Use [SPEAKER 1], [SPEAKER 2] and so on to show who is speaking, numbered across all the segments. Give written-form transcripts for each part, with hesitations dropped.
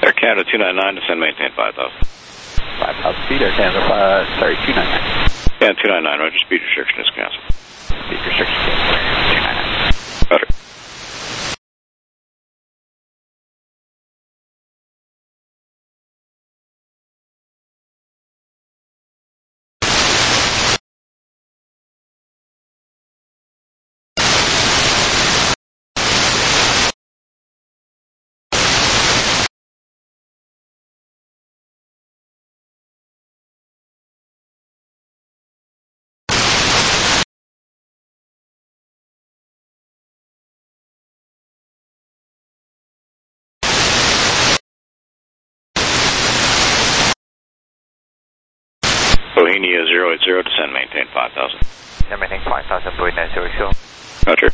[SPEAKER 1] Air Canada 299, descend, maintain 5,000.
[SPEAKER 2] 5,000 feet, Air Canada, 299.
[SPEAKER 1] Yeah, 299, roger, speed restriction is canceled.
[SPEAKER 2] Speed restriction canceled, 299.
[SPEAKER 1] Roger. Bohemia 080, descend, maintain 5,000.
[SPEAKER 2] Descend, maintain 5,000, Bohemia 080.
[SPEAKER 1] Roger.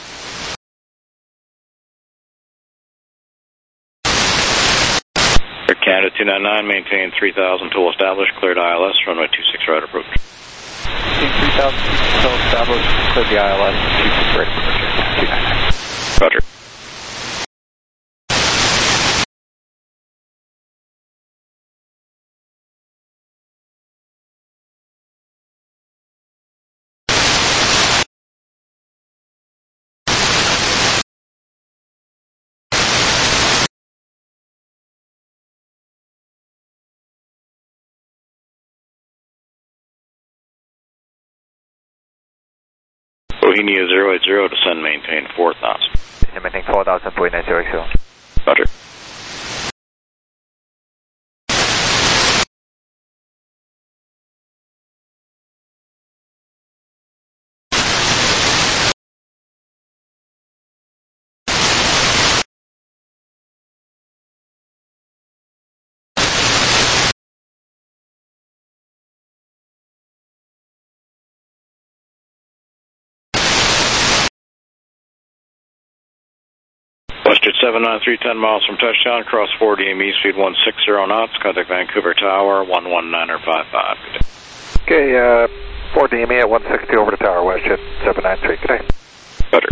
[SPEAKER 1] Air Canada 299, maintain 3,000, tool established, cleared ILS, runway 26 right approach.
[SPEAKER 2] 3,000 feet, tool established, cleared the ILS, 26 right approach, 299.
[SPEAKER 1] Roger. Bohemia 080, descend, maintain 4,000.
[SPEAKER 2] Descend, maintain 4,000, Bohemia 080.
[SPEAKER 1] Roger. Western 793, 10 miles from touchdown, cross 4 DME, speed 160 knots, contact Vancouver Tower, 11955. Good day.
[SPEAKER 2] Okay, 4 DME at 160 over the tower, Western 793, good day.
[SPEAKER 1] Better.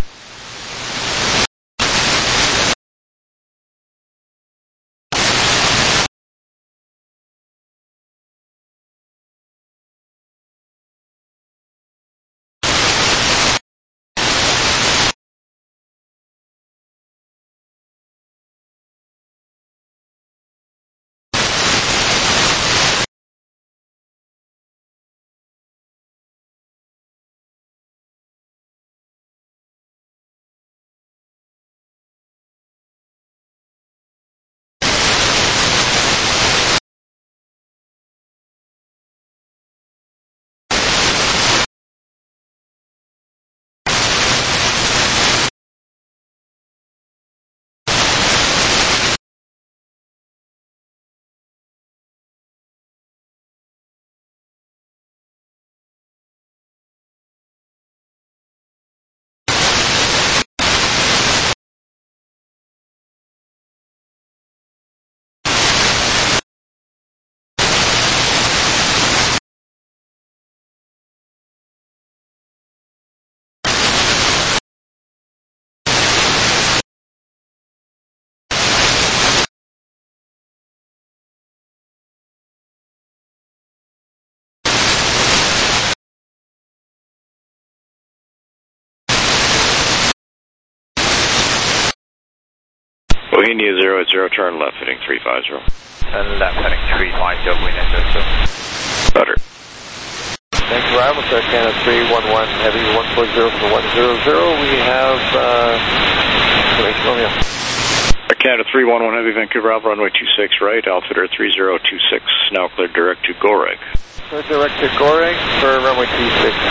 [SPEAKER 1] Bohemia 080, turn left, heading 350.
[SPEAKER 2] And left, heading 350, Bohemia 080.
[SPEAKER 1] Better.
[SPEAKER 2] Thanks for arrival, Air Canada 311, heavy 140 for 100. We have, information over here.
[SPEAKER 1] Air Canada 311, heavy Vancouver Alpha, runway 26 right, altimeter 3026, now cleared direct to Goreg.
[SPEAKER 2] Cleared direct to Goreg for runway 26,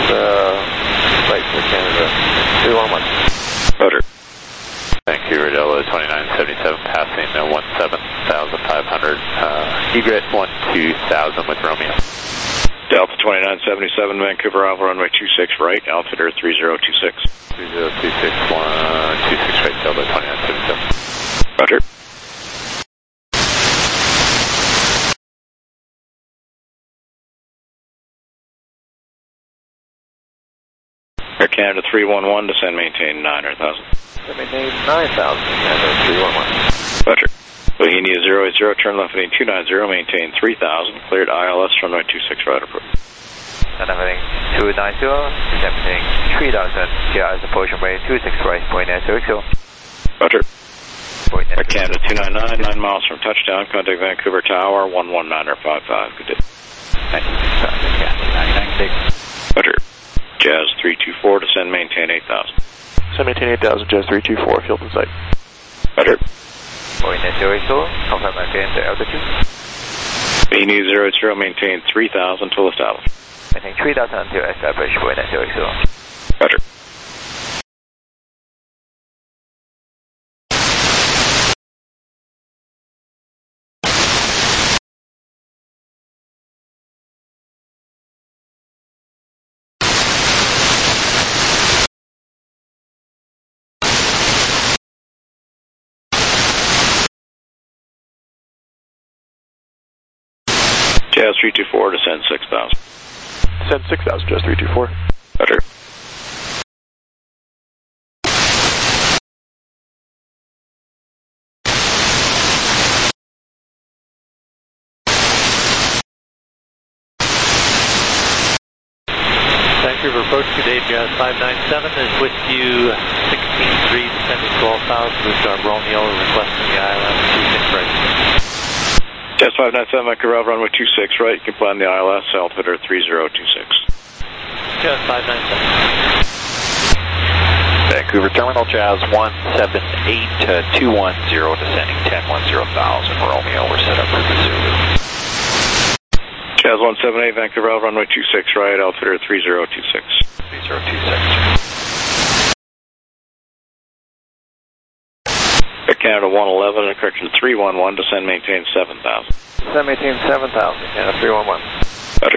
[SPEAKER 2] right, Air Canada 311.
[SPEAKER 1] Better.
[SPEAKER 3] Vancouver Delta 2977 passing 17,500, egress 12,000 with Romeo.
[SPEAKER 1] Delta 2977, Vancouver Alpha, runway 26 right, altimeter 3026.
[SPEAKER 3] 3026, 126 right, Delta 2977.
[SPEAKER 1] Roger. Air Canada 311, descend, maintain 9,000.
[SPEAKER 2] Maintain 9,000, Canada 311.
[SPEAKER 1] Roger. Bohemia India 080, turn left heading 290, maintain 3000, cleared ILS runway 26 right approved.
[SPEAKER 2] Turn left heading 290, descending 3000, GIS approach runway 26 right, point 960.
[SPEAKER 1] Roger. Air Canada 299, 9 miles from touchdown, contact Vancouver Tower, 119.55, good day.
[SPEAKER 2] 996.
[SPEAKER 1] Roger. Jazz 324, descend, maintain 8000.
[SPEAKER 2] Descend, maintain 8000, Jazz 324, field in sight.
[SPEAKER 1] Roger.
[SPEAKER 2] Point 960, confirm maintain the altitude.
[SPEAKER 1] India 080, maintain 3000 till established.
[SPEAKER 2] Maintain 3000 until established, point 960.
[SPEAKER 1] Roger. Jazz 324, descend 6000.
[SPEAKER 2] Descend 6000, Jazz 324.
[SPEAKER 1] Roger.
[SPEAKER 4] Vancouver approach today, Jazz 597 is with you, 163, descending 12,000, with our Romeo, requesting the ILS 26 right.
[SPEAKER 1] Jazz 597, Vancouver runway 26 right, you can plan the ILS, altimeter 3026.
[SPEAKER 4] Jazz 597.
[SPEAKER 5] Vancouver Terminal, Jazz 178 210, descending 1010,000, Romeo, we're set up for the Zulu.
[SPEAKER 1] Jazz 178, Vancouver runway 26 right, altimeter 3026.
[SPEAKER 5] 3026.
[SPEAKER 1] Air Canada 111, correction 311, descend, maintain 7000.
[SPEAKER 2] Descend, maintain 7000, Canada 311.
[SPEAKER 1] Roger.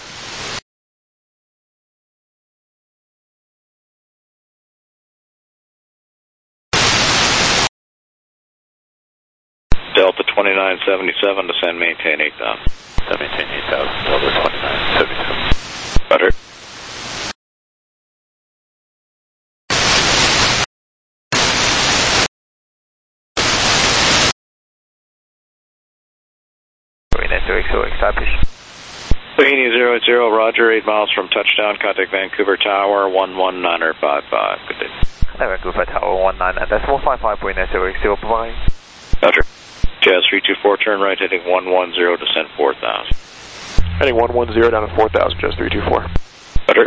[SPEAKER 1] Delta 2977, descend, maintain 8000.
[SPEAKER 3] Descend, maintain 8000, Delta 2977.
[SPEAKER 1] Roger.
[SPEAKER 2] Established.
[SPEAKER 1] Bahini 080, Roger, 8 miles from touchdown, contact Vancouver Tower, 119.55, good day.
[SPEAKER 2] Vancouver Tower 19.55.960, provide.
[SPEAKER 1] Roger. Jazz 324, turn right, heading 110, descend 4000.
[SPEAKER 2] Heading 110 down to 4000, Jazz 324.
[SPEAKER 1] Roger.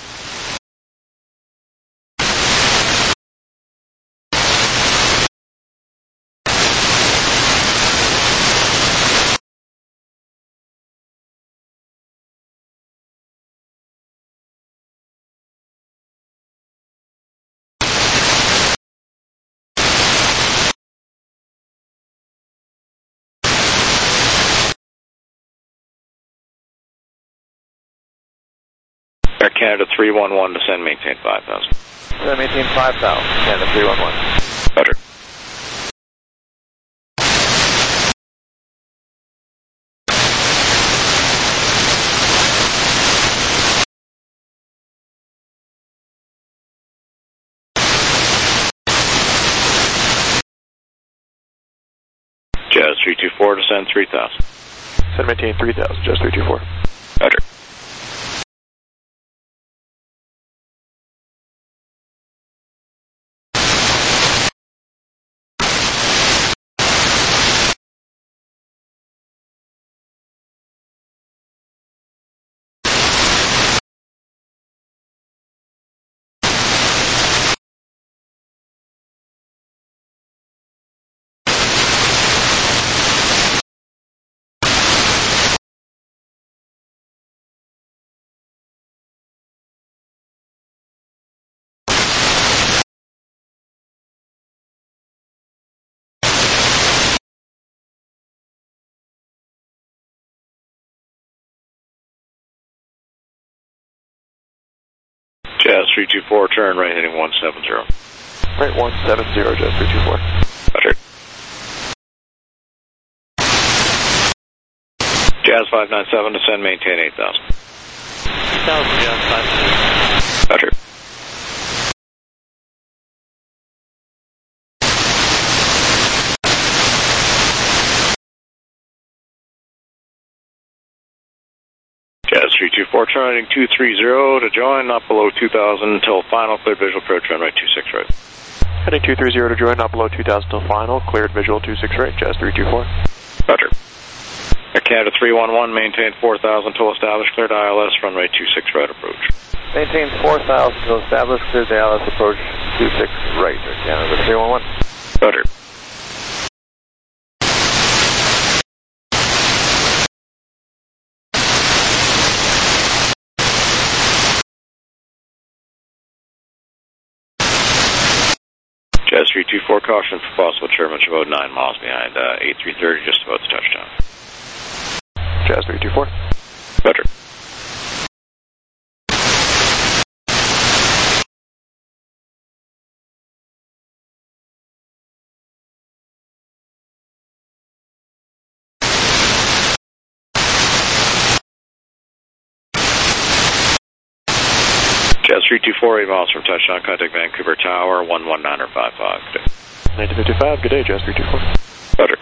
[SPEAKER 1] Air Canada 311, descend, maintain 5000.
[SPEAKER 2] Descend, maintain 5000, Canada 311.
[SPEAKER 1] Roger. Jazz 324, descend 3000.
[SPEAKER 2] Descend, maintain 3000, Jazz 324.
[SPEAKER 1] Roger. Jazz 324, turn right heading 170.
[SPEAKER 2] Right 170, Jazz 324.
[SPEAKER 1] Roger. Jazz 597, descend, maintain 8000.
[SPEAKER 4] 8000, Jazz 597.
[SPEAKER 1] Roger. 324, turning 230 to join, not below 2000 until final, cleared visual, approach runway 26 right.
[SPEAKER 2] Heading 230 to join, not below 2000 until final, cleared visual 26 right, Jazz 324.
[SPEAKER 1] Roger. Air Canada 311, maintain 4000 until established, cleared ILS, runway 26 right approach.
[SPEAKER 2] Maintain 4000 until established, cleared ILS approach 26 right, Air Canada 311.
[SPEAKER 1] Roger. Jazz 324, caution for possible turbulence about 9 miles behind A330, just about to touchdown.
[SPEAKER 2] Jazz 324.
[SPEAKER 1] Roger. Jazz 324, 8 miles from touchdown, contact Vancouver Tower, 11955. Good day.
[SPEAKER 2] 1955, good day, Jazz 324.
[SPEAKER 1] Roger.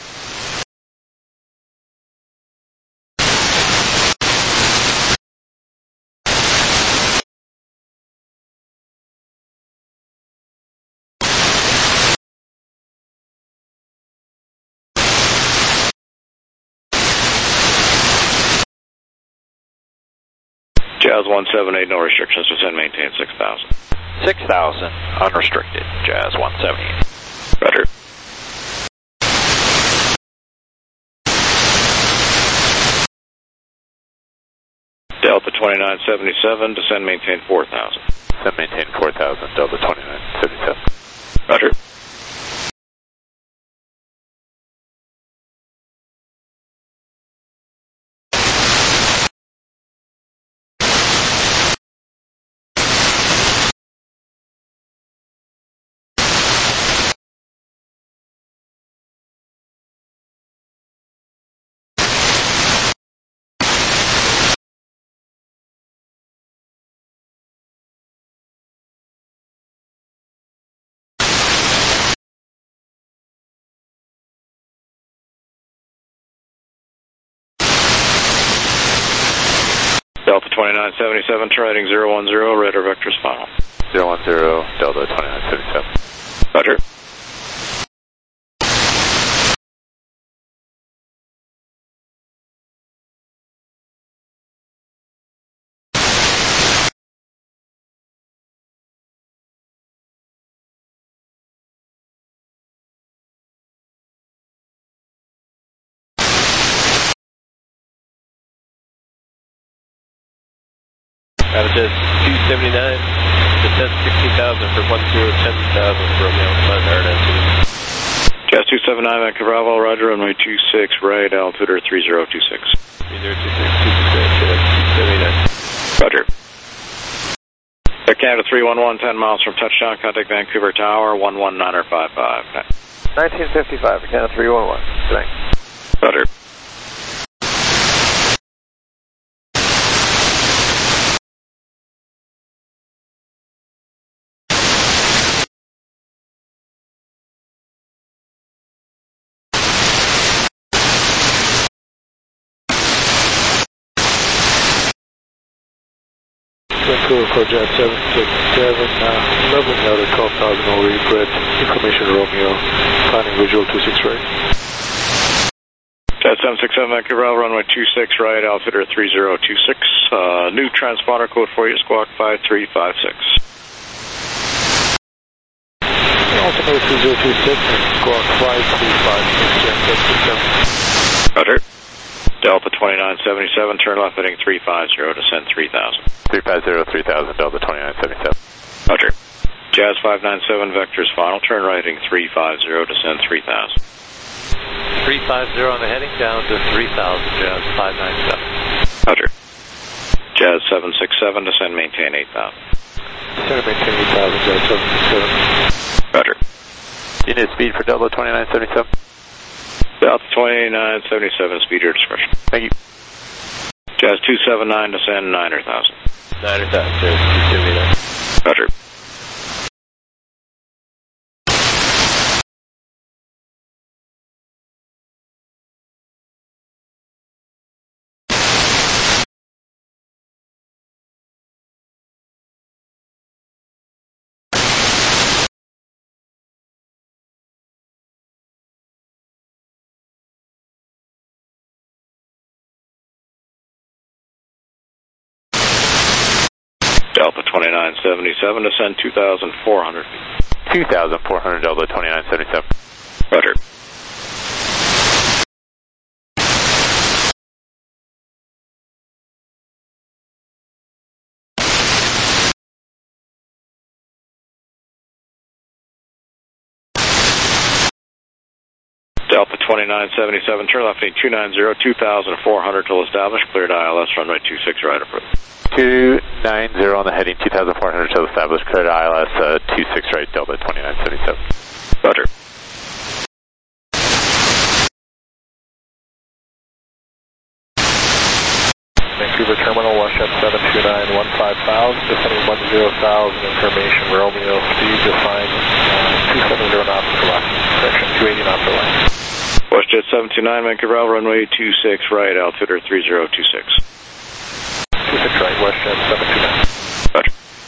[SPEAKER 1] Jazz 178, no restrictions, descend, maintain 6000.
[SPEAKER 5] 6,000, unrestricted, Jazz 178.
[SPEAKER 1] Roger. Delta 2977, descend, maintain 4000.
[SPEAKER 3] Descend, maintain 4000, Delta 2977.
[SPEAKER 1] Roger. Delta 2977, turning 010, radar vectors final.
[SPEAKER 3] 010, Delta 2977.
[SPEAKER 1] Roger.
[SPEAKER 4] Jazz 279, descent 16,000 for 10,000 for Romeo,
[SPEAKER 1] Jazz 279, Vancouver Bravo, roger, runway 26 right, altitude 3026.
[SPEAKER 4] 3026,
[SPEAKER 1] Roger. Air Canada 311, 10 miles from touchdown, contact Vancouver Tower, 11955.
[SPEAKER 2] 1955, Air Canada 311. Good night.
[SPEAKER 1] Roger.
[SPEAKER 4] Vancouver for Jazz 767, leveling out at 12,000 over grid, information Romeo, planning visual 26 right.
[SPEAKER 1] Jazz 767, Vancouver Bravo, runway 26 right, altitude 3026. New transponder code for you, Squawk 5356.
[SPEAKER 4] Altimeter 3026 and Squawk 5356, Jazz 767.
[SPEAKER 1] Roger. Delta 2977, turn left heading 350, descend 3000.
[SPEAKER 3] 350, 3000, Delta 2977.
[SPEAKER 1] Roger. Jazz 597, vectors final, turn right heading 350, descend 3000.
[SPEAKER 4] 350 on the heading, down to 3,000, Jazz 597.
[SPEAKER 1] Roger. Jazz 767, descend, maintain 8000.
[SPEAKER 4] Descend, maintain 8,000, Jazz 767.
[SPEAKER 1] Roger.
[SPEAKER 3] Unit speed for Delta 2977.
[SPEAKER 1] Delta 2977, speed your discretion.
[SPEAKER 3] Thank you.
[SPEAKER 1] Jazz 279, descend 9,000.
[SPEAKER 4] 9,000, Jazz 279.
[SPEAKER 1] Roger. 2977, descend 2,400 feet.
[SPEAKER 3] 2,400 Delta 2977.
[SPEAKER 1] Roger. Delta 2977, turn left, 290, 2,400 till established, cleared ILS, runway 26 right approach.
[SPEAKER 3] 290 on the heading, 2,400 till established, cleared ILS, 26 right, Delta 2977.
[SPEAKER 1] Roger.
[SPEAKER 2] Vancouver Terminal, WestJet 729, 15,000, descending 10,000, information, Romeo, speed defined 270 knots per left, correction, 280 knots per left.
[SPEAKER 1] WestJet 729, Vancouver, runway 26 right, altimeter 3026.
[SPEAKER 2] 26 right, WestJet 729.
[SPEAKER 1] Roger.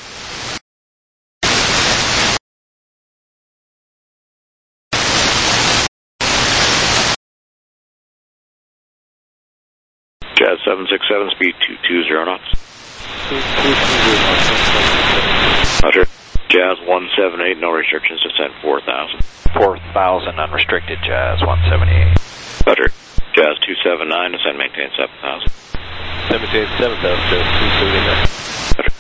[SPEAKER 1] Jazz 767, speed 220 knots.
[SPEAKER 2] 220 knots.
[SPEAKER 1] Roger. Jazz 178, no restrictions, descend 4,000.
[SPEAKER 5] 4,000 unrestricted, Jazz 178.
[SPEAKER 1] Roger. Jazz 279, descend, maintain 7,000.
[SPEAKER 2] 7,000, Jazz 279.
[SPEAKER 1] Roger.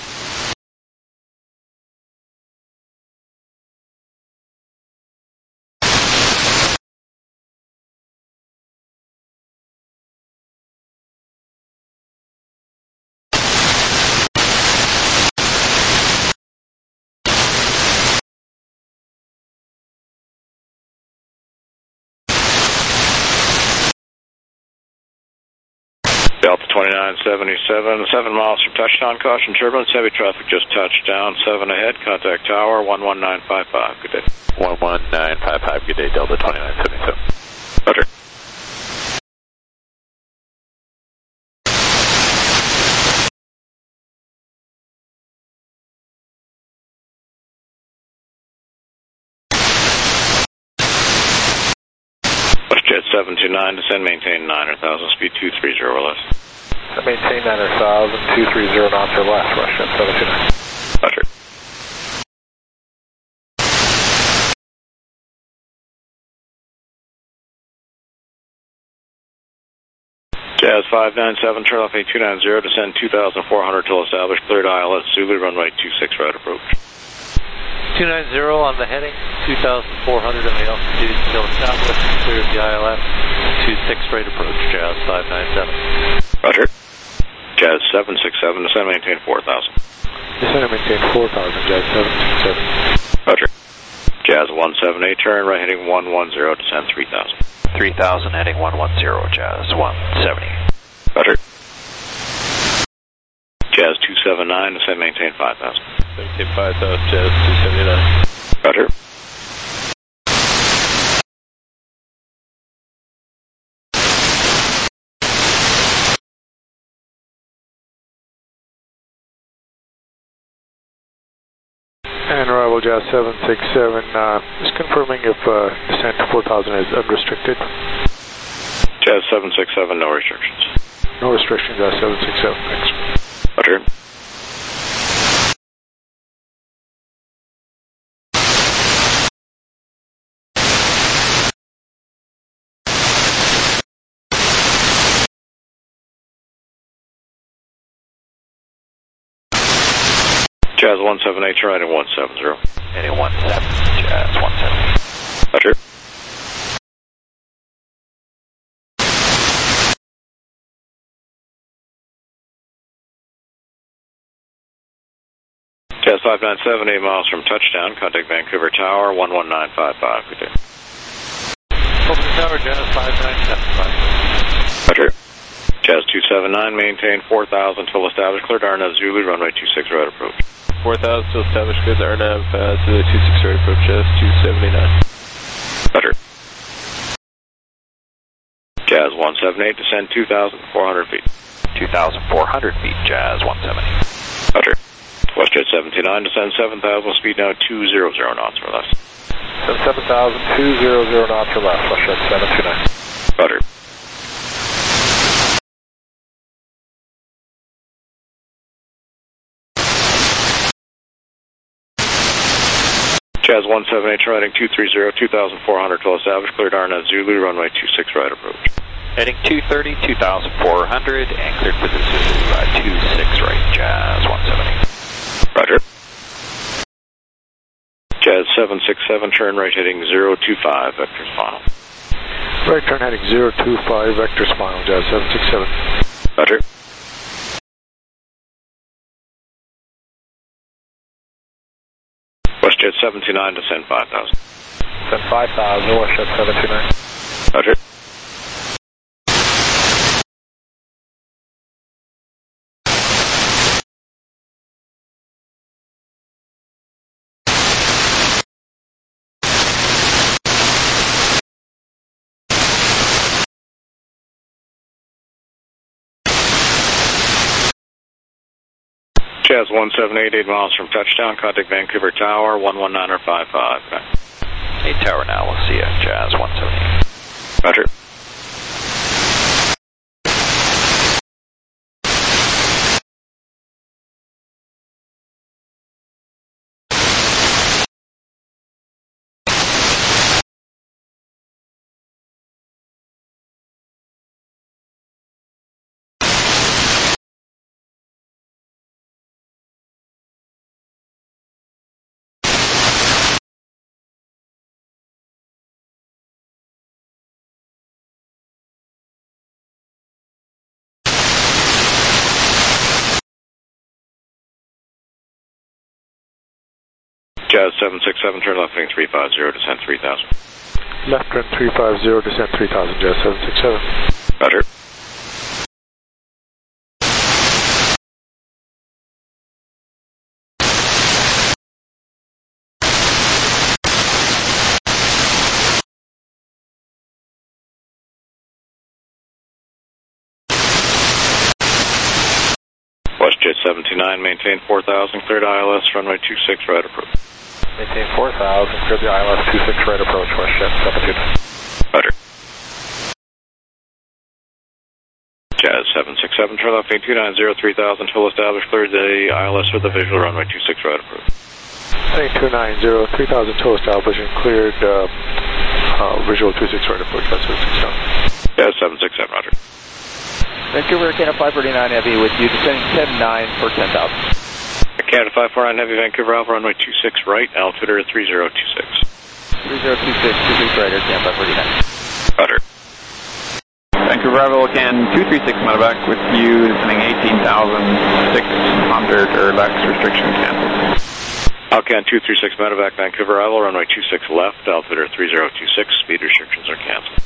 [SPEAKER 1] Delta 2977, 7 miles from touchdown, caution turbulence, heavy traffic just touched down, 7 ahead, contact tower, 11955, good day.
[SPEAKER 3] 11955, good day, Delta 2977.
[SPEAKER 1] Roger. WestJet 729, descend, maintain 9,000, speed 230 or less.
[SPEAKER 2] Maintain 9,000, 230 knots or less, WestJet 729.
[SPEAKER 1] Roger. Jazz 597, turn left 290, descend 2,400 till established, cleared ILS, Zulu, runway 26 right approach.
[SPEAKER 4] 290 on the heading, 2,400 on the altitude, still established, clear the ILS, 26 straight approach, Jazz 597.
[SPEAKER 1] Roger. Jazz 767, descend, maintain 4,000.
[SPEAKER 2] Descend and maintain 4,000, Jazz 767.
[SPEAKER 1] Roger. Jazz 178, turn right heading 110, descend 3,000.
[SPEAKER 5] 3,000 heading 110, Jazz 170.
[SPEAKER 1] Roger. Jazz 279, descend, maintain 5,000.
[SPEAKER 2] Maintain 5,000, Jazz 279.
[SPEAKER 1] Roger.
[SPEAKER 2] And arrival Jazz 767, just confirming if descent to 4,000 is unrestricted.
[SPEAKER 1] Jazz 767, no restrictions.
[SPEAKER 2] No restrictions, Jazz 767, thanks.
[SPEAKER 1] Roger. Jazz 178, turn right at 170.
[SPEAKER 5] Heading 17, Jazz 170.
[SPEAKER 1] Roger. Jazz 597, 8 miles from touchdown, contact Vancouver Tower, 11955, good day.
[SPEAKER 4] Open the tower, Jazz 5975.
[SPEAKER 1] Roger. Jazz 279, maintain 4,000 till established, cleared RNAV Zulu, runway 26 right approach.
[SPEAKER 2] 4,000 till established, cleared RNAV Zulu 26 right approach, Jazz 279.
[SPEAKER 1] Roger. Jazz 178, descend 2,400 feet.
[SPEAKER 5] 2,400 feet, Jazz 170.
[SPEAKER 1] Roger. WestJet 729, descend 7,000, speed now 200 knots or less.
[SPEAKER 2] 7,000, 200 knots or less, WestJet 729.
[SPEAKER 1] Roger. Jazz 178, heading 230, 2,400 till established, cleared RNet Zulu, runway 26 right approach.
[SPEAKER 5] Heading 230, 2,400, and cleared for the Zulu, 26 right, Jazz 178.
[SPEAKER 1] Roger. Jazz 767, turn right heading 025, vectors final.
[SPEAKER 2] Right turn heading 025, vectors final, Jazz 767.
[SPEAKER 1] Roger. WestJet 729, descend 5,000.
[SPEAKER 2] Descend 5,000, WestJet 729.
[SPEAKER 1] Roger. Jazz 1788, 8 miles from touchdown, contact Vancouver Tower, 119.55.
[SPEAKER 5] Hey, Tower now, we'll see you, Jazz 178.
[SPEAKER 1] Roger. Jazz 767, turn left heading 350, descend 3,000.
[SPEAKER 2] Left turn 350, descend 3,000, Jazz 767.
[SPEAKER 1] Roger. WestJet 729, maintain 4,000, cleared ILS, runway 26 right approach.
[SPEAKER 2] Maintain 4,000, clear the ILS 26 right approach, WestJet 729.
[SPEAKER 1] Roger. Jazz 767, turn left heading 290, 3,000 till established, cleared the ILS for the visual, runway 26 right approach.
[SPEAKER 2] Heading 290, 3,000 till established and cleared visual 26 right approach, that's 767.
[SPEAKER 1] Jazz 767, roger.
[SPEAKER 6] Vancouver, Canada 539 Heavy with you, descending 10-9 for 10,000.
[SPEAKER 1] Canada 549 Heavy, Vancouver Alpha, runway 26 right, altitude 3026.
[SPEAKER 6] 3026, 26 right, Canada 549.
[SPEAKER 1] Roger.
[SPEAKER 7] Vancouver Bravo, can 236 medevac with you, descending 18,600 or less, restrictions canceled.
[SPEAKER 1] Alcan 236 medevac, Vancouver Alpha, runway 26 left, altitude 3026, speed restrictions are canceled.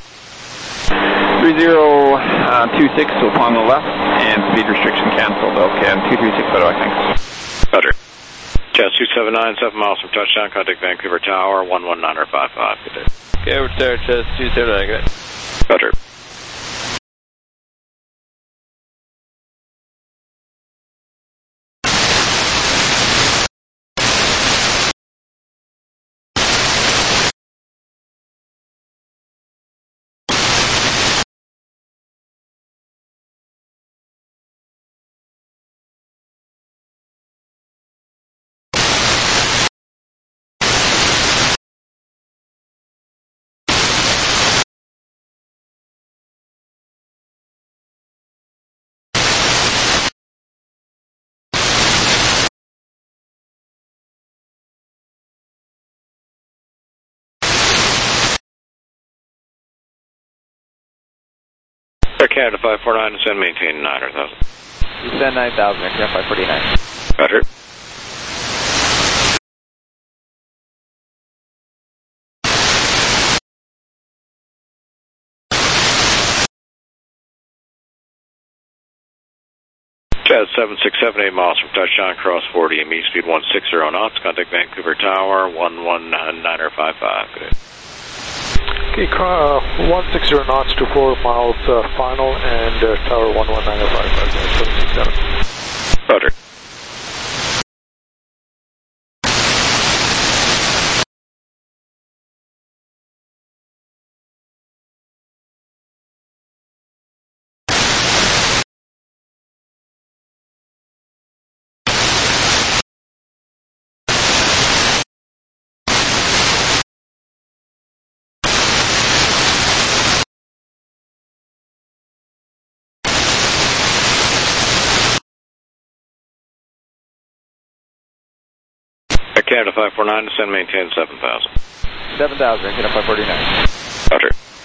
[SPEAKER 7] 3026 upon the left, and speed restriction canceled. Okay, 236 medevac, thanks.
[SPEAKER 1] Roger. Jazz 279, 7 miles from touchdown, contact Vancouver Tower, 119.55. Good day.
[SPEAKER 4] Okay, over there, Jazz 279, good.
[SPEAKER 1] Roger. Air Canada 549, descend, maintain 9,000.
[SPEAKER 6] Descend 9,000, Canada 549.
[SPEAKER 1] Roger. Jazz 767, 8 miles from touchdown, cross 40 ME, speed 160 knots, contact Vancouver Tower, 119.55. Good day.
[SPEAKER 2] Okay, 160 knots to 4 miles final, and Tower 119.55, 767.
[SPEAKER 1] Roger. Canada 549, descend, maintain 7,000.
[SPEAKER 6] 7,000, Canada 549.
[SPEAKER 1] Roger.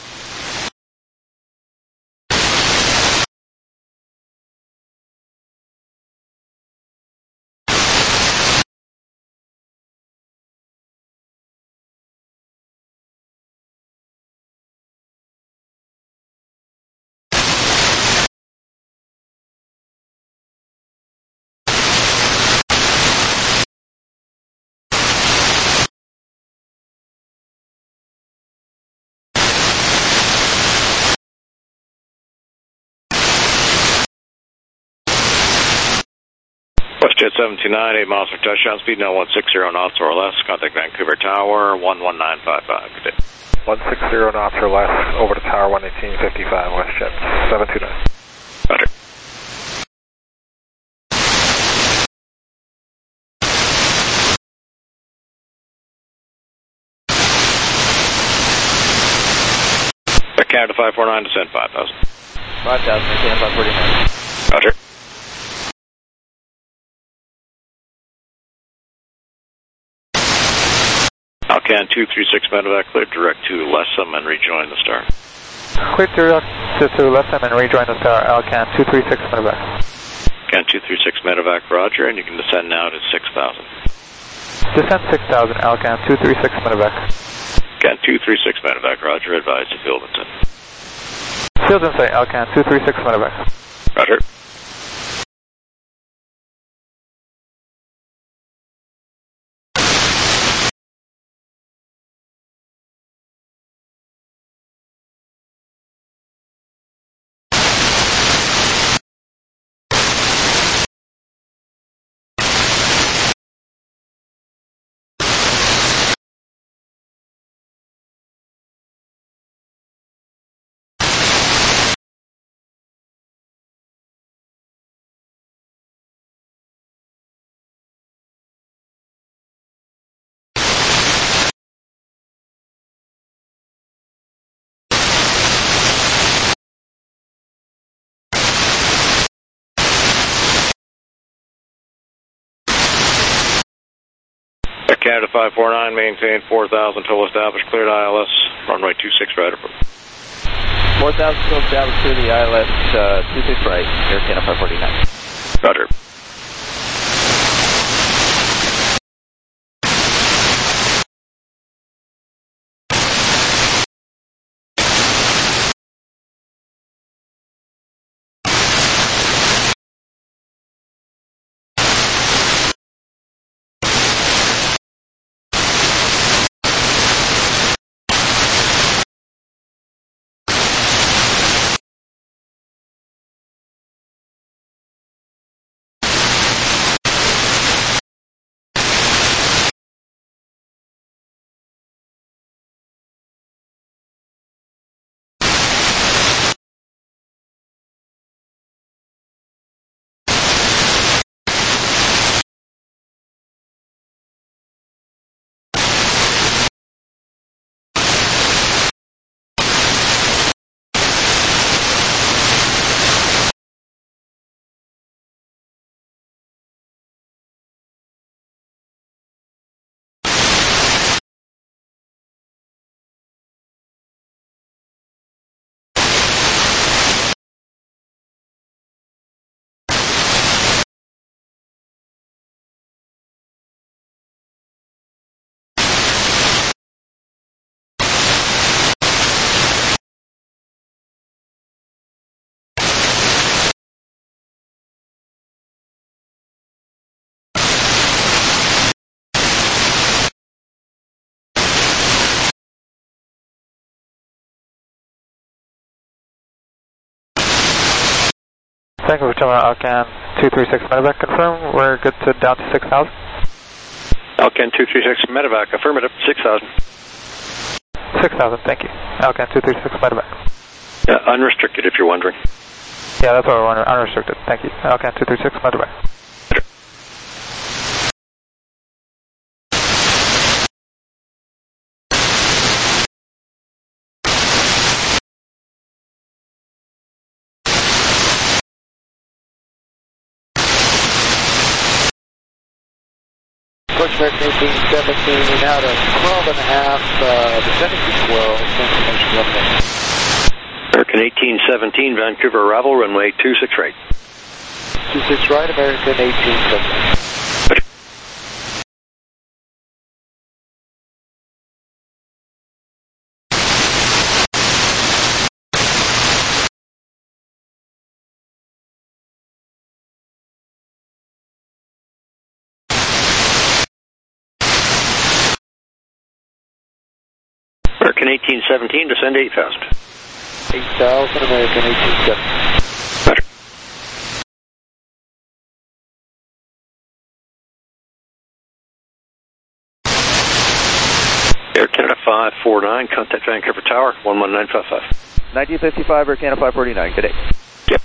[SPEAKER 1] WestJet 729, 8 miles for touchdown speed, now 160 knots or less. Contact Vancouver Tower, 11955. Good day.
[SPEAKER 2] 160 knots or less, over to Tower 11855, WestJet 729.
[SPEAKER 1] Roger. Canada 549, descend 5,000.
[SPEAKER 6] 5,000, Canada 549.
[SPEAKER 1] Roger. Alcan 236 medevac, clear direct to Lessem and rejoin the star.
[SPEAKER 8] Clear direct to Lessem and rejoin the star, Alcan 236 medevac.
[SPEAKER 1] Alcan 236 medevac, roger, and you can descend now to 6,000.
[SPEAKER 8] Descend 6,000, Alcan 236 medevac.
[SPEAKER 1] Alcan 236 medevac, roger, advise to Fieldington.
[SPEAKER 8] Fieldington, Alcan 236 medevac.
[SPEAKER 1] Roger. Canada 549, maintain 4,000 total established, cleared ILS, runway 26 right approach.
[SPEAKER 6] 4,000 still established through the ILS 26 right, Air Canada 549.
[SPEAKER 1] Roger.
[SPEAKER 8] Thank you for telling Alcan 236 medevac, confirm we're good to down to 6,000.
[SPEAKER 1] Alcan 236 medevac, affirmative, 6,000.
[SPEAKER 8] 6,000, thank you. Alcan 236 medevac.
[SPEAKER 1] Yeah, unrestricted if you're wondering.
[SPEAKER 8] Yeah, that's what we're wondering, unrestricted, thank you. Alcan 236 medevac.
[SPEAKER 9] approach American 1817 out of 12 and a half, descending to 12, information runway.
[SPEAKER 1] American 1817, Vancouver arrival, runway 26 right.
[SPEAKER 9] 26 right, American 1817.
[SPEAKER 1] American 1817, descend 8,000.
[SPEAKER 9] 8,000, American 1817.
[SPEAKER 1] Roger. Air Canada 549, contact Vancouver Tower, 11955.
[SPEAKER 6] 1955, Air Canada 549, good day.
[SPEAKER 1] Yep.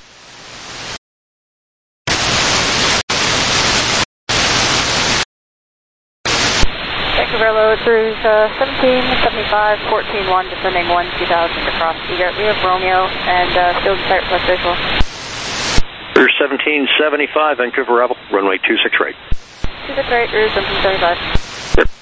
[SPEAKER 10] Vancouver load through 1775, 14-1, descending 1-2000 across Egret. We have Romeo and still desired plus visual.
[SPEAKER 1] Route 1775, Vancouver arrival, runway 26 right.
[SPEAKER 10] 26 right, Route 1775.
[SPEAKER 1] Yep.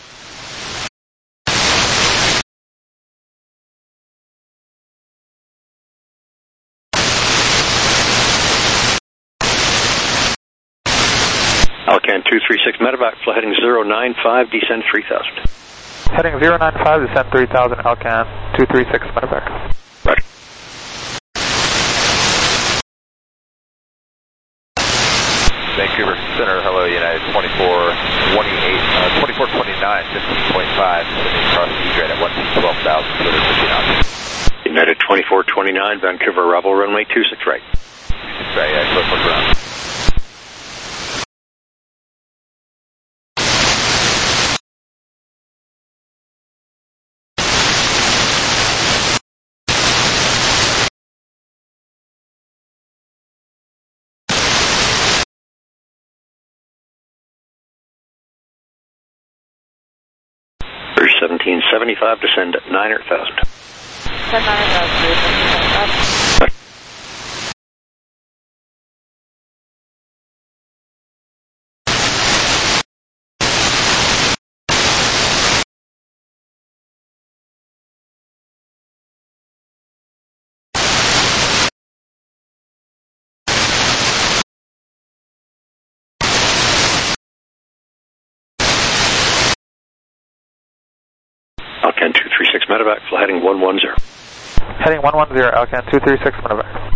[SPEAKER 1] Alcan 236 medevac, flight heading 095, descend 3000.
[SPEAKER 8] Heading 095, descend 3000, Alcan 236 medevac.
[SPEAKER 1] Right.
[SPEAKER 5] Vancouver Center, hello, United 2429, 15.5, sitting across Egret at 12,250 knots.
[SPEAKER 1] United 2429, Vancouver arrival, runway 26 right.
[SPEAKER 5] 26 right, yeah, close look around.
[SPEAKER 1] Route 1775, descend 9,000.
[SPEAKER 10] Descend 9,000, Route 1775.
[SPEAKER 1] Alcan 236 medevac, flight heading 110.
[SPEAKER 8] Heading 110, Alcan 236 medevac.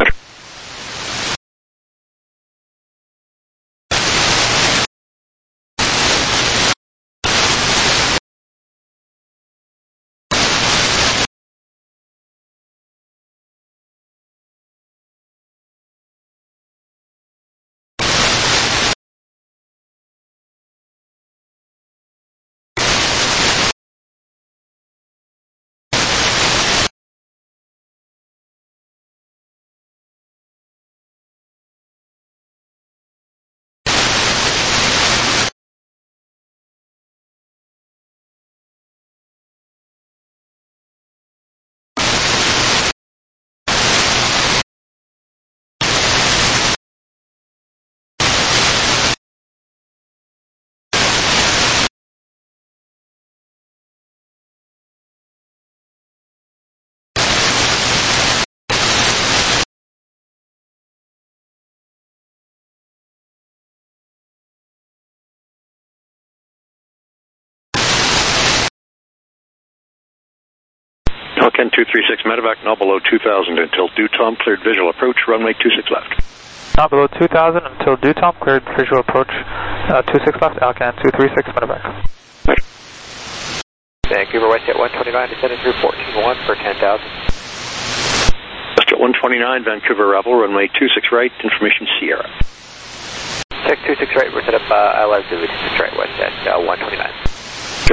[SPEAKER 1] Alcan 236 medevac, now below 2,000 until due time, cleared visual approach, runway 26 left.
[SPEAKER 8] Now below 2,000 until due time, cleared visual approach, 26 left, Alcan 236 medevac.
[SPEAKER 1] Right.
[SPEAKER 5] Vancouver Westjet 129, descending through 14-1 for 10,000.
[SPEAKER 1] Westjet 129, Vancouver arrival, runway 26 right, information Sierra.
[SPEAKER 5] Check 26 right, we're set up ILS Zulu 26 right, Westjet 129.
[SPEAKER 1] Sure.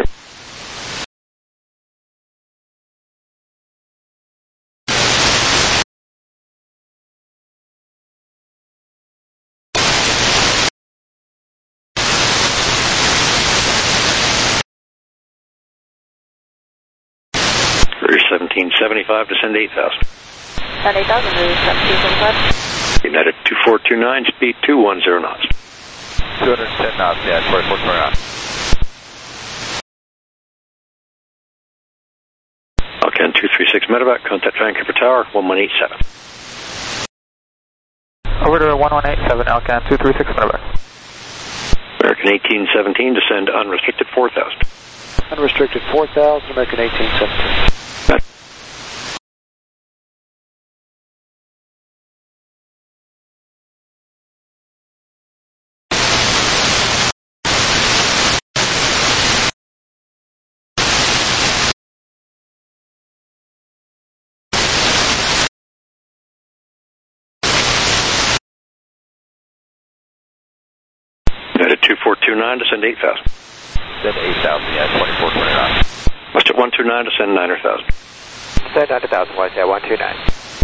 [SPEAKER 1] Route 1775, descend 8,000.
[SPEAKER 10] Descend 8,000, Route 1775.
[SPEAKER 1] United 2429, speed 210 knots.
[SPEAKER 5] 210 knots, yeah, 24 knots.
[SPEAKER 1] 236 medevac, contact Vancouver Tower, 1187.
[SPEAKER 8] Over to 1187, Alcan 236 medevac.
[SPEAKER 1] American 1817, descend unrestricted 4,000.
[SPEAKER 9] Unrestricted 4,000, American 1817.
[SPEAKER 1] United 2429, descend 8,000.
[SPEAKER 6] Descend 8,000, yeah, 2429.
[SPEAKER 1] WestJet 129, descend 9,000.
[SPEAKER 6] Descend 9,000, WestJet 129.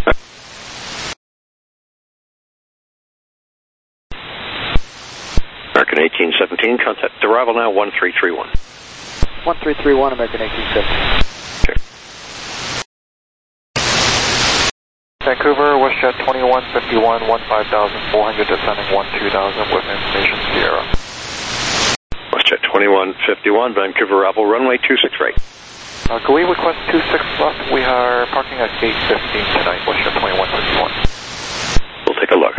[SPEAKER 1] American 1817, contact arrival now 1331.
[SPEAKER 9] 1331, American 1817.
[SPEAKER 1] Okay.
[SPEAKER 2] Vancouver, WestJet 2151, 15,400, descending 12,000 with information Sierra.
[SPEAKER 1] WestJet 2151, Vancouver arrival runway 26 right.
[SPEAKER 2] Can we request 26 left? We are parking at gate 15 tonight, WestJet 2151.
[SPEAKER 1] We'll take a look.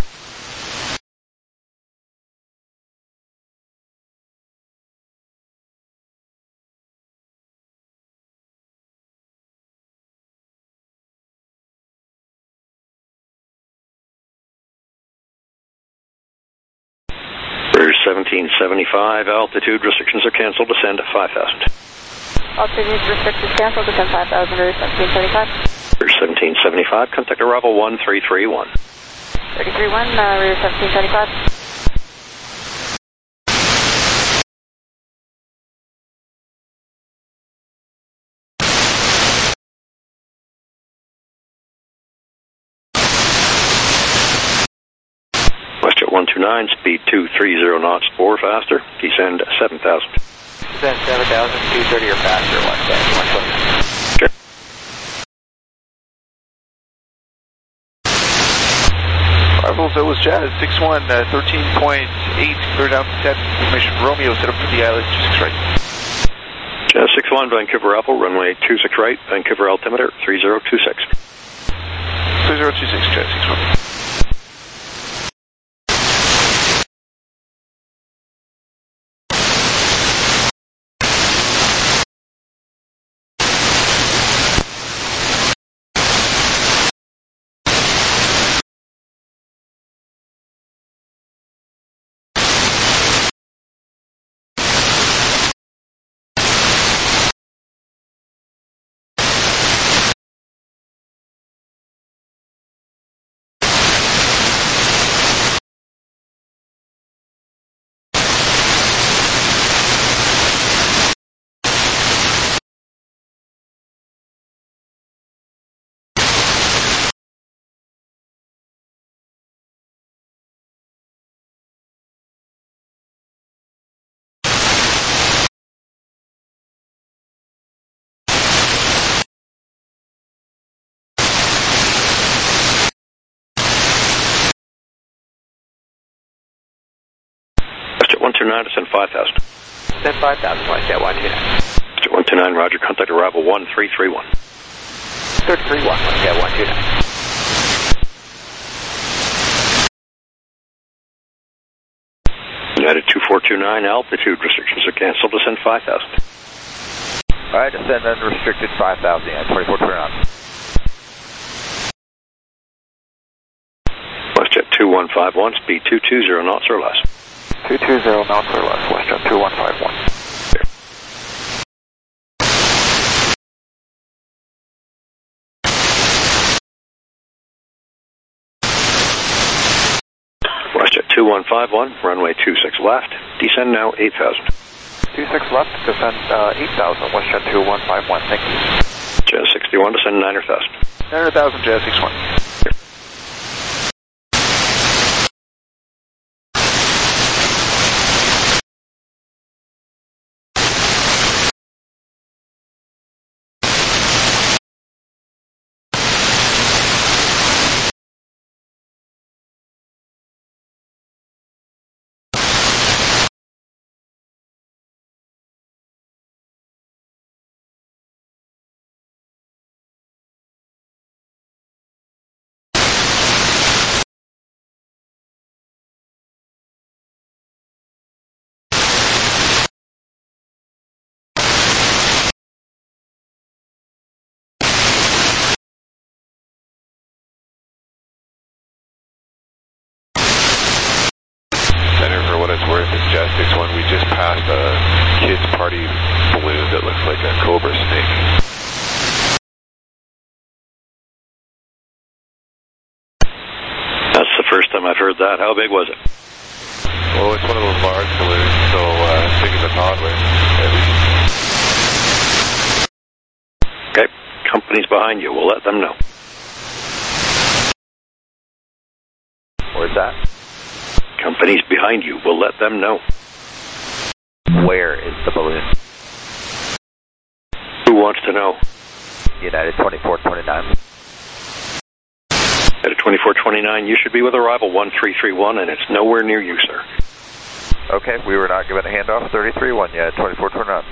[SPEAKER 1] Rouge 1775, altitude restrictions are canceled, descend 5,000.
[SPEAKER 10] Altitude restrictions canceled, descend 5,000, Rouge 1775.
[SPEAKER 1] Rouge 1775, contact arrival 1331.
[SPEAKER 10] 331, Rouge 1775.
[SPEAKER 1] WestJet 129, speed 230 knots or faster, descend 7,000.
[SPEAKER 6] Descend 7,000, 230 or faster, WestJet 129.
[SPEAKER 1] Okay.
[SPEAKER 2] Arrivals, that was Jazz 61, 13.8, clear down to 10, information Romeo, set up for the island 26 right.
[SPEAKER 1] Jazz 61, Vancouver Apple, runway 26 right, Vancouver altimeter 3026.
[SPEAKER 2] 3026, Jazz 61.
[SPEAKER 1] WestJet 129, descend 5,000.
[SPEAKER 6] Descend 5,000, WestJet 129.
[SPEAKER 1] WestJet 129, roger, contact arrival 1331.
[SPEAKER 6] 331, WestJet 129.
[SPEAKER 1] United 2429, altitude restrictions are canceled, descend 5,000.
[SPEAKER 6] Alright, descend unrestricted 5,000, yeah, 2429.
[SPEAKER 1] WestJet 2151, speed 220 knots or less.
[SPEAKER 2] 220 knots or less, WestJet 2151.
[SPEAKER 1] WestJet 2151, runway 26 left, descend now 8,000.
[SPEAKER 2] 26 left, descend 8,000, WestJet 2151, thank you.
[SPEAKER 1] Jazz 61, descend 9,000.
[SPEAKER 2] 9,000, Jazz 61. Jazz 61. We just passed a kids party balloon that looks like a cobra snake.
[SPEAKER 1] That's the first time I've heard that. How big was it?
[SPEAKER 2] Oh, it's one of those large balloons, so big as a toddler, at least.
[SPEAKER 1] Okay, company's behind you. We'll let them know.
[SPEAKER 6] Where's that?
[SPEAKER 1] Company's behind you. We'll let them know.
[SPEAKER 6] Where is the balloon?
[SPEAKER 1] Who wants to know?
[SPEAKER 6] United 2429.
[SPEAKER 1] At 2429, you should be with arrival 1331, and it's nowhere near you, sir.
[SPEAKER 6] Okay, we were not given a handoff. 33-1, yeah, 2429.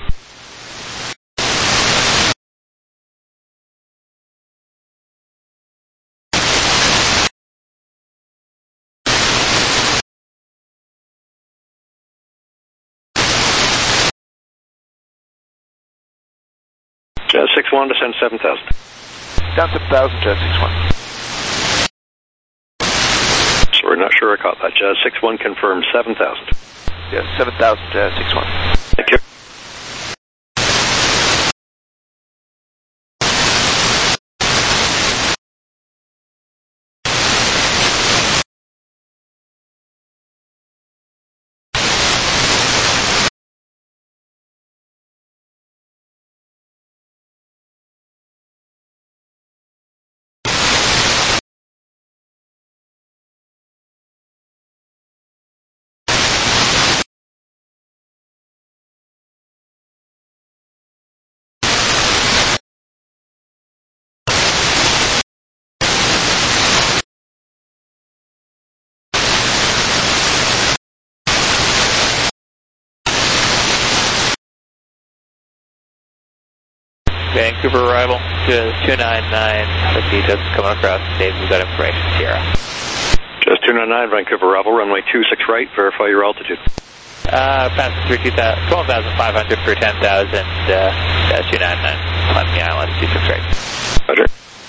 [SPEAKER 1] Jazz 61, descend 7,000.
[SPEAKER 2] Down 7,000, Jazz 61.
[SPEAKER 1] So we're not sure I caught that. Jazz 61 confirmed 7,000.
[SPEAKER 2] Yes, 7,000, Jazz 61.
[SPEAKER 1] Thank you.
[SPEAKER 11] Vancouver arrival, 299, the details coming across, Dave, we've got information, Sierra.
[SPEAKER 1] Just 299, Vancouver arrival, runway 26 right, verify your altitude.
[SPEAKER 11] Passing through 12,500 for 10,000, 299, climbing the island, 26 right.
[SPEAKER 1] Roger.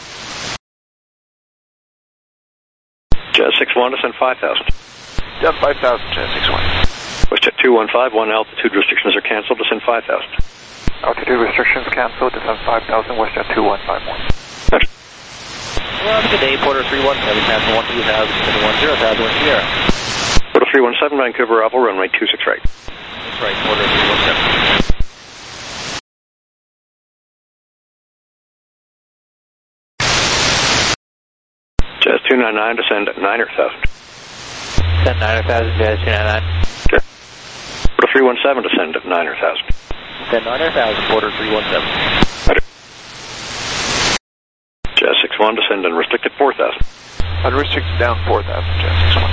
[SPEAKER 1] Jazz 61, descend 5,000.
[SPEAKER 2] Down 5,000, Jazz 61.
[SPEAKER 1] WestJet 215, one altitude restrictions are canceled, descend 5,000.
[SPEAKER 8] Altitude restrictions canceled, descend 5,000, WestJet 2151.
[SPEAKER 1] Roger.
[SPEAKER 6] Well, good day, Porter 317, passing 12,000, 10,000, Sierra.
[SPEAKER 1] Porter 317, Vancouver arrival, runway 26 right.
[SPEAKER 6] That's right, Porter 317.
[SPEAKER 1] Jazz 299, descend at 9,000.
[SPEAKER 11] Descend 9,000, Jazz 299.
[SPEAKER 1] Okay. Porter 317, descend at 9,000.
[SPEAKER 6] Descend 9,000, Porter 317.
[SPEAKER 1] Roger. Jazz 61, descend unrestricted 4,000.
[SPEAKER 2] Unrestricted down 4,000, Jazz 61.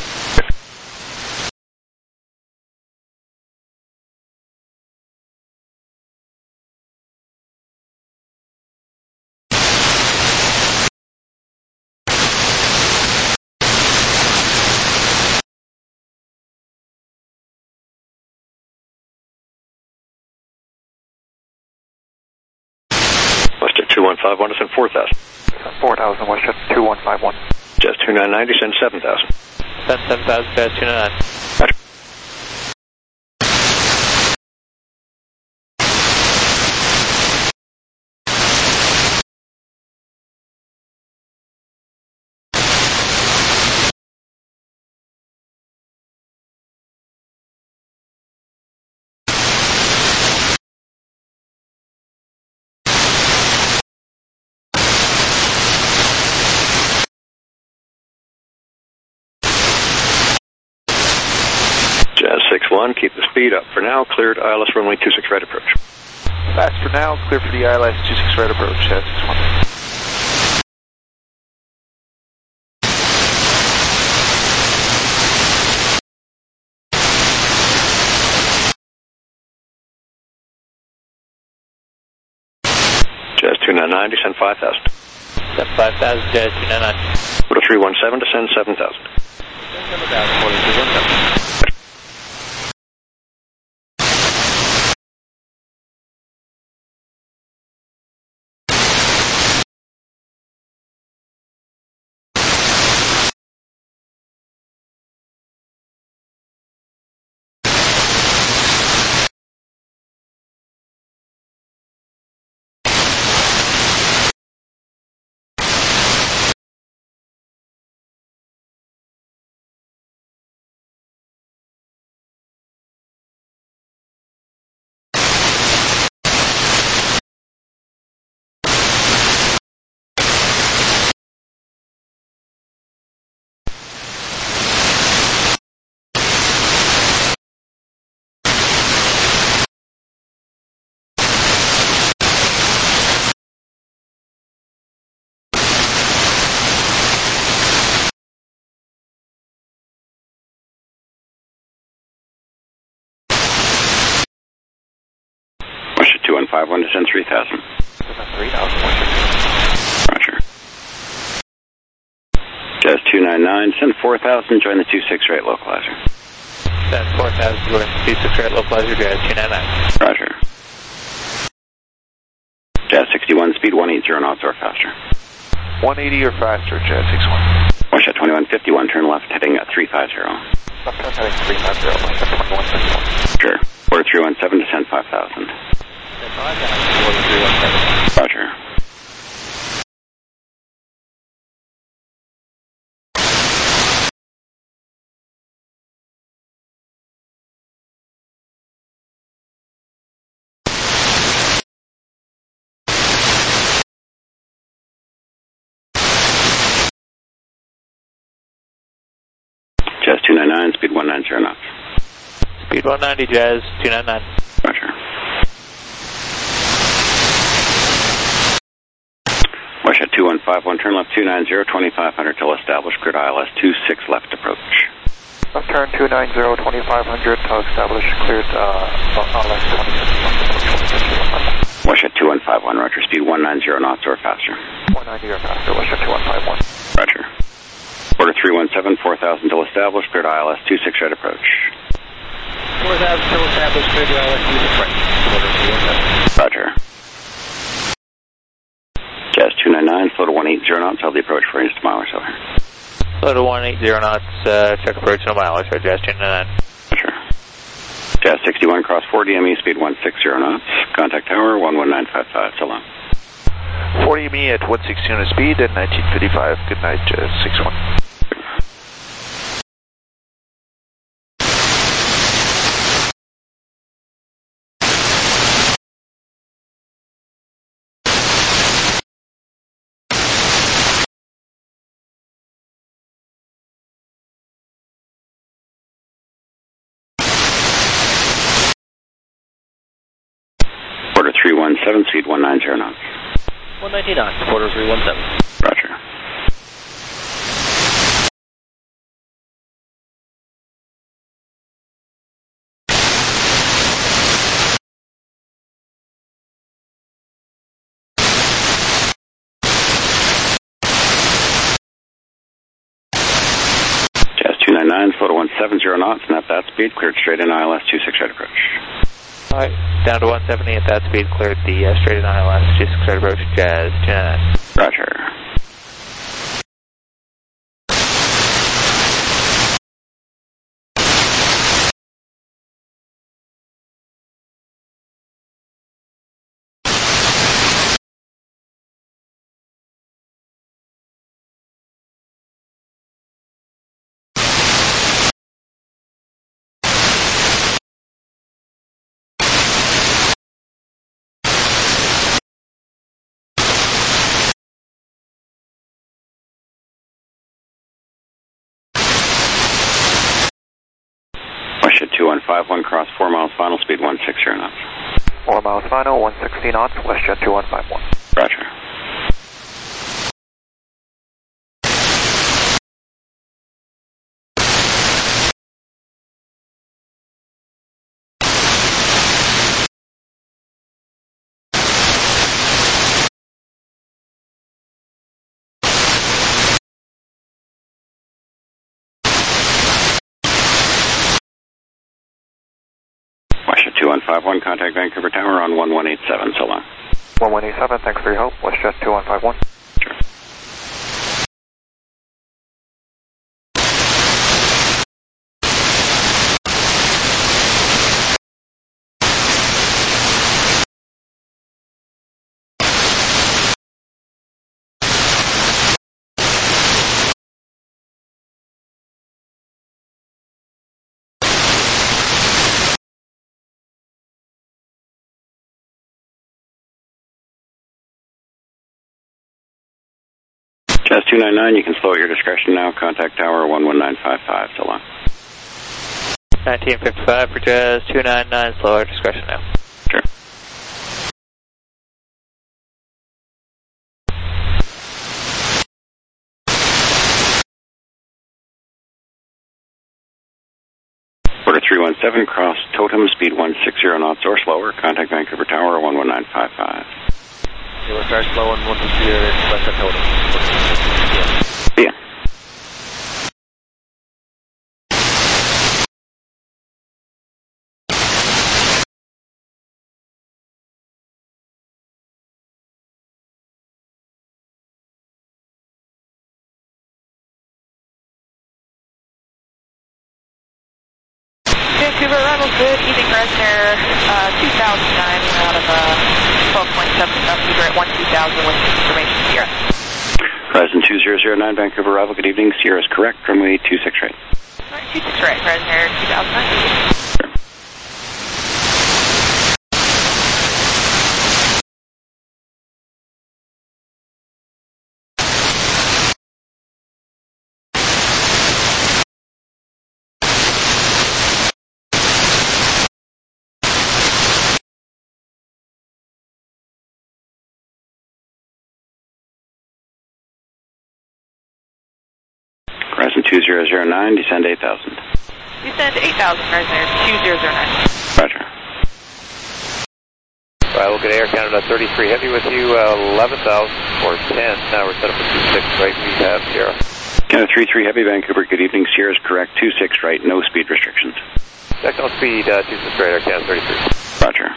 [SPEAKER 1] WestJet 2151, descend 4,000.
[SPEAKER 8] 4,000, WestJet 2151.
[SPEAKER 1] Jazz 299, descend 7,000.
[SPEAKER 11] Descend 7,000, Jazz 299.
[SPEAKER 1] Roger. Jazz 61, keep the speed up. For now, cleared ILS runway 26 right approach.
[SPEAKER 2] Fast for now, clear for the ILS 26 right approach, Jazz 61.
[SPEAKER 1] Jazz 299, descend 5,000.
[SPEAKER 11] Descend 5,000, Jazz 299.
[SPEAKER 1] Porter 317, descend 7,000.
[SPEAKER 6] Descend 7,000, Porter 317.
[SPEAKER 12] 2151, descend 3000.
[SPEAKER 2] 3000,
[SPEAKER 12] Roger. Jazz 299, send 4000, join the 26 right localizer.
[SPEAKER 11] Send 4000, join the 26 right localizer, Jazz 299.
[SPEAKER 12] Roger. Jazz 61, speed 180 knots or faster.
[SPEAKER 2] 180 or faster, Jazz 61.
[SPEAKER 12] Washut 2151, turn left, heading 350.
[SPEAKER 2] Left turn heading 350, Washut 2151.
[SPEAKER 12] Sure. Order 317, descend 5000. Roger. Jazz 299, speed 190 knots.
[SPEAKER 11] Speed 190, Jazz 299.
[SPEAKER 12] Roger. Washut 2151, turn left 290, 2500 till established, cleared ILS 26 left approach.
[SPEAKER 2] Left turn 290, 2500 till established, cleared ILS 26.
[SPEAKER 12] Washut 2151, roger, speed 190 knots or faster.
[SPEAKER 2] 190 or faster, Washut 2151.
[SPEAKER 12] Roger. Order 317, 4000 till established, cleared ILS 26 right approach.
[SPEAKER 6] 4000 till established, cleared ILS 26 right. Order 317.
[SPEAKER 12] Roger. Jazz 299, slow to 180 knots, hold the approach for inch to mile or so.
[SPEAKER 11] Slow to 180 knots, check approach to a mile or so, Jazz 299.
[SPEAKER 12] Roger. Jazz 61, cross 4 DME, speed 160 knots, contact tower 11955, so long.
[SPEAKER 2] 40 me at 160 unit speed at 1955. Good night, Jazz 61.
[SPEAKER 12] Order 317, speed 190 knots.
[SPEAKER 6] 190 knots, quarter 317.
[SPEAKER 12] Roger. Jazz 299, slow to 170 knots, and at that speed, cleared straight in ILS 26 right approach.
[SPEAKER 11] Alright, down to 170 at that speed, cleared the straight in ILS 26 right approach, Jazz 299.
[SPEAKER 12] Roger. Washut 2151, cross 4 miles, final speed 160 knots.
[SPEAKER 2] 4 miles final, 160 knots, WestJet 2151.
[SPEAKER 12] Roger. Washut 2151, contact Vancouver Tower on 1187, so long.
[SPEAKER 2] 1187, thanks for your help, WestJet 2151.
[SPEAKER 12] Sure. Jazz 299, you can slow at your discretion now. Contact tower 11955, so long.
[SPEAKER 11] 1955 for Jazz 299, slow at discretion now.
[SPEAKER 12] Sure. Order 317, cross Totem, speed 160 knots or slower. Contact Vancouver Tower, 11955.
[SPEAKER 6] We'll start slow and 160 west of Totem.
[SPEAKER 12] Yeah.
[SPEAKER 10] Vancouver arrival, good evening, Resner, 2009, we're out of 12.7 Vancouver at 12000 with information Sierra.
[SPEAKER 12] Horizon 2009, Vancouver arrival, good evening, Sierra is correct, runway 26 right.
[SPEAKER 10] Alright, 26 right, Resner, 2009.
[SPEAKER 12] Horizon 2009, descend 8,000.
[SPEAKER 10] Descend 8,000, Resner, 2009.
[SPEAKER 12] Roger.
[SPEAKER 4] We'll get Air Canada 33 Heavy with you, 11,410. Now we're set up for 26 right, we have Sierra.
[SPEAKER 12] Canada 33 Heavy, Vancouver, good evening, Sierra is correct, 26 right, no speed restrictions.
[SPEAKER 4] Technical speed, 26 right, Air Canada 33.
[SPEAKER 12] Roger.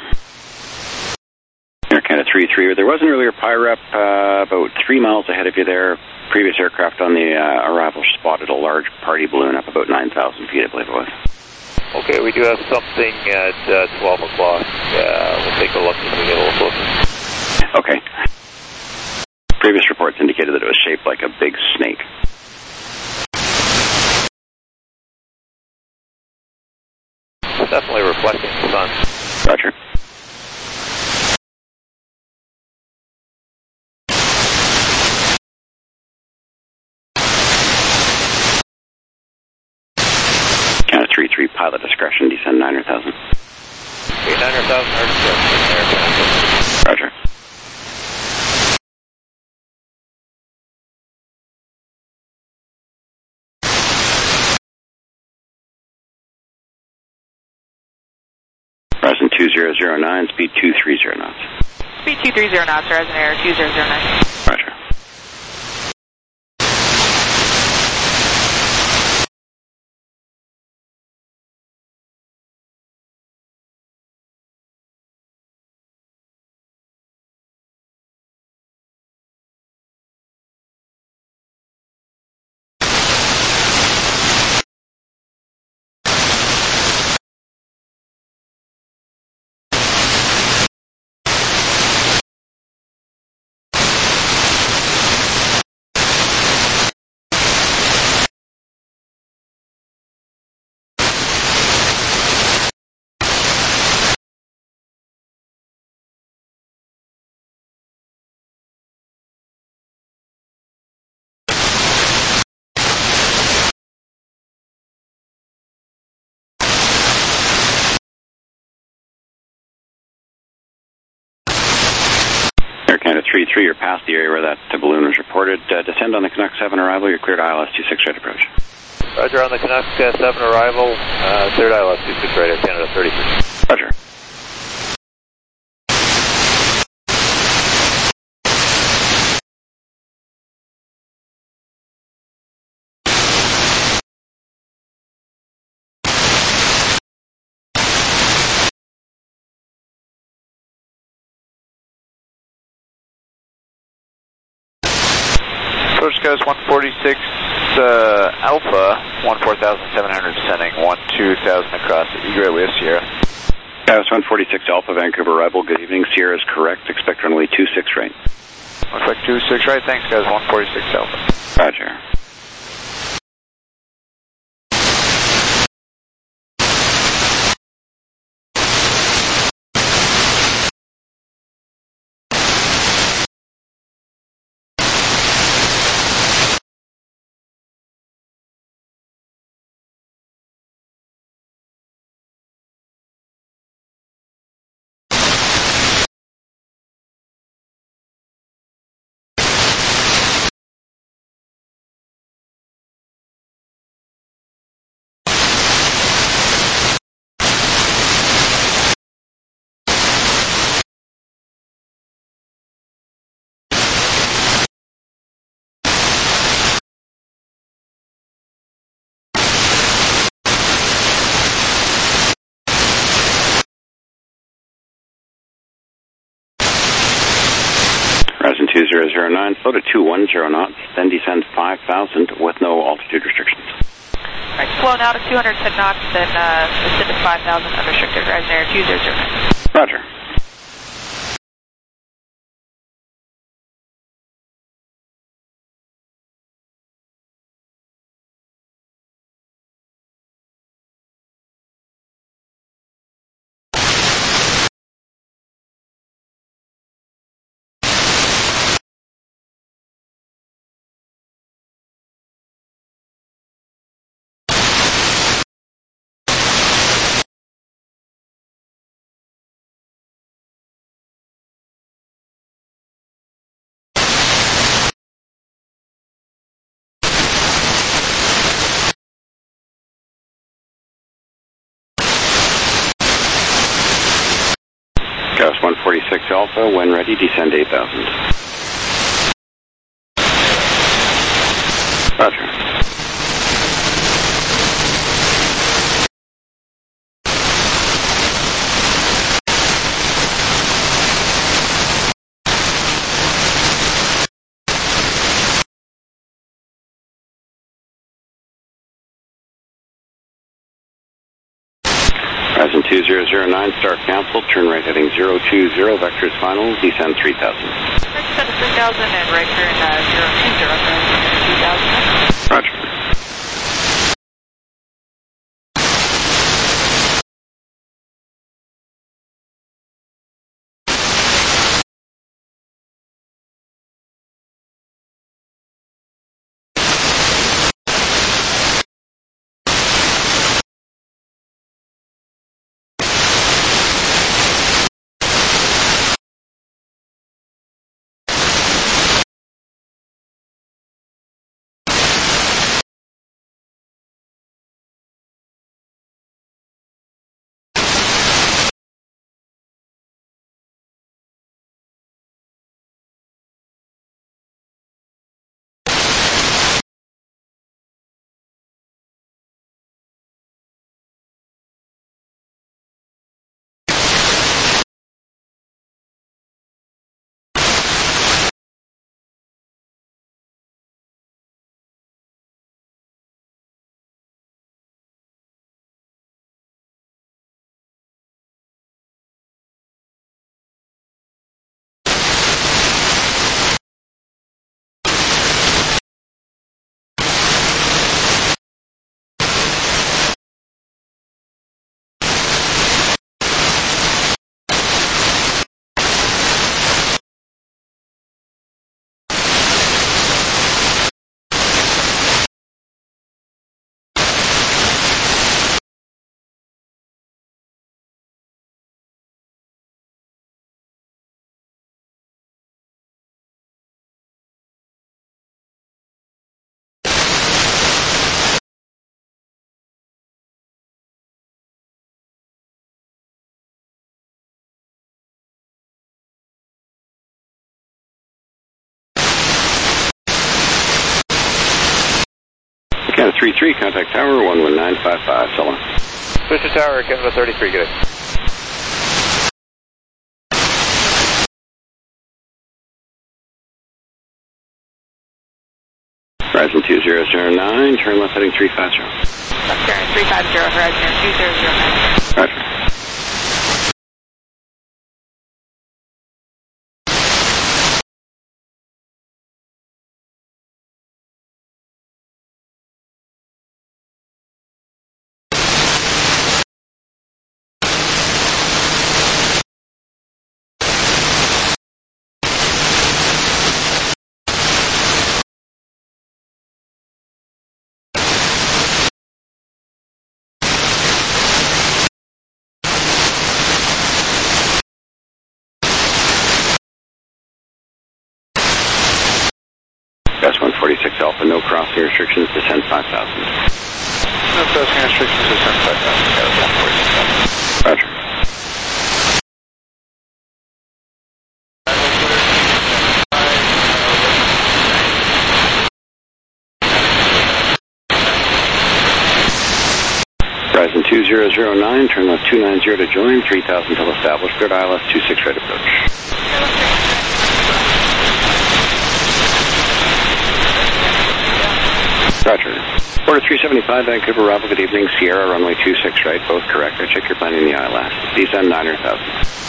[SPEAKER 12] Air Canada 33, there was an earlier PIREP about 3 miles ahead of you there. Previous aircraft on the arrival spotted a large party balloon up about 9,000 feet, I believe it was.
[SPEAKER 4] Okay, we do have something at 12 o'clock. We'll take a look as we get a little closer.
[SPEAKER 12] Okay. Previous reports indicated that it was shaped like a big snake.
[SPEAKER 4] It's definitely reflecting the sun.
[SPEAKER 12] Roger. Canada 33, pilot discretion, descend 900,000.
[SPEAKER 4] Okay, 900,000, hard discretion, Air Canada.
[SPEAKER 12] Roger. Horizon 2009, speed 230 knots.
[SPEAKER 10] Speed 230 knots, Horizon Air 2009.
[SPEAKER 12] Roger. Air Canada 33, you're past the area where that balloon was reported. Descend on the Canuck 7 arrival, you're cleared ILS 26 right approach.
[SPEAKER 4] Roger, on the Canuck 7 arrival, cleared ILS 26 right, Air Canada 33.
[SPEAKER 12] Roger.
[SPEAKER 13] Approach Skies 146 Alpha, 14,700 descending, 12,000 across Egret with Sierra.
[SPEAKER 12] Skies 146 Alpha, Vancouver arrival, good evening, Sierra is correct, expect runway 26 right.
[SPEAKER 13] Looks like 26 right, thanks guys, 146 Alpha.
[SPEAKER 12] Roger. 2009, slow to 210 knots, then descend 5,000 with no altitude restrictions.
[SPEAKER 10] All right, slow now to 210 knots, then descend to 5,000 unrestricted, rising air 2009.
[SPEAKER 12] Roger. Gauss 146 Alpha, when ready, descend 8,000. Roger. Horizon 2009, start canceled, turn right heading 020, vectors final, descend 3,000.
[SPEAKER 10] Descend to 3,000 and right turn 020, 3,000.
[SPEAKER 12] Roger. Canada 33, contact tower 11955, Sullivan.
[SPEAKER 13] Booster Tower, Canada 33, good day.
[SPEAKER 12] Horizon 2009, turn left heading 350.
[SPEAKER 10] Left turn 350, horizon 2009.
[SPEAKER 12] Roger. Gauss 146 Alpha, no crossing restrictions, descend 5,000.
[SPEAKER 13] No crossing restrictions, descend 5,000, Gauss 146 Alpha.
[SPEAKER 12] Roger. Horizon 2009, turn left 290 to join, 3,000 till established, grid ILS 26 right approach. Roger. Order 375, Vancouver, Bravo, good evening. Sierra, runway 26 right, both correct. I check your planning the ILS. Descend 900,000.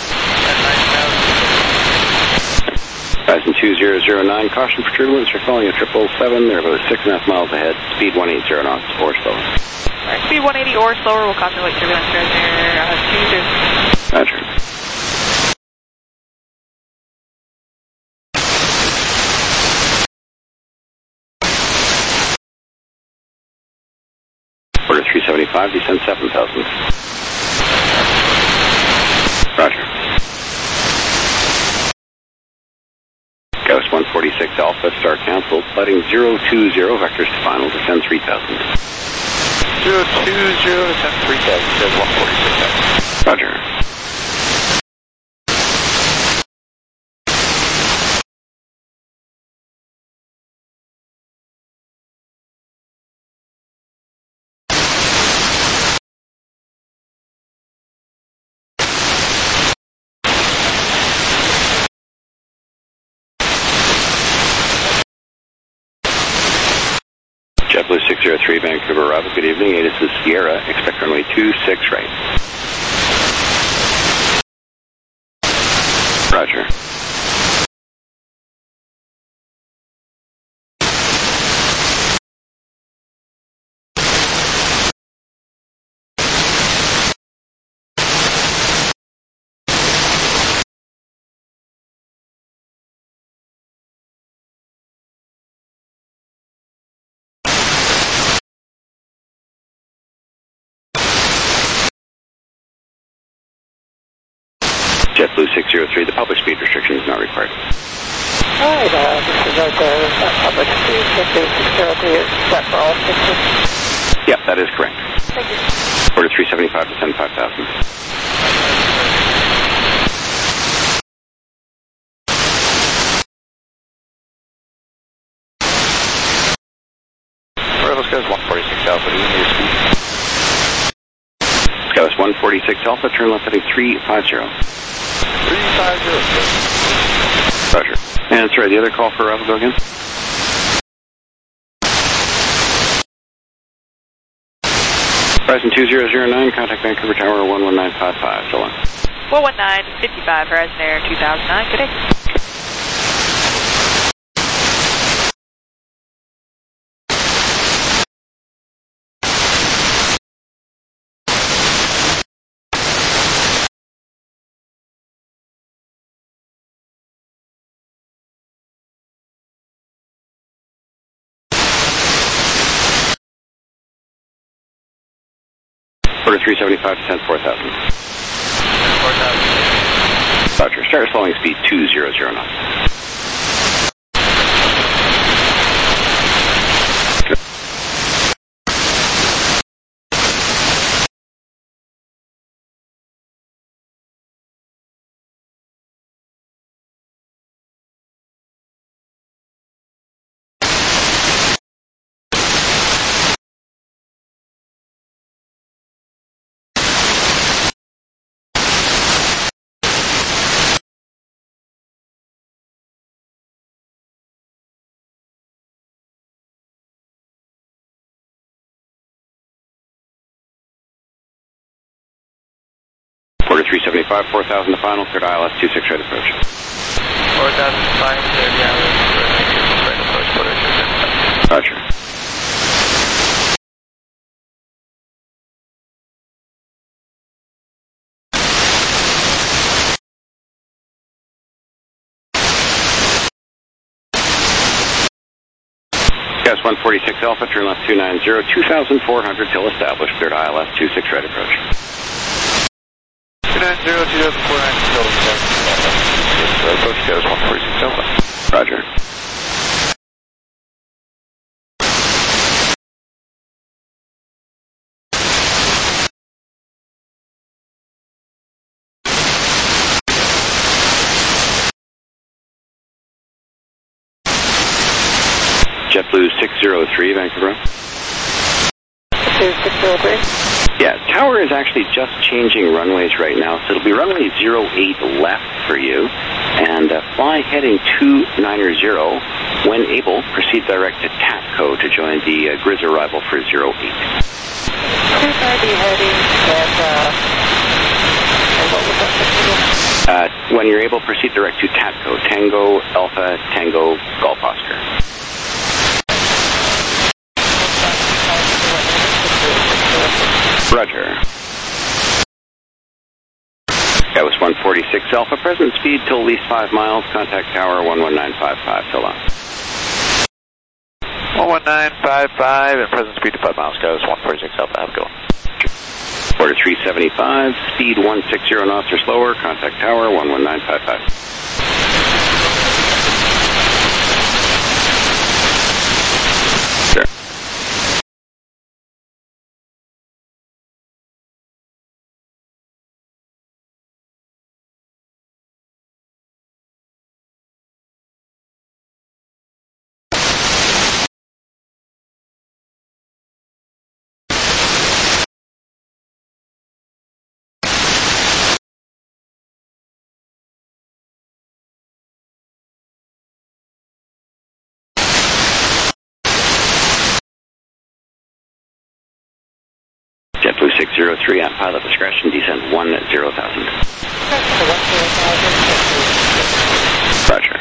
[SPEAKER 12] 2009, caution for turbulence. You're following a 777. They're about 6.5 miles ahead. Speed 180 knots or slower.
[SPEAKER 10] Alright, speed 180 or slower. We'll calculate turbulence right there.
[SPEAKER 12] Roger. Order 375, descend 7,000. Roger. Gauss 146 Alpha, start canceled. Flooding 020, vectors to final, descend 3,000.
[SPEAKER 5] 020, descend 3,000, says 146.
[SPEAKER 12] Roger. JetBlue 603, Vancouver, Bravo, good evening. This is Sierra. Expect runway 26 right. Roger. JetBlue 603, the public speed restriction is not required.
[SPEAKER 14] Alright, this is our public speed, JetBlue 603 is set for all 60.
[SPEAKER 12] Yep, that is correct.
[SPEAKER 14] Thank you.
[SPEAKER 12] Order 375 to send 5,000.
[SPEAKER 5] Alright, let's go 146 Alpha, do you need your speed?
[SPEAKER 12] Gauss 146 Alpha, turn left heading 350.
[SPEAKER 5] 350.
[SPEAKER 12] Roger. And sorry, the other call for Bravo, go again? Horizon 2009, contact Vancouver Tower 11955, so long.
[SPEAKER 10] 419-55, Horizon Air 2009, good day.
[SPEAKER 12] Order 375 to send 4,000. 4,000. Roger. Start slowing speed 200 knots. Order 375, 4,000 to final, cleared ILS 26 right approach.
[SPEAKER 11] 4,000 fine, cleared the ILS, right approach, order 375.
[SPEAKER 12] Roger. Gas 146 Alpha, turn left 290, 2,400 till established, cleared ILS 26 right approach.
[SPEAKER 5] 290, 2,400 till established, approach, Gas 146 Alpha.
[SPEAKER 12] Roger. JetBlue 603, Vancouver.
[SPEAKER 14] 603.
[SPEAKER 12] Yeah, tower is actually just changing runways right now, so it'll be runway 08 left for you, and fly heading 290 When able, proceed direct to TATCO to join the Grizz arrival for 08.
[SPEAKER 14] 290 heading, and what was that?
[SPEAKER 12] When you're able, proceed direct to TATCO, Tango, Alpha, Tango, Golf Oscar. Roger. That was 146 Alpha, present speed till at least 5 miles, contact tower 11955, so long.
[SPEAKER 5] 11955 and present speed to 5 miles, guys, 146 Alpha, have a go.
[SPEAKER 12] Order 375, speed 160 knots or slower, contact tower 11955. Sure. JetBlue 603 at pilot discretion, descent 10,000. Roger.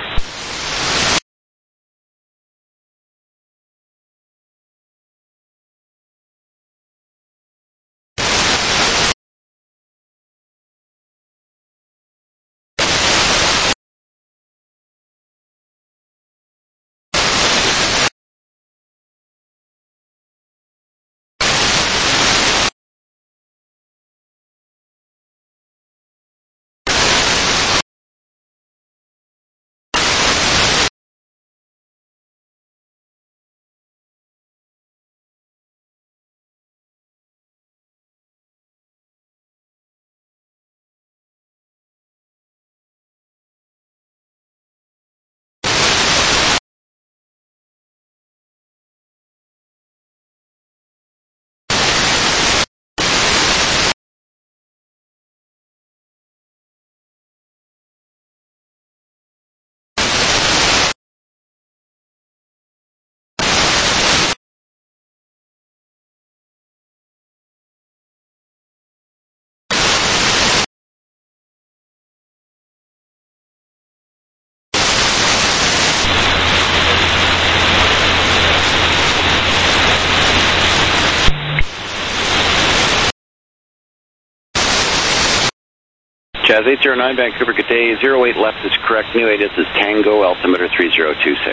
[SPEAKER 12] Jazz 809, Vancouver, good day. 08 left is correct. New 8 is Tango, altimeter 3026.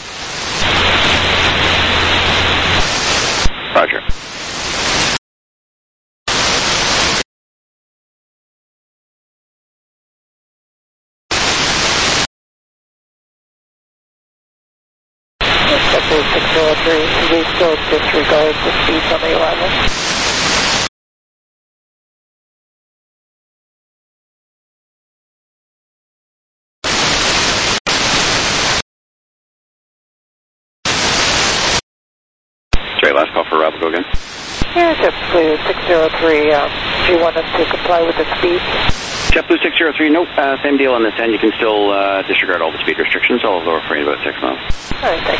[SPEAKER 12] Roger.
[SPEAKER 14] JetBlue 603, we still disregard the speeds on the arrival.
[SPEAKER 12] Last call for Rob, go again.
[SPEAKER 14] Yeah, JetBlue 603, do you want us to comply with the speed?
[SPEAKER 12] JetBlue 603, nope, same deal on this end. You can still disregard all the speed restrictions. I'll lower for you about 6 miles.
[SPEAKER 14] Alright, thanks.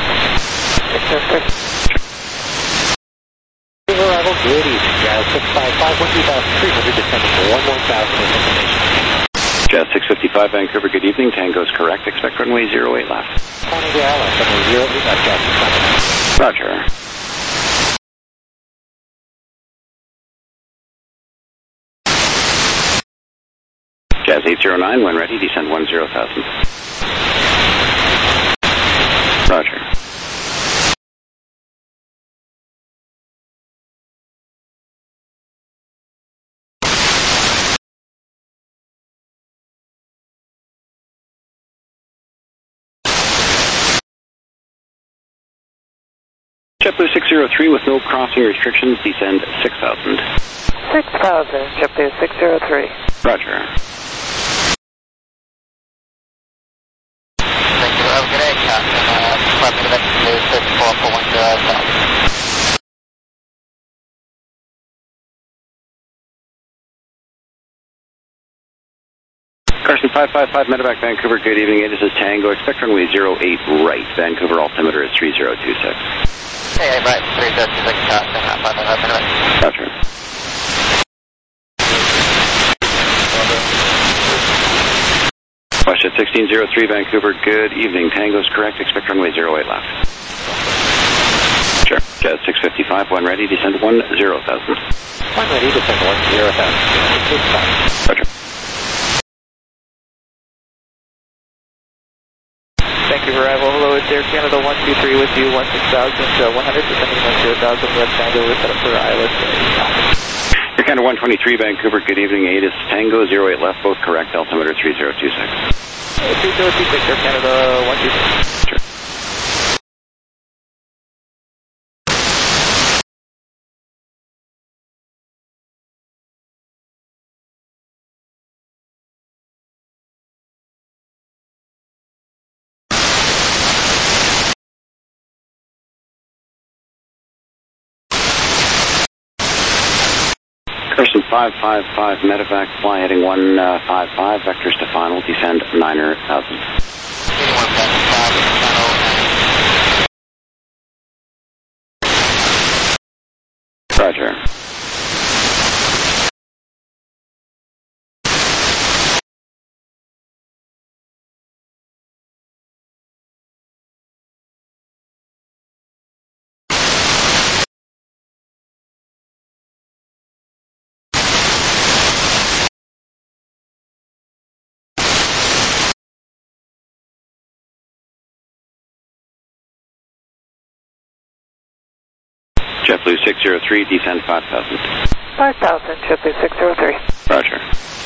[SPEAKER 14] 603.
[SPEAKER 6] Arrival, good evening, Jazz 655, 1,300, descending to 11,000 with information.
[SPEAKER 12] Jazz 655, Vancouver, good evening. Tango's correct. Expect runway 08 left.
[SPEAKER 6] County the island, runway 08 left, Jazz 655.
[SPEAKER 12] Roger. Jazz 809, when ready, descend 10,000. Roger. JetBlue 603 with no crossing restrictions, descend 6,000.
[SPEAKER 14] 6,000, JetBlue 603.
[SPEAKER 12] Roger.
[SPEAKER 9] Good day, Captain. Department of Executive 64410.
[SPEAKER 12] Carson 555, Medevac, Vancouver, good evening. This is Tango. Expect runway 08 right. Vancouver altimeter is 3026.
[SPEAKER 15] Hey, right, 3026,
[SPEAKER 12] Roger. Question 1603, Vancouver, good evening. Tango's correct. Expect runway 08 left. Sure. Jazz 655, one ready, descend 10,000.
[SPEAKER 6] One ready, descend 10,000.
[SPEAKER 12] Roger.
[SPEAKER 6] Thank you for arrival. Hello, it's Air Canada 123 with you, 16,100, descending 10,000, West Tango, we're set up for ILS.
[SPEAKER 12] Air Canada 123, Vancouver, good evening. 8 is Tango, 08 left, both correct, altimeter 3026.
[SPEAKER 6] 3026, Air Canada 123.
[SPEAKER 12] Sure. Carson 555, Medevac, fly heading 155, vectors to final, descend 9,000. Roger. JetBlue 603, descend 5,000.
[SPEAKER 14] 5,000, JetBlue 603.
[SPEAKER 12] Roger.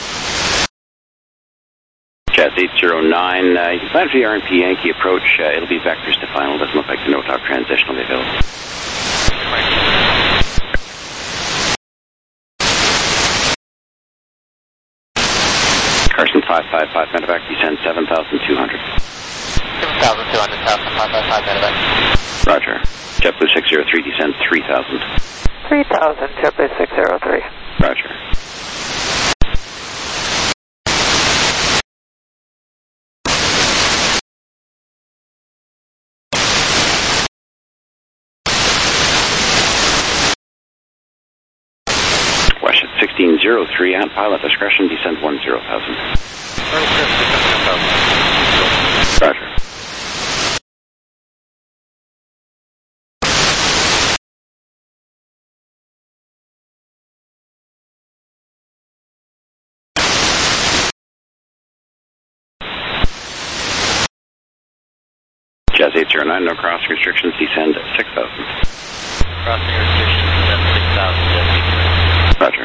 [SPEAKER 12] Jazz 809, you can plan for the RNP Yankee approach. It'll be vectors to final. Doesn't look like the no-top transition will be available. Carson 555, Medevac, descend 7,200.
[SPEAKER 15] 7,200, 555, Medevac.
[SPEAKER 12] Roger. JetBlue 603, descend 3,000.
[SPEAKER 14] 3,000, JetBlue 603.
[SPEAKER 12] Roger. West 1603, at pilot discretion, descend 10,000. Roger. Jazz 809, no cross restrictions, descend 6,000.
[SPEAKER 4] Crossing restrictions, descend 6,000,
[SPEAKER 12] Roger.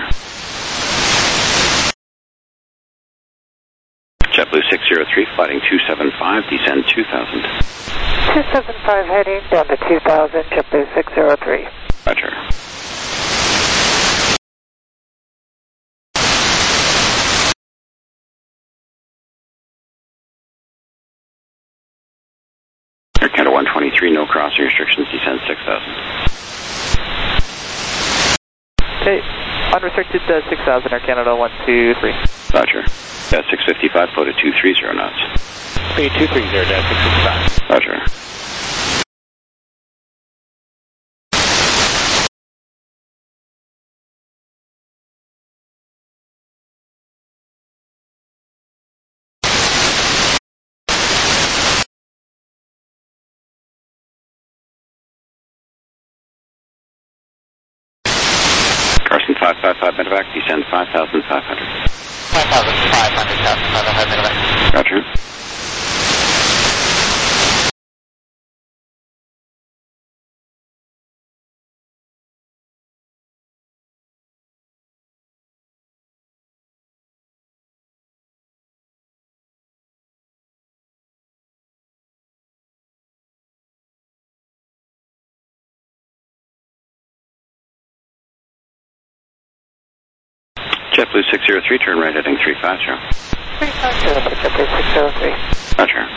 [SPEAKER 12] JetBlue 603, flighting 275, descend 2,000.
[SPEAKER 14] 275 heading down to 2,000, JetBlue 603.
[SPEAKER 12] Roger. Air Canada 123, no crossing restrictions, descend 6,000.
[SPEAKER 6] Okay, unrestricted 6,000, Air Canada 123.
[SPEAKER 12] Roger. 655, float at 230 knots.
[SPEAKER 6] Speed 230, 655.
[SPEAKER 12] Roger. Carson 555, Medevac, descend 5,500.
[SPEAKER 15] 5,500, Medevac.
[SPEAKER 12] Roger. JetBlue 603, turn right heading 350.
[SPEAKER 14] 350, JetBlue 603.
[SPEAKER 12] Roger.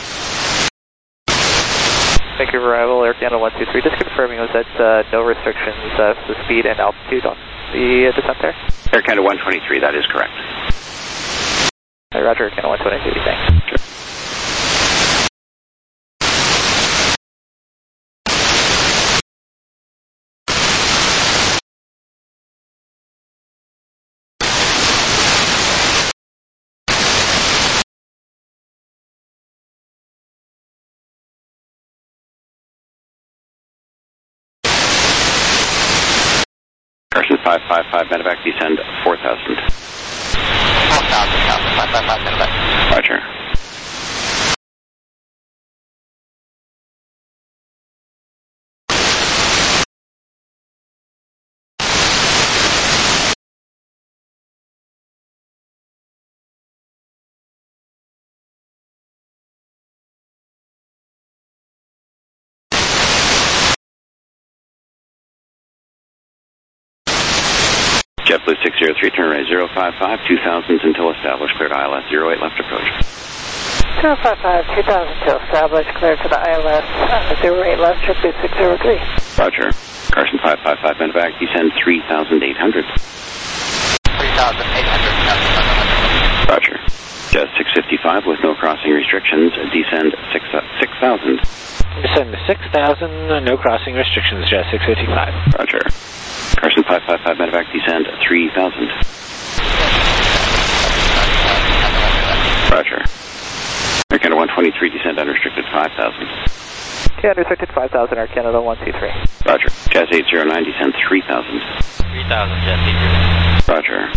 [SPEAKER 6] Thank you for arrival, Air Canada 123. Just confirming, was that no restrictions for the speed and altitude on the descent there?
[SPEAKER 12] Air Canada 123, that is correct.
[SPEAKER 6] runway, Roger, Canada 122, thanks.
[SPEAKER 12] Carson 555 medevac, descend 4,000.
[SPEAKER 15] 4,000, 555 medevac.
[SPEAKER 12] Roger. JetBlue 603, turn right 055, 2000s until established, cleared ILS 08 left approach.
[SPEAKER 14] 055, 2000 until established, cleared to the ILS 08 left, JetBlue 603.
[SPEAKER 12] Roger. Carson 555 medevac, descend 3,800.
[SPEAKER 15] 3,800.
[SPEAKER 12] Roger. Jazz 655 with no crossing restrictions, descend 6,000.
[SPEAKER 16] Descend 6,000, no crossing restrictions, Jazz 655.
[SPEAKER 12] Roger. Carson 555 medevac, descend 3,000. Roger. Air Canada 123, descend unrestricted 5,000.
[SPEAKER 6] Okay, unrestricted 5,000, Air Canada 123.
[SPEAKER 12] Roger. Jazz 809, descend 3,000.
[SPEAKER 11] 3,000, Jazz 809.
[SPEAKER 12] Roger.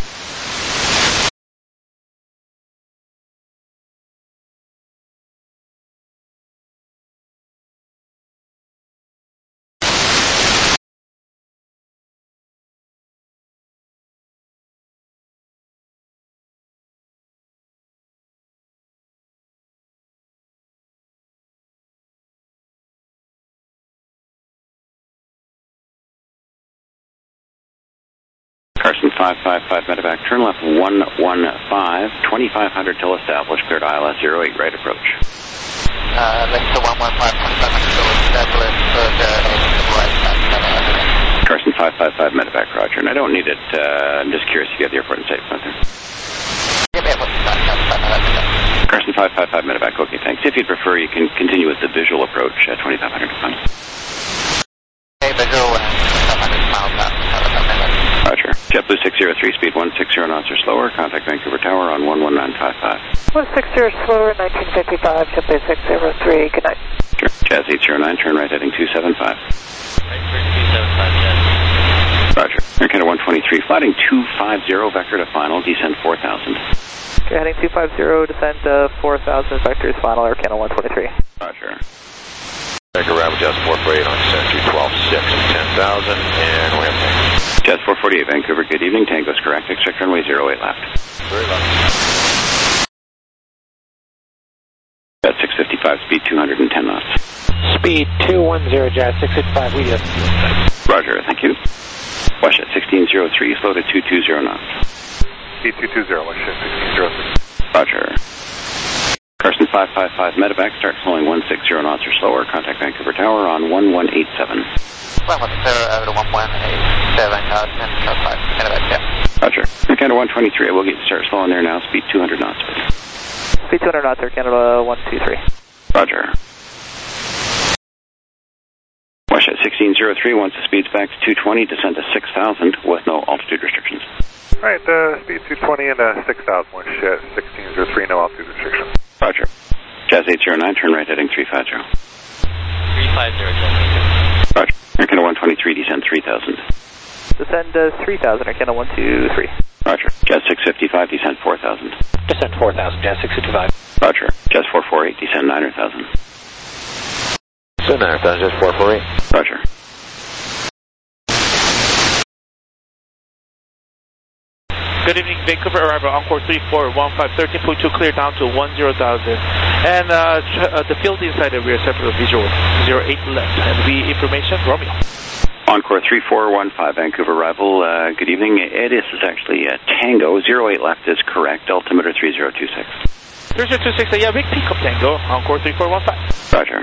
[SPEAKER 12] Carson 555 medevac, turn left 115, 2,500 till established, cleared ILS 08 right approach.
[SPEAKER 15] Link to 115, 2,500 till established, right,
[SPEAKER 12] Carson 555 medevac, Roger. And I don't need it, I'm just curious if you have the airport and safe out there. Carson 555 medevac, okay, thanks. If you'd prefer, you can continue with the visual approach at 2,500 final.
[SPEAKER 15] Okay, visual, 2,500 miles out.
[SPEAKER 12] Roger. JetBlue 603, speed 160 knots or slower. Contact Vancouver Tower on 11955.
[SPEAKER 14] 160 slower, 1955, JetBlue 603, good night.
[SPEAKER 12] Sure. Jazz 809, turn right heading 275.
[SPEAKER 11] Right, turn 275, Jazz.
[SPEAKER 12] Roger. Air Canada 123, flighting 250, vector to final, descend 4,000.
[SPEAKER 6] Okay, heading 250, descend 4,000, vector is final, Air Canada 123.
[SPEAKER 12] Roger.
[SPEAKER 17] Vancouver Avenue, Jazz 448 on descent 212.6 at 10,000, and we have
[SPEAKER 12] Jazz 448, Vancouver, good evening. Tango's correct. Expect runway 08 left.
[SPEAKER 17] very left.
[SPEAKER 12] At 655, speed 210 knots.
[SPEAKER 16] Speed 210, Jazz 655, we have.
[SPEAKER 12] Roger, thank you. Washjet 1603, slow to 220 knots.
[SPEAKER 2] Speed 220, Washjet 1603.
[SPEAKER 12] Roger. Carson 555 medevac, start slowing 160 knots or slower. Contact Vancouver Tower on 1187.
[SPEAKER 15] 110 over to 117, and 5 medevac, yeah.
[SPEAKER 12] Roger. Air Canada 123, I will get you start slowing there now. Speed 200 knots, please.
[SPEAKER 6] Speed 200 knots, Air Canada 123.
[SPEAKER 12] Roger. Washjet 1603, once the speed's back to 220, descend to 6,000 with no altitude restrictions.
[SPEAKER 2] All right, speed 220 and 6,000, Washjet 1603, no altitude restrictions.
[SPEAKER 12] Roger. Jazz 809, turn right heading 350.
[SPEAKER 11] 350, Jazz 809.
[SPEAKER 12] Roger. Air Canada 123, descend 3,000.
[SPEAKER 6] Descend 3,000, Air Canada 123.
[SPEAKER 12] Roger. Jazz 655, descend 4,000.
[SPEAKER 16] Descend 4,000, Jazz 655.
[SPEAKER 12] Roger. Jazz 448, descend 9,000.
[SPEAKER 17] Descend 9,000, Jazz 448.
[SPEAKER 12] Roger.
[SPEAKER 18] Good evening, Vancouver arrival, Encore 3415, 13.2 clear down to 10,000. And the field inside the rear separate visual 08 left. And V information, Romeo.
[SPEAKER 12] Encore 3415, Vancouver arrival, good evening. This is actually Tango, 08 left is correct, altimeter 3026.
[SPEAKER 18] 3026, yeah, big peak of Tango, Encore 3415.
[SPEAKER 12] Roger.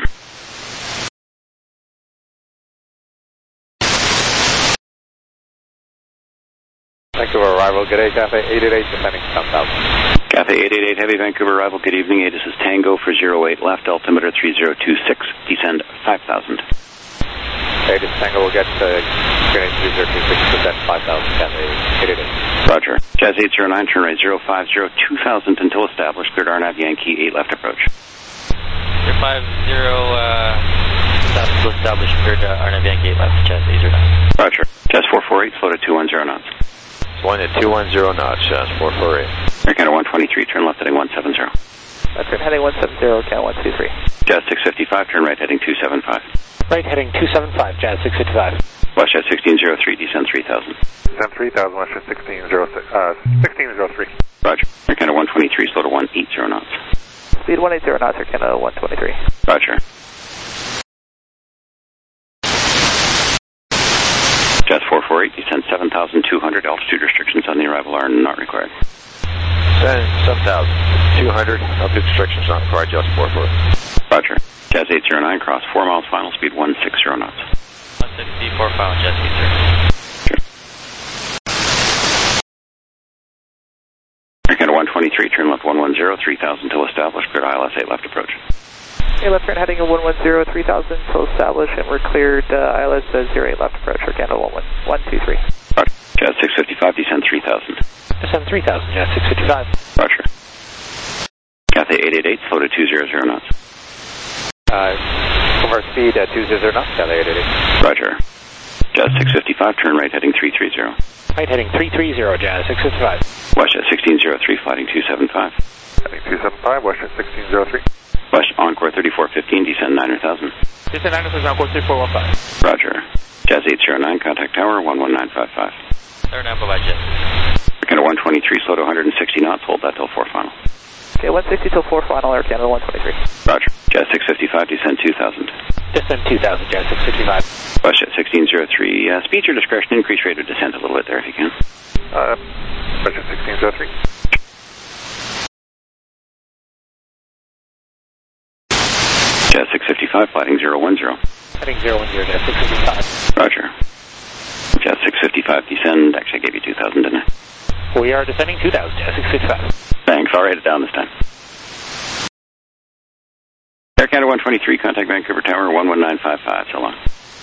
[SPEAKER 2] Vancouver arrival, good day, Cafe 888, descending 10,000.
[SPEAKER 12] Cathay 888 Heavy, Vancouver arrival, good evening. ATIS is Tango for 08 left, altimeter 3026, descend 5,000.
[SPEAKER 2] ATIS Tango will get Greenwich 3026, descend 5,000, Cathay 888.
[SPEAKER 12] Roger. Jazz 809, turn right 050, 2000 until established, cleared RNAV Yankee 8 left approach.
[SPEAKER 11] 050, established, cleared RNAV Yankee 8 left, Jazz 809.
[SPEAKER 12] Roger. Jazz 448, slow to 210 knots.
[SPEAKER 17] One at 210 knots, Jazz 448.
[SPEAKER 12] Air Canada 123, turn left heading 170.
[SPEAKER 6] Turn heading 170, Canada 123.
[SPEAKER 12] Jazz 655, turn right heading 275.
[SPEAKER 16] Right heading 275, Jazz 655.
[SPEAKER 12] Westjet 1603, descend 3000.
[SPEAKER 2] Descend 3000, Westjet 1603.
[SPEAKER 12] Roger. Air Canada 123, slow to 180 knots.
[SPEAKER 6] Speed 180 knots, Air Canada 123.
[SPEAKER 12] Roger. Jazz 448, descend 7,200, altitude restrictions on the arrival are not required.
[SPEAKER 17] 7,200, altitude restrictions not required, Jazz 448.
[SPEAKER 12] Roger. Jazz 809, cross 4 miles, final speed 160 knots.
[SPEAKER 11] 160, 4 final, Jazz 809.
[SPEAKER 12] Sure. Air Canada 123, turn left 110, 3000 till established, cleared ILS 8 left approach.
[SPEAKER 6] Okay, left turn heading 110, 3000 till established, and we're cleared ILS 08 left approach, Air Canada 123.
[SPEAKER 12] Roger. Jazz 655, descend 3000.
[SPEAKER 16] Descend 3000, Jazz 655.
[SPEAKER 12] Roger. Cathay 888, slow to 200 knots.
[SPEAKER 2] Convert speed at 200 knots, Cathay 888.
[SPEAKER 12] Roger. Jazz 655, turn right heading 330.
[SPEAKER 16] Right heading 330, Jazz 655.
[SPEAKER 12] Westjet 1603, flighting 275.
[SPEAKER 2] Heading 275, Westjet 1603.
[SPEAKER 12] West Encore 3415, descend 9,000.
[SPEAKER 18] Descend 9,000, Encore 3415.
[SPEAKER 12] Roger. Jazz 809, contact tower 11955.
[SPEAKER 11] Third now, bye-bye, Jazz.
[SPEAKER 12] Canada 123, slow to 160 knots, hold that till 4 final.
[SPEAKER 6] Okay, 160 till 4 final, Air Canada 123.
[SPEAKER 12] Roger. Jazz 655, descend 2000.
[SPEAKER 16] Descend 2000, Jazz 655.
[SPEAKER 12] Westjet 1603, speed your discretion, increase rate of descent a little bit there if you can.
[SPEAKER 2] Westjet 1603.
[SPEAKER 12] Jazz 655, flighting 010.
[SPEAKER 16] Heading 010, Jazz 655.
[SPEAKER 12] Roger. Jazz 655, descend, actually I gave you 2000, didn't I?
[SPEAKER 16] We are descending 2000, Jazz 655.
[SPEAKER 12] Thanks, I'll write it down this time. Air Canada 123, contact Vancouver Tower 11955, so long.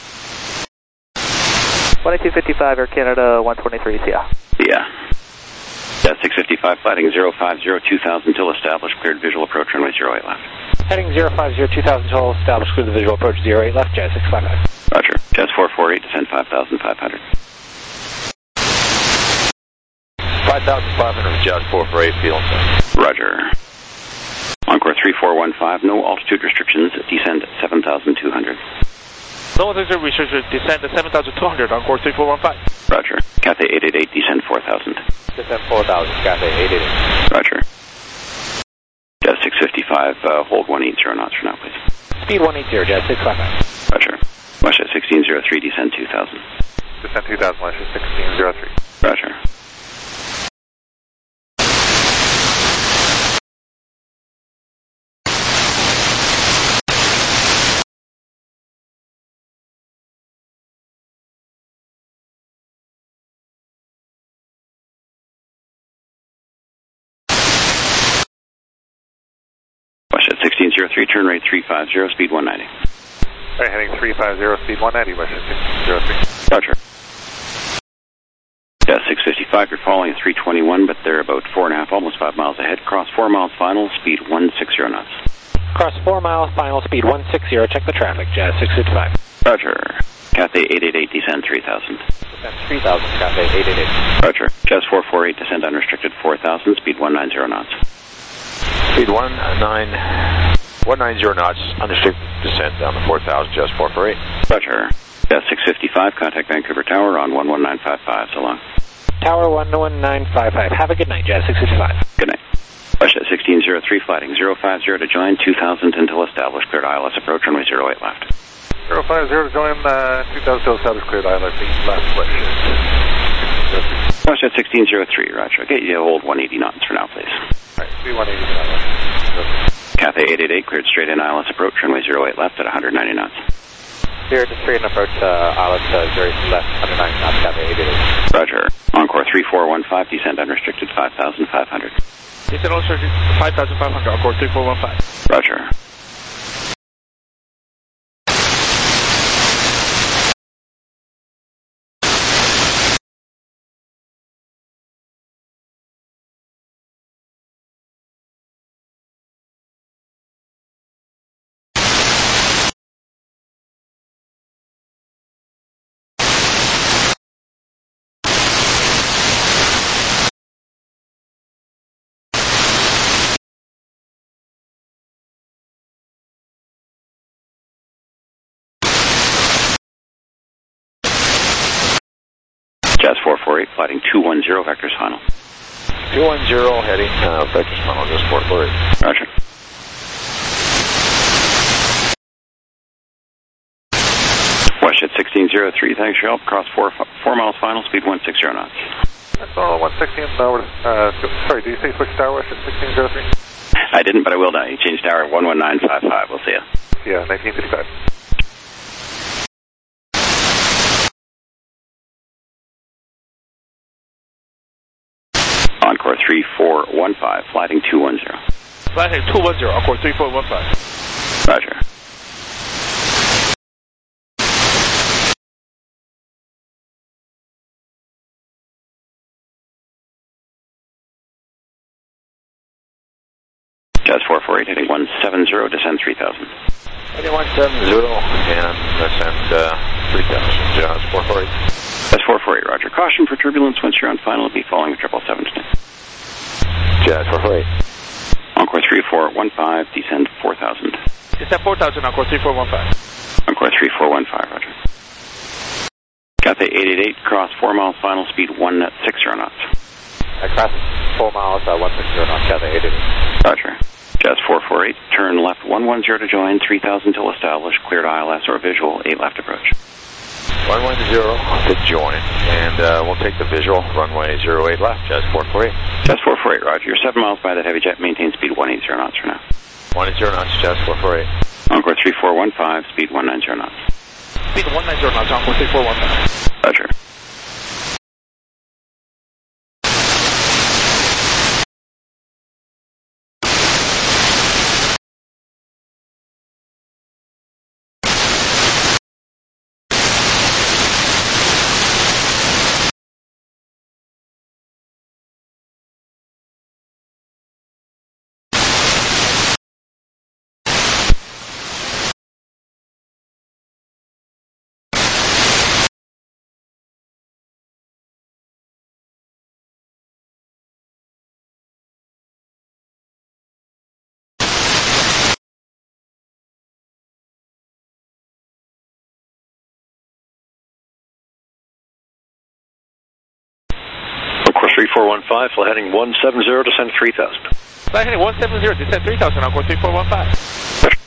[SPEAKER 6] 2255, Air Canada 123, see ya.
[SPEAKER 12] Yeah. Jazz 655, flighting 050, 2000 till established, cleared visual approach runway 08 left.
[SPEAKER 16] Heading 050, 2000 till established, cleared the visual approach 08 left, Jazz 655.
[SPEAKER 12] Roger. Jazz 448, descend 5,500.
[SPEAKER 17] 5,500, Jazz 448, field.
[SPEAKER 12] Roger. Encore 3415, no altitude restrictions, descend 7,200.
[SPEAKER 18] No altitude restrictions, descend at 7,200, Encore 3415.
[SPEAKER 12] Roger. Cathay 888, descend 4,000.
[SPEAKER 2] Descend 4,000, Cathay 888.
[SPEAKER 12] Roger. Jazz 655, hold 180 knots for now, please.
[SPEAKER 16] Speed 180, Jazz 655.
[SPEAKER 12] Roger. Westjet 1603, descend 2000.
[SPEAKER 2] Descend 2000, Westjet 1603.
[SPEAKER 12] Roger. Westjet 1603, turn right 350, speed 190.
[SPEAKER 2] Right, heading 350, speed 190, Westjet 1603.
[SPEAKER 12] Roger. Jazz 655, you're following at 321, but they're about 4.5, almost 5 miles ahead. Cross 4 miles final, speed 160 knots.
[SPEAKER 16] Cross 4 miles, final speed 160, check the traffic, Jazz 655.
[SPEAKER 12] Roger. Cathay 888, descend 3000.
[SPEAKER 2] Descend 3,000, Cathay 888.
[SPEAKER 12] Roger. Jazz 448, descend unrestricted 4,000, speed 190 knots.
[SPEAKER 17] Speed 190 knots, unrestricted descent down to 4,000, Jazz 448.
[SPEAKER 12] Roger. Jazz 655, contact Vancouver Tower on 11955, so long.
[SPEAKER 16] Tower 11955, have a good night, Jazz 655.
[SPEAKER 12] Good night. Westjet 1603, flighting 050 to join, 2000 until established, cleared ILS approach, runway 08 left.
[SPEAKER 2] 050 to join, 2000 till established, cleared ILS left,
[SPEAKER 12] Westjet 1603, roger. Okay, you hold 180 knots for now, please.
[SPEAKER 2] Alright, speed 180 knots.
[SPEAKER 12] Cathay 888, cleared straight in ILS approach, runway 08 left at 190 knots.
[SPEAKER 2] Cleared straight in approach, ILS 0 left, 190 knots, Cathay 888.
[SPEAKER 12] Roger. Encore 3415, descend unrestricted 5,500.
[SPEAKER 18] Descend also 5,500, Encore 3415.
[SPEAKER 12] Roger. Jazz 448, flighting 210, vectors final.
[SPEAKER 17] 210, heading, vectors final, just 448.
[SPEAKER 12] Roger. Westjet 1603, thanks for your help. Cross 4 miles final, speed 160 knots.
[SPEAKER 2] That's all, 160 sorry, did you say switch tower, Westjet 1603?
[SPEAKER 12] I didn't, but I will now. You changed tower 11955. We'll see you.
[SPEAKER 2] Yeah, 1955.
[SPEAKER 12] Encore 3415, flighting 210.
[SPEAKER 18] Flighting 210, Encore 3415.
[SPEAKER 12] Roger. Jazz 448, heading 170, descend 3000.
[SPEAKER 17] Heading 170, and descend 3000, Jazz 448.
[SPEAKER 12] Jazz 448, roger. Caution for turbulence once you're on final, will be following the 777 tonight.
[SPEAKER 17] Jazz 448.
[SPEAKER 12] Encore 3415, descend 4000.
[SPEAKER 18] Descend 4000, Encore 3415.
[SPEAKER 12] Encore 3415, roger. Cathay 888, cross 4 miles final, speed 160 knots.
[SPEAKER 2] Cross 4 miles, 160 knots, Cathay 888.
[SPEAKER 12] Roger. Jazz 448, turn left 110 to join, 3000 till established, cleared ILS or visual, 8 left approach.
[SPEAKER 17] 110 to join, and we'll take the visual, runway 08 left, Jazz 448.
[SPEAKER 12] Jazz 448, roger. You're 7 miles by that heavy jet, maintain speed 180 knots for now.
[SPEAKER 17] 180 knots, Jazz 448.
[SPEAKER 12] Encore 3415, speed 190 knots.
[SPEAKER 18] Speed 190 knots, Encore 3415.
[SPEAKER 12] Roger.
[SPEAKER 1] Course 3415, flight heading 170, descend 3000.
[SPEAKER 18] Flight heading 170, descend 3000, Encore 3415.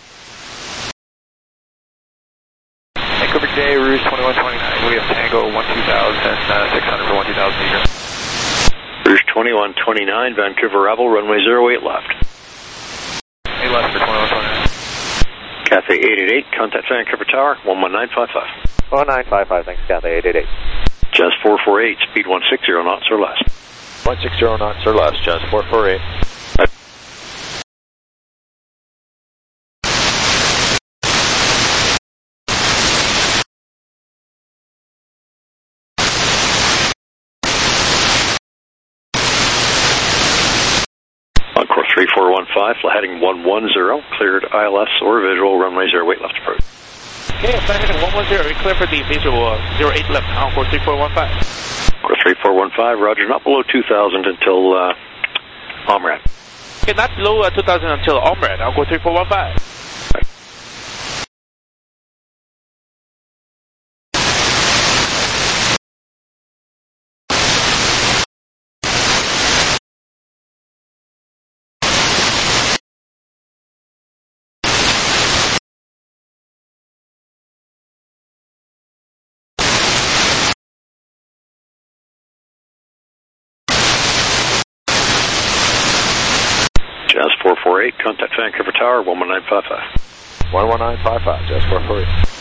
[SPEAKER 2] Vancouver J, Rouge 2129, we have Tango 12600 for 12000 meters.
[SPEAKER 1] Rouge 2129, Vancouver Rebel, runway 08 left.
[SPEAKER 2] 8 left for 2129.
[SPEAKER 1] Cathay 888, contact Vancouver Tower, 11955.
[SPEAKER 2] 1955, thanks, Cathay 888.
[SPEAKER 1] Jazz 448, speed 160 knots or less.
[SPEAKER 17] 160 knots or less, Jazz 448.
[SPEAKER 1] On course 3415, flight heading 110, cleared ILS or visual, runway 08 left approach.
[SPEAKER 18] Okay, flight heading 110, we clear for the visual 08 left, Encore 3415.
[SPEAKER 1] Course 3415, roger, not below 2000 until Omrat.
[SPEAKER 18] Okay, not below 2000 until Omrat, Encore 3415.
[SPEAKER 1] Jazz 448, contact Vancouver Tower, 11955.
[SPEAKER 17] 11955, Jazz 448.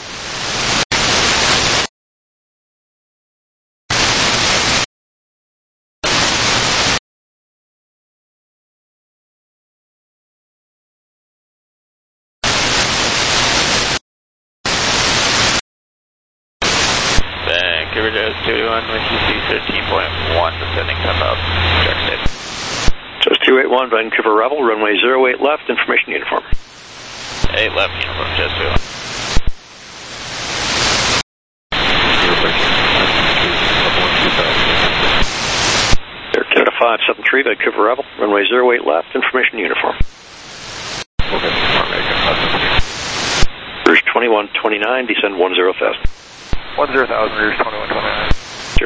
[SPEAKER 11] Vancouver Jazz 281, wind 13.1, descending 10,000, direct state.
[SPEAKER 1] Jazz 281, Vancouver Rebel, runway 08 left, information uniform.
[SPEAKER 11] 8 left, uniform, Jazz 281.
[SPEAKER 1] Air Canada 573, Vancouver Rebel, runway 08 left, information uniform.
[SPEAKER 2] Okay,
[SPEAKER 1] Rouge 2129, descend 10,000.
[SPEAKER 2] 10,000, Rouge 2129.
[SPEAKER 1] Sure.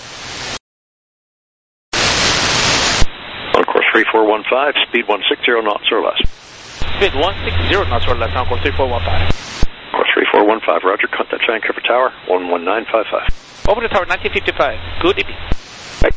[SPEAKER 1] On course 3415, speed 160 knots or less.
[SPEAKER 18] Speed 160 knots or less, on course 3415.
[SPEAKER 1] Course 3415, roger, contact Vancouver Tower, 11955.
[SPEAKER 18] Over to tower 1955, good evening.
[SPEAKER 1] Right.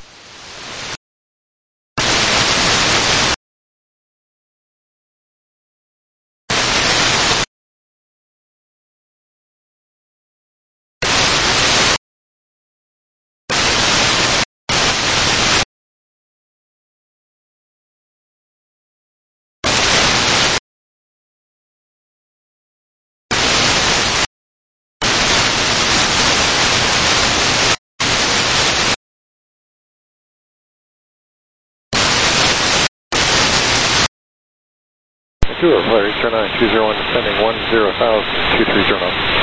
[SPEAKER 2] Vancouver, Larry, turn 201, descending 10,000, 2309.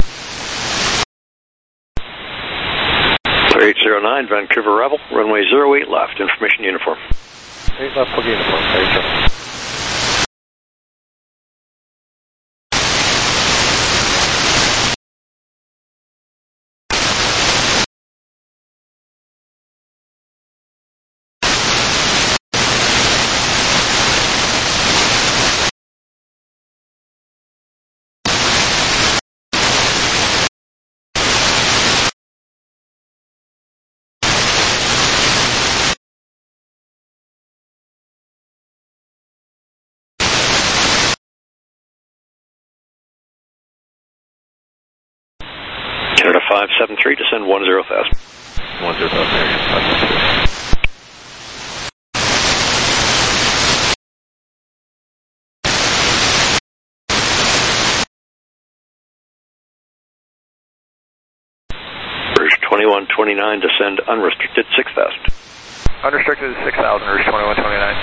[SPEAKER 1] 809, Vancouver Rebel, runway 08 left, information uniform.
[SPEAKER 2] 8 left, plug uniform, Larry, turn.
[SPEAKER 1] Canada 573, descend 10,000.
[SPEAKER 2] 10,000, Larry, 573.
[SPEAKER 1] Rouge 2129, descend unrestricted 6,000.
[SPEAKER 2] Unrestricted 6,000, Rouge 2129.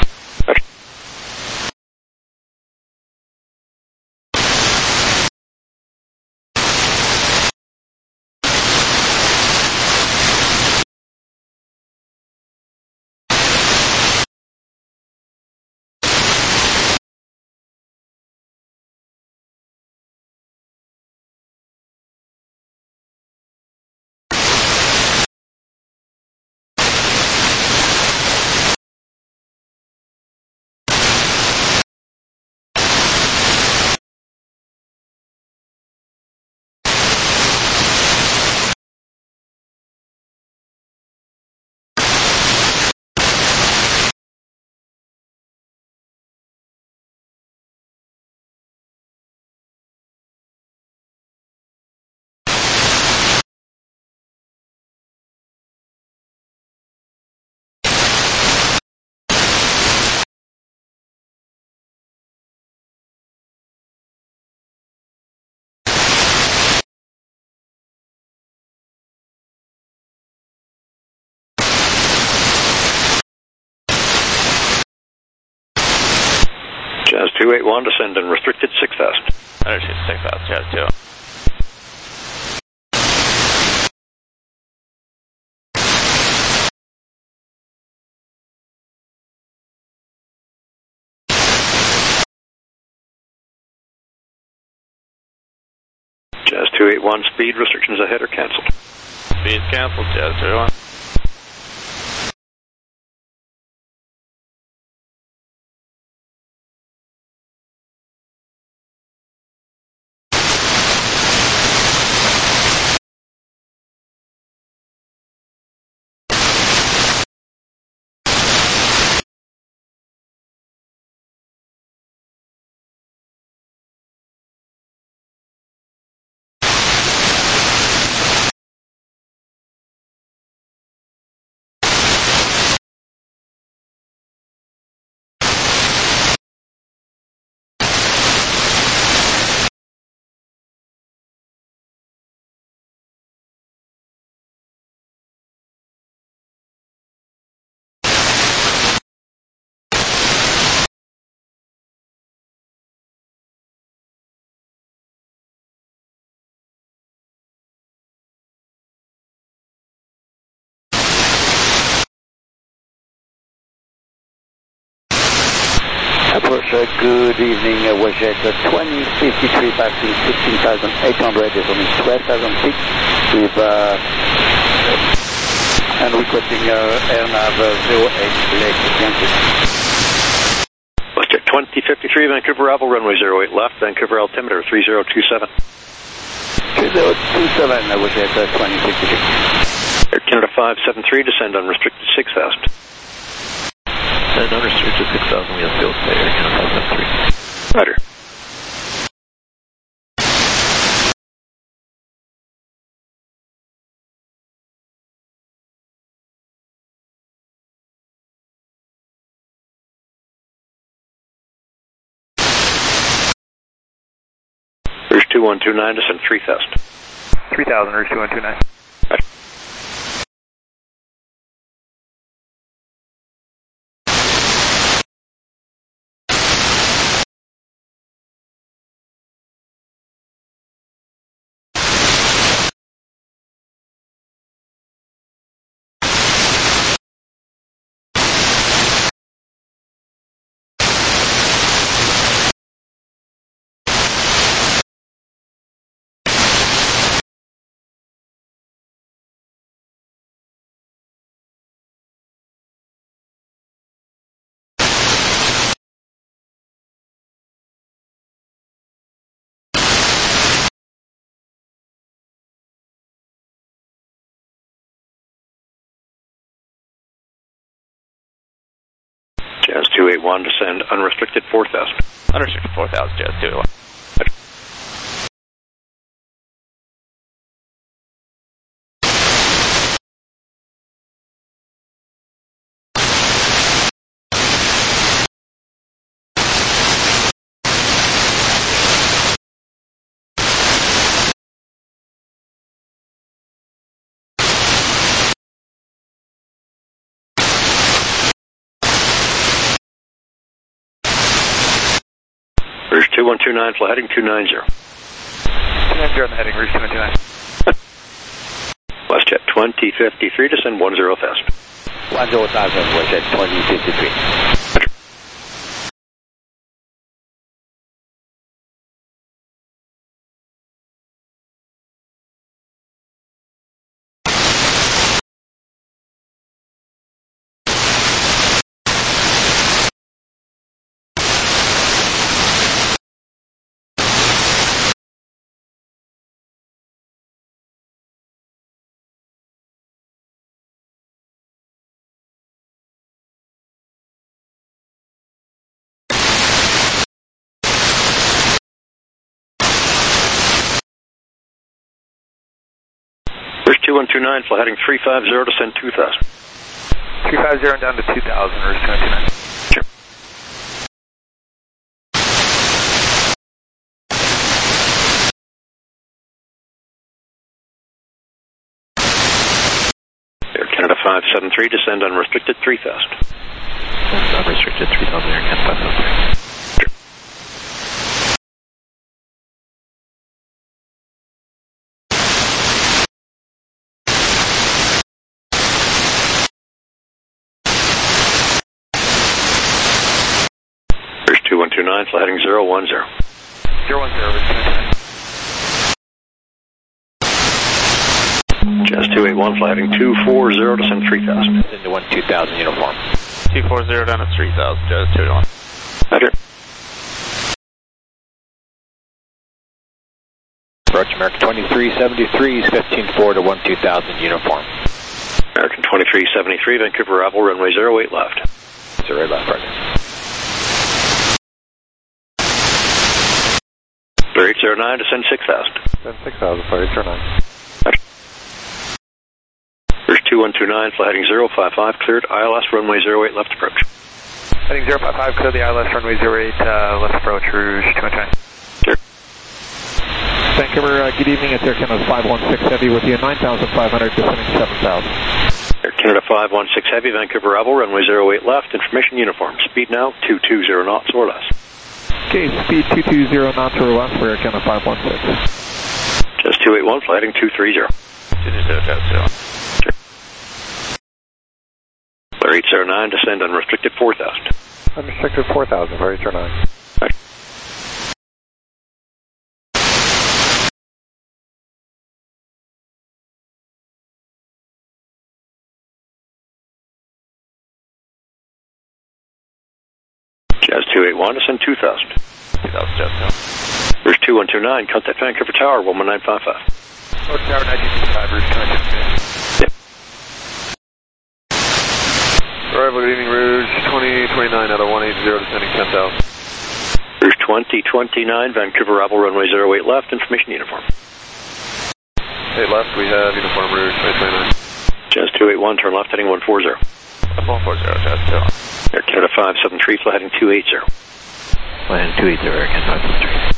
[SPEAKER 1] Jazz 281, descend unrestricted 6,000.
[SPEAKER 11] Unrestricted 6,000, Jazz 2.
[SPEAKER 1] Jazz 281, speed restrictions ahead are cancelled.
[SPEAKER 11] Speed canceled, Jazz 281.
[SPEAKER 19] good evening. WestJet 2053 passing 16,800, descending 12,000 feet with and requesting AirNav 08 left. Thank you.
[SPEAKER 1] WestJet 2053, Vancouver Ravel, runway 08 left, Vancouver altimeter 3027.
[SPEAKER 19] 3027, WestJet 2053.
[SPEAKER 1] Air Canada 573, descend unrestricted 6,000.
[SPEAKER 4] And unrestricted 6,000, we'll still stay Air Canada 573.
[SPEAKER 1] Roger. Rouge 2129, descend 3,000.
[SPEAKER 8] 3,000, Rouge 2129.
[SPEAKER 1] Roger. Jazz 281, descend unrestricted 4,000.
[SPEAKER 5] Unrestricted 4,000, Jazz 281.
[SPEAKER 1] Rouge 2129, fly heading 290.
[SPEAKER 8] 290 on the heading, Rouge 2129.
[SPEAKER 1] WestJet 2053, descend 10,000.
[SPEAKER 19] 10,000, WestJet 2053.
[SPEAKER 1] Rouge 2129, fly heading 350, descend 2,000.
[SPEAKER 8] 350 down to 2,000, Rouge 2129.
[SPEAKER 1] Sure. Air Canada 573, descend unrestricted 3,000.
[SPEAKER 4] Unrestricted 3,000, Air Canada 573.
[SPEAKER 1] Rouge 2129, fly heading 010.
[SPEAKER 8] 010, Rouge 2129.
[SPEAKER 1] Jazz 281, fly heading 240, descend 3,000.
[SPEAKER 5] Into 12,000 uniform.
[SPEAKER 13] 240 down to 3,000, Jazz 281.
[SPEAKER 1] Roger.
[SPEAKER 5] Approach American 2373 is 15-4 to 12,000 uniform.
[SPEAKER 1] American 2373, Vancouver Ravel, runway 08 left.
[SPEAKER 5] 08 left, right.
[SPEAKER 1] 3809, descend 6,000.
[SPEAKER 2] Descend 6,000, 3809.
[SPEAKER 1] Rouge 2129, fly heading 055, cleared ILS, runway 08 left approach.
[SPEAKER 8] Heading 055, clear the ILS, runway 08 left approach, Rouge 2129.
[SPEAKER 1] Sure.
[SPEAKER 20] Vancouver, good evening. It's Air Canada 516 Heavy with you, 9,500, descending 7,000.
[SPEAKER 1] Air Canada 516 Heavy, Vancouver Ravel, runway 08 left, information uniform. Speed now 220 knots or less.
[SPEAKER 20] Okay, speed 220 knots or less for Air Canada 516.
[SPEAKER 1] Just 281, fly heading 230.
[SPEAKER 5] 230,
[SPEAKER 1] Sure. Clear 809, descend unrestricted 4,000.
[SPEAKER 20] Unrestricted 4,000, Voyager 9.
[SPEAKER 1] Jazz 281, descend 2,000.
[SPEAKER 5] 2,000, Jazz 2.
[SPEAKER 1] Rouge 2129, contact Vancouver Tower, 11955.
[SPEAKER 2] North Tower 925, Rouge 229.
[SPEAKER 1] Yep.
[SPEAKER 2] Arrival, good evening, Rouge 2029 out of 180, descending 10,000.
[SPEAKER 1] Rouge 2029, Vancouver Arrival, runway 08 left, information uniform.
[SPEAKER 2] 8 left, we have uniform Rouge 2029.
[SPEAKER 1] Jazz 281, turn left, heading 140.
[SPEAKER 5] 140, Jazz 2.
[SPEAKER 1] Air Canada 573, flight heading 280.
[SPEAKER 16] Flight heading 280, Air Canada 573.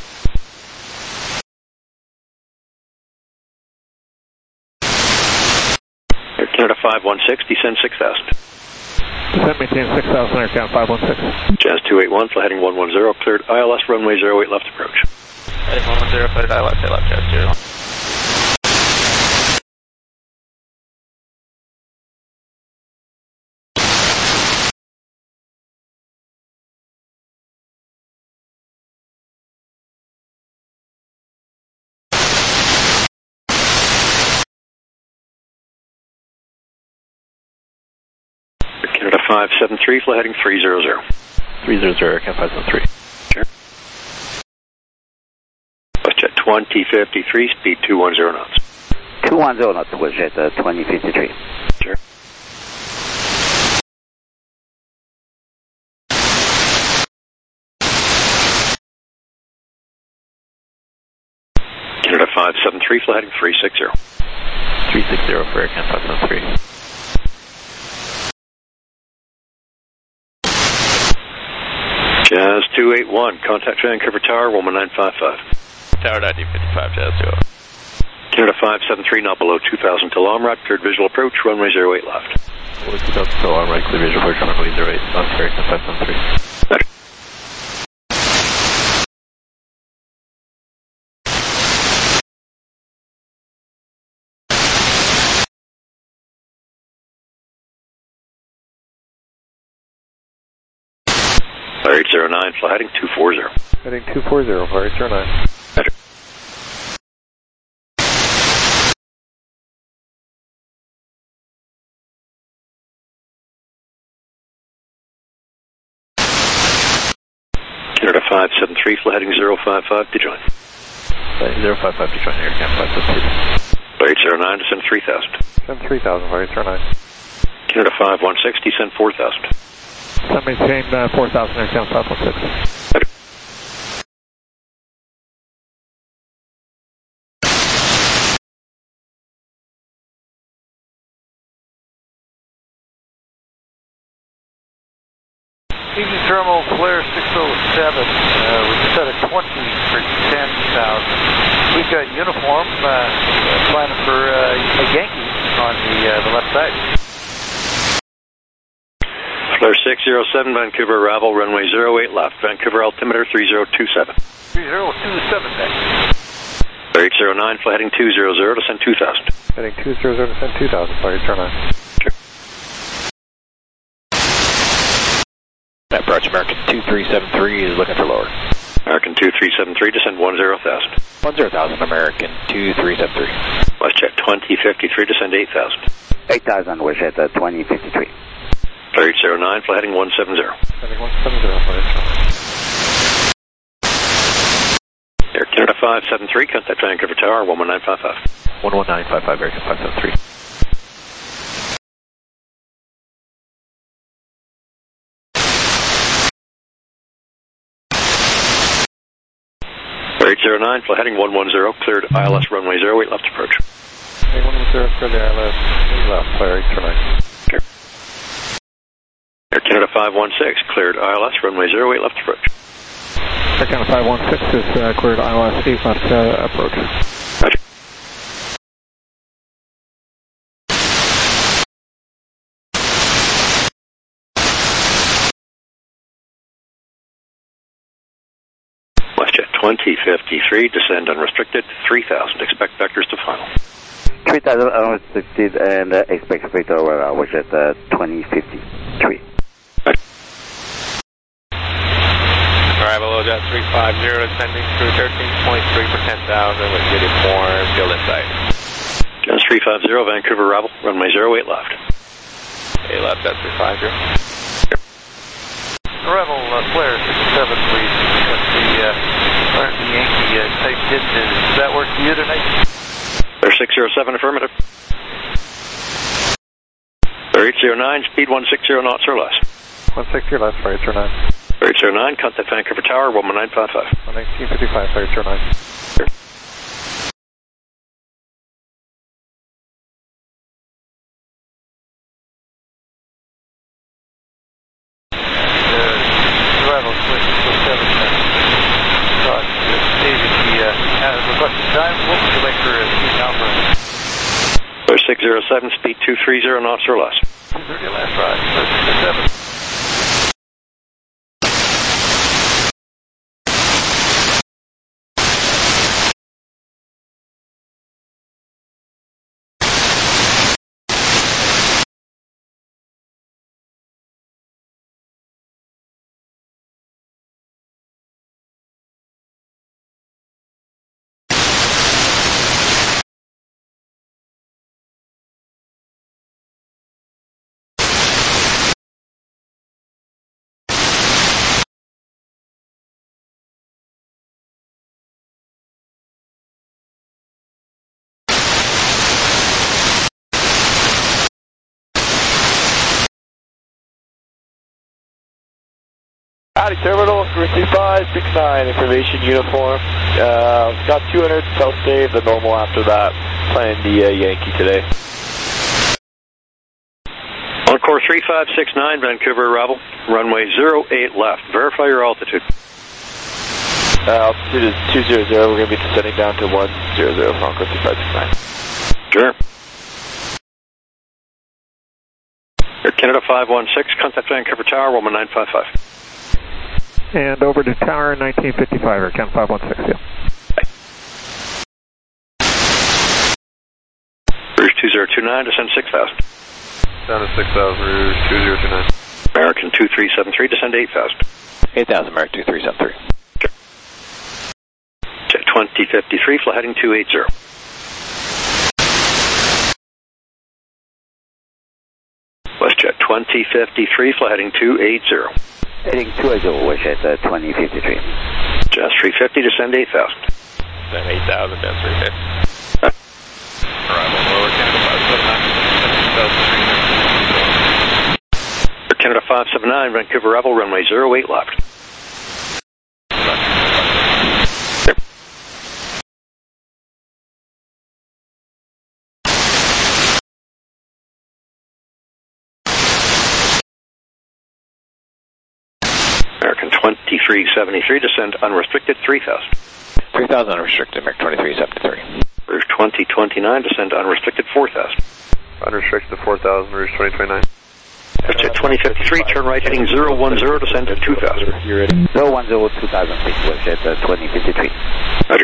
[SPEAKER 1] Air Canada 516, descend 6,000.
[SPEAKER 20] Descend maintain 6,000, Air Canada 516.
[SPEAKER 1] Jazz 281, flight heading 110, cleared ILS, runway 08 left approach.
[SPEAKER 5] Heading 110, cleared ILS, left, Jazz 2.
[SPEAKER 1] Canada 573, flight heading 300.
[SPEAKER 16] 300, Air Canada 573.
[SPEAKER 1] Sure. WestJet 2053, speed 210 knots.
[SPEAKER 19] 210 knots, WestJet 2053.
[SPEAKER 1] Sure. Canada 573, flight heading 360.
[SPEAKER 16] 360 for Air Canada 573.
[SPEAKER 1] Jazz 281, contact Vancouver Tower, 11955.
[SPEAKER 5] Tower 1955, Jazz 2.
[SPEAKER 1] Canada 573, not below 2,000 till Omrad, cleared visual approach, runway 08 left.
[SPEAKER 16] 2,000 till Omrad, clear visual approach, runway 08, on Air Canada 573.
[SPEAKER 1] Better. Flight 809, flight heading 240.
[SPEAKER 20] Heading 240, Voyager 9.
[SPEAKER 1] Better. Canada 573, flight heading 055 to join.
[SPEAKER 16] Flight 055 to join Air Canada 573.
[SPEAKER 1] Flight 809, descend 3,000.
[SPEAKER 20] Descend 3,000, Voyager 9.
[SPEAKER 1] Canada 516, descend 4,000.
[SPEAKER 20] Descend maintain 4,000, Air Canada 516.
[SPEAKER 1] Better.
[SPEAKER 9] Evening Terminal, Flare 607. We set a 20 for 10,000. We've got uniform planning for a Yankee on the left side.
[SPEAKER 1] Flare 607, Vancouver Arrival, runway 08 left. Vancouver altimeter 3027.
[SPEAKER 9] 3027 then.
[SPEAKER 1] Flare 809, flight heading 200, descend 2,000.
[SPEAKER 20] Heading 200, descend 2,000, Voyager 9.
[SPEAKER 1] Sure.
[SPEAKER 16] That approach American 2373 is looking for lower.
[SPEAKER 1] American 2373, descend 10,000.
[SPEAKER 16] 10,000, American 2373.
[SPEAKER 1] WestJet 2053, descend 8,000.
[SPEAKER 19] 8,000, WestJet 2053.
[SPEAKER 1] Flare 809, flight heading 170.
[SPEAKER 20] Heading 170, Voyager 9.
[SPEAKER 1] Air Canada 573, contact Vancouver Tower, 11955.
[SPEAKER 16] 11955, Air Canada 573.
[SPEAKER 1] Flare 809, flight heading 110, cleared ILS runway 08 left approach.
[SPEAKER 20] Heading 110, cleared the ILS left, Flare 809.
[SPEAKER 1] Sure. Air Canada 516, cleared ILS runway 08 left approach.
[SPEAKER 20] Air Canada 516 is cleared ILS 8 left approach.
[SPEAKER 1] Roger. WestJet 2053, descend unrestricted, 3,000, expect vectors to final.
[SPEAKER 19] 3,000 unrestricted and expect vector over WestJet 2053.
[SPEAKER 13] 350, descending through 13.3 for 10,000 with uniform, field in sight.
[SPEAKER 1] Jazz 350, Vancouver Rebel, runway 08 left.
[SPEAKER 13] 8 left, that's 350.
[SPEAKER 9] Rebel, flare 67, please. That's the Yankee type hit. Does that work for you tonight?
[SPEAKER 1] Flare 607, affirmative. Flare 809, speed 160 knots or less.
[SPEAKER 20] 160 left, Flare 809.
[SPEAKER 1] Flare 809, contact Vancouver Tower, 11955.
[SPEAKER 20] 1955, Flare 809.
[SPEAKER 1] Sure. Flare 607, speed 230 knots or less.
[SPEAKER 9] 230 left, right. Flare 607.
[SPEAKER 2] Howdy, Terminal, 3569, information uniform. Got 200 self-save, the normal after that. Playing the Yankee today.
[SPEAKER 1] Encore 3569, Vancouver Rebel, runway 08 left. Verify your altitude.
[SPEAKER 2] Altitude is 200, we're going to be descending down to 100 for Encore 3569.
[SPEAKER 1] Sure. Air Canada 516, contact Vancouver Tower, 11955.
[SPEAKER 20] And over to Tower 1955, or Cam 516.
[SPEAKER 1] Rouge 2029, descend 6000.
[SPEAKER 2] Down to 6,000, Rouge 2029.
[SPEAKER 1] American 2373, descend 8000.
[SPEAKER 5] 8,000, American 2373.
[SPEAKER 1] Sure. Jet 2053, fly heading 280. WestJet 2053, fly heading 280.
[SPEAKER 19] Heading 280, WestJet 2053.
[SPEAKER 1] Jazz 350, descend 8000.
[SPEAKER 13] Then 8,000, down 350. Arrival, lower Canada 579.
[SPEAKER 1] Air Canada 579, Vancouver Rebel, runway 08 left. American 2373, descend unrestricted 3000.
[SPEAKER 5] 3,000 unrestricted, American 2373.
[SPEAKER 1] Rouge 2029, descend unrestricted 4000.
[SPEAKER 2] Unrestricted 4,000, Rouge 2029.
[SPEAKER 1] Jet 2053, turn right heading 010, descend to 2000.
[SPEAKER 2] You ready?
[SPEAKER 19] 010, 2000, please, WestJet 2053.
[SPEAKER 1] Roger.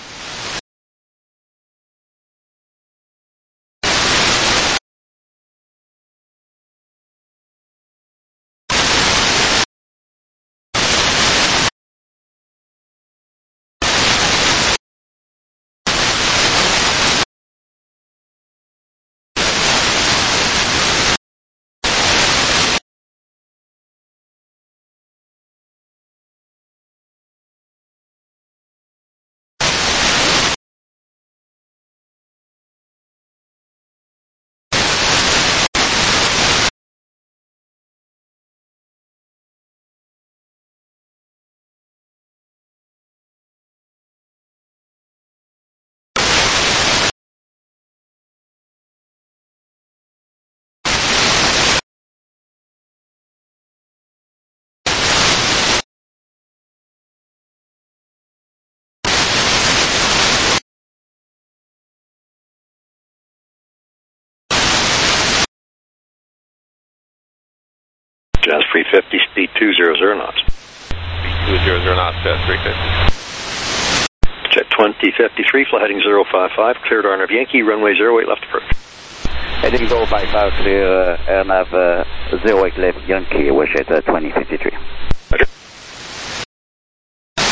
[SPEAKER 1] Jazz 350, speed 200 knots.
[SPEAKER 13] Speed 200 knots, Jazz 350.
[SPEAKER 1] Jet 2053, fly heading 055, cleared RNAV Yankee, runway 08 left approach.
[SPEAKER 19] Heading 055, clear RNAV 08 left Yankee, WestJet 2053.
[SPEAKER 1] Roger.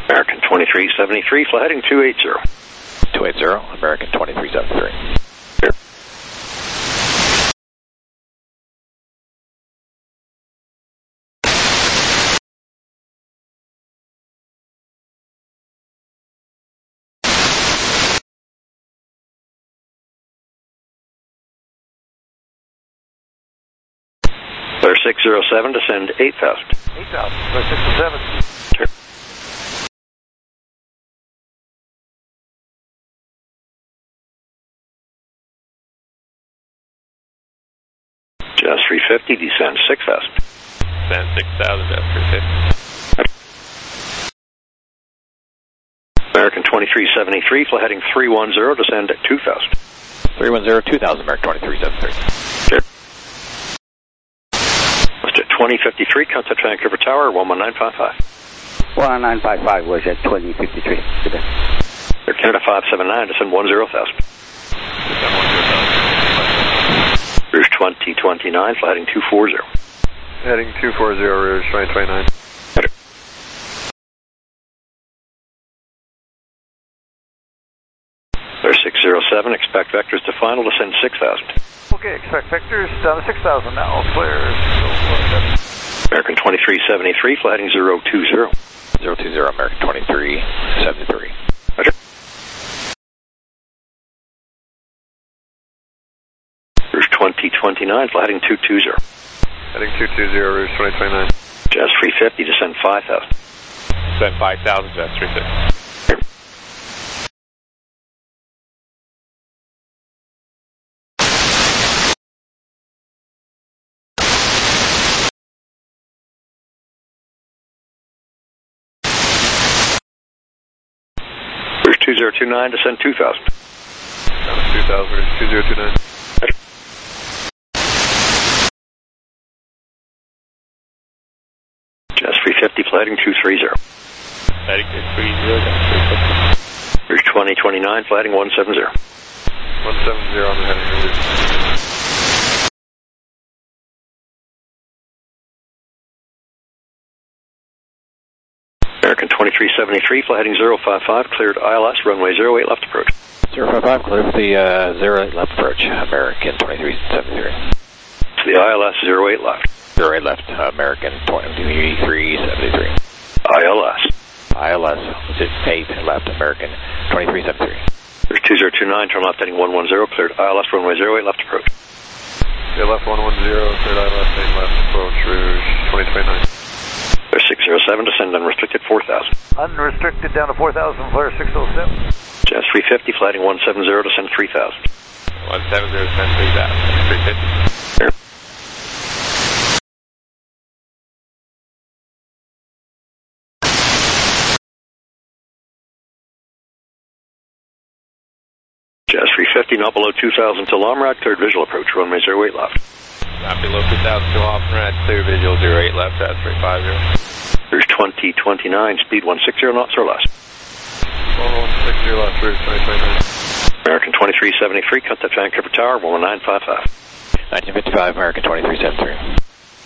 [SPEAKER 1] American 2373, flight heading 280.
[SPEAKER 17] 280, American 2373.
[SPEAKER 1] Clear 607, descend 8,000.
[SPEAKER 9] 8,000, clear 607.
[SPEAKER 1] Sure. Just 350, descend 6,000.
[SPEAKER 3] Descend 6,000, just 350.
[SPEAKER 1] American 2373, flight heading 310, descend at 2,000.
[SPEAKER 17] 310, 2,000, American 2373.
[SPEAKER 1] Sure. 2053, contact Vancouver Tower, 11955.
[SPEAKER 19] 11955 was at 2053.
[SPEAKER 1] Air Canada 579, descend 10,000. Rouge 2029, flight heading 240.
[SPEAKER 2] Heading 240, Rouge 2029.
[SPEAKER 1] Clear 607, expect vectors to final, descend 6,000.
[SPEAKER 9] Okay, expect vectors down to 6,000 now, clear.
[SPEAKER 1] American 2373, flight heading 020.
[SPEAKER 17] 020, American 2373.
[SPEAKER 1] Roger. Rouge 2029, flight heading 220.
[SPEAKER 2] Heading 220, Rouge 2029.
[SPEAKER 1] Jazz 350, descend 5,000.
[SPEAKER 3] Descend 5,000, Jazz 350.
[SPEAKER 1] Rouge 2029, descend 2,000.
[SPEAKER 2] Down to 2,000, Rouge 2029.
[SPEAKER 1] Jazz 350, flight heading 230.
[SPEAKER 3] Heading 230, Jazz 350.
[SPEAKER 1] Rouge 2029, flight heading 170.
[SPEAKER 2] 170 on the heading, Rouge.
[SPEAKER 1] American 2373, flight heading 055, cleared ILS, runway 08 left approach.
[SPEAKER 17] 055, clear for the 08 left approach, American 2373.
[SPEAKER 1] To the ILS 08 left.
[SPEAKER 17] 08 left, American 2373.
[SPEAKER 1] ILS.
[SPEAKER 17] ILS, 8 left, American 2373.
[SPEAKER 1] There's 2029, turn left heading 110, cleared ILS, runway 08 left approach.
[SPEAKER 2] Yeah, left 110, cleared ILS, 8 left approach, Rouge 2029.
[SPEAKER 1] There's 607, descend unrestricted 4,000.
[SPEAKER 9] Unrestricted down to 4,000, clear 607.
[SPEAKER 1] Jazz 350, flight heading 170, descend 3,000.
[SPEAKER 3] 170, descend 3,000. 350.
[SPEAKER 1] Here. Jazz 350, not below 2,000 to Lomrad, cleared visual approach, runway 08 left.
[SPEAKER 3] Not below 2,000 to Lomrad, clear visual 08 left, Jazz 350.
[SPEAKER 1] There's 2029, speed 160 knots or less.
[SPEAKER 2] 160 left, Rouge 2029.
[SPEAKER 1] American 2373, contact Vancouver Tower, 11955.
[SPEAKER 17] 1955, American 2373.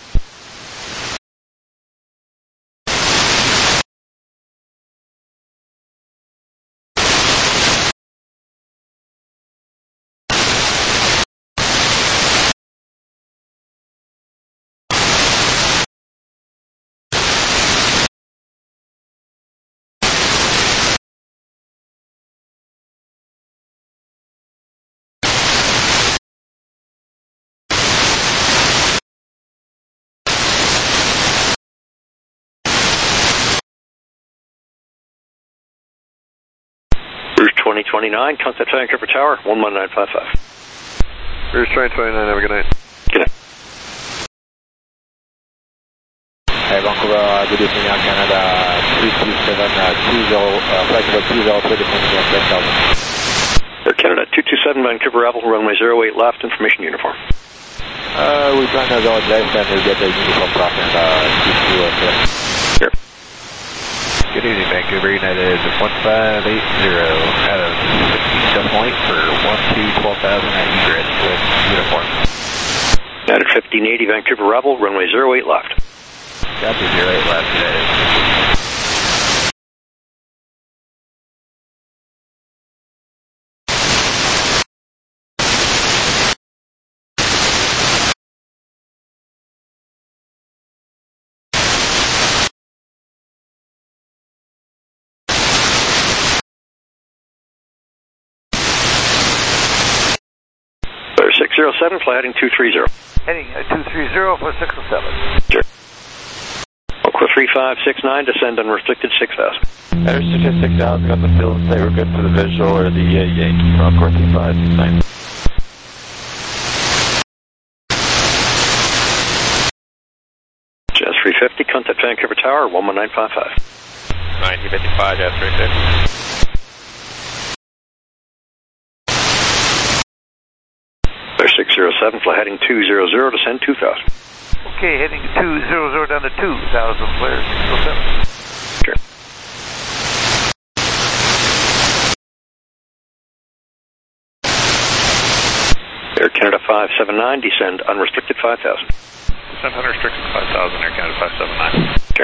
[SPEAKER 1] Rouge 2029, contact Vancouver Tower, 11955.
[SPEAKER 2] Rouge 2029, have a good night.
[SPEAKER 1] Good night.
[SPEAKER 16] Hey, Vancouver, good evening, Air Canada 327, flight level 203, descending at 10,000.
[SPEAKER 1] Air Canada 227, Vancouver Apple, runway 08 left, information uniform.
[SPEAKER 16] We plan to go left and we'll get the uniform cross and keep you
[SPEAKER 1] Here.
[SPEAKER 20] Good evening, Vancouver United 1580 out of 15.8 for 12,000 at egress with uniform.
[SPEAKER 1] United 1580, Vancouver Rebel, runway 08 left.
[SPEAKER 20] Copy 08 left, United.
[SPEAKER 1] 607, fly heading 230.
[SPEAKER 9] Heading 230 for 607.
[SPEAKER 1] Sure. Aqua 3569, descend unrestricted 6,000.
[SPEAKER 3] Restricted 6,000, got the field, say we're good for the visual or the Yankee from Encore 3569.
[SPEAKER 1] Jazz 350, contact Vancouver Tower, 11955.
[SPEAKER 3] 1955, Jazz 350.
[SPEAKER 1] There's 607, fly heading 200, descend 2,000.
[SPEAKER 9] Okay, heading 200 down to 2,000, Flair 607.
[SPEAKER 1] Sure. Air Canada 579, descend unrestricted 5,000.
[SPEAKER 3] Descend unrestricted 5,000, Air Canada 579.
[SPEAKER 1] Okay.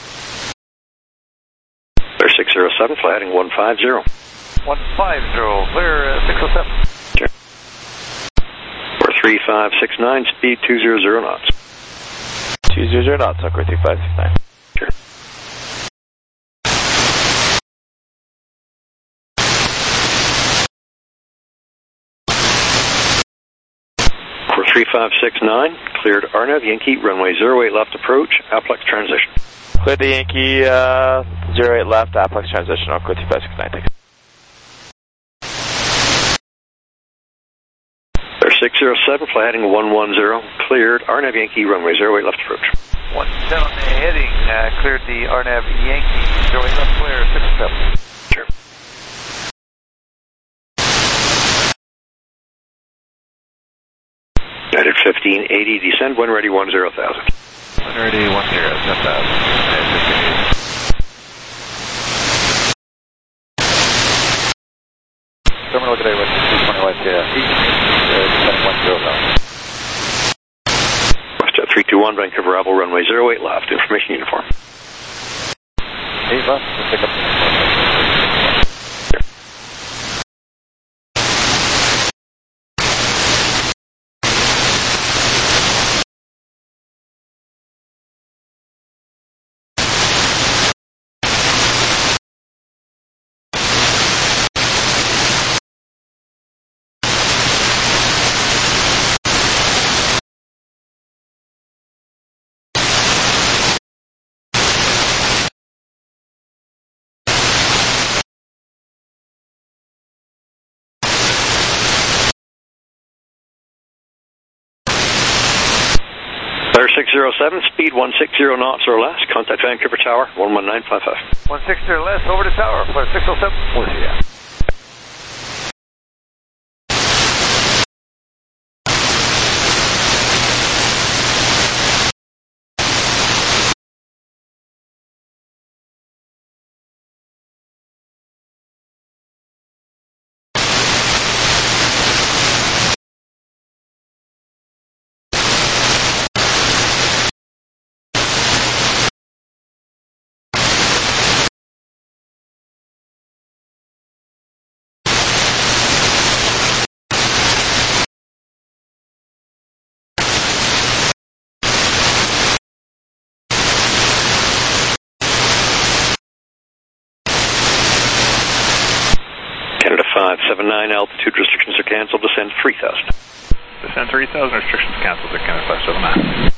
[SPEAKER 1] Air 607, fly heading 150.
[SPEAKER 9] 150, Flair 607.
[SPEAKER 1] Okay. Or 3569, speed 200 knots.
[SPEAKER 3] 200 knots, Encore 3569.
[SPEAKER 1] Sure. For 3569, cleared Arnav Yankee, runway 08 left approach, Aplex transition.
[SPEAKER 3] Cleared the Yankee, 08 left, Aplex transition, Encore 3569, thanks.
[SPEAKER 1] Air 607, fly heading 110, cleared Arnav Yankee, runway 08 left approach.
[SPEAKER 9] 110 on the heading, cleared the Arnav Yankee, 08 left, Flair 607.
[SPEAKER 1] Sure. United 1580, descend when ready 10,000.
[SPEAKER 20] When ready 10,000. Terminal today with 220 West descending 10,000.
[SPEAKER 1] WestJet 321, Vancouver Rebel, runway 08 left, information uniform.
[SPEAKER 20] 8 left, we'll pick up the uniform.
[SPEAKER 1] Air 607, speed 160 knots or less, contact Vancouver Tower, 11955.
[SPEAKER 9] 160 or less, over to tower, Flair 607, we'll see ya.
[SPEAKER 1] Canada 579, altitude restrictions are cancelled, descend 3,000.
[SPEAKER 3] Descend 3,000, restrictions canceled, Air Canada 579.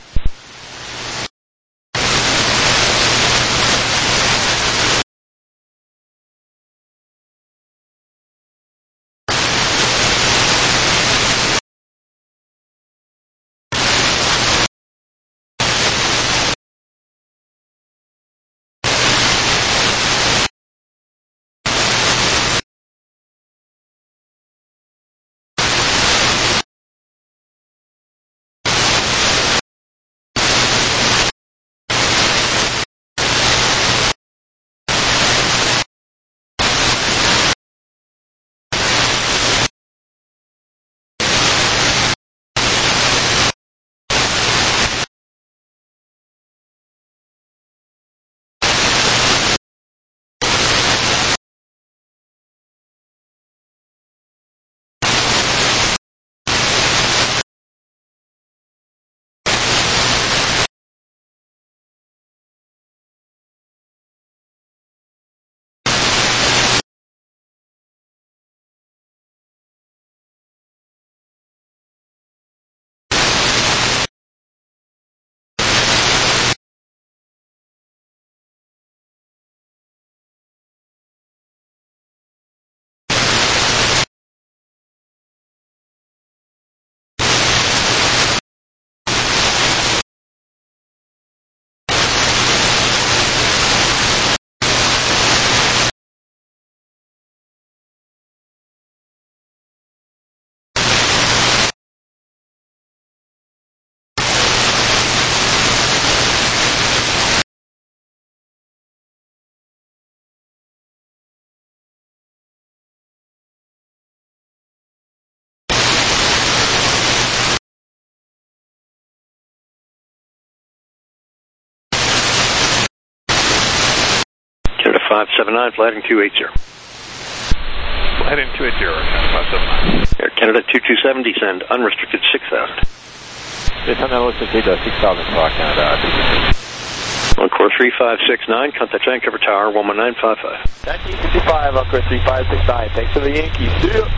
[SPEAKER 21] 579, flight heading 280.
[SPEAKER 2] Heading 280, Canada 579.
[SPEAKER 21] Air Canada 227, descend unrestricted 6,000.
[SPEAKER 16] Descend unrestricted 6,000 for Canada 227.
[SPEAKER 21] Encore 3569, contact Vancouver Tower 11955.
[SPEAKER 13] 1955, Encore 3569, thanks for the Yankees. See ya.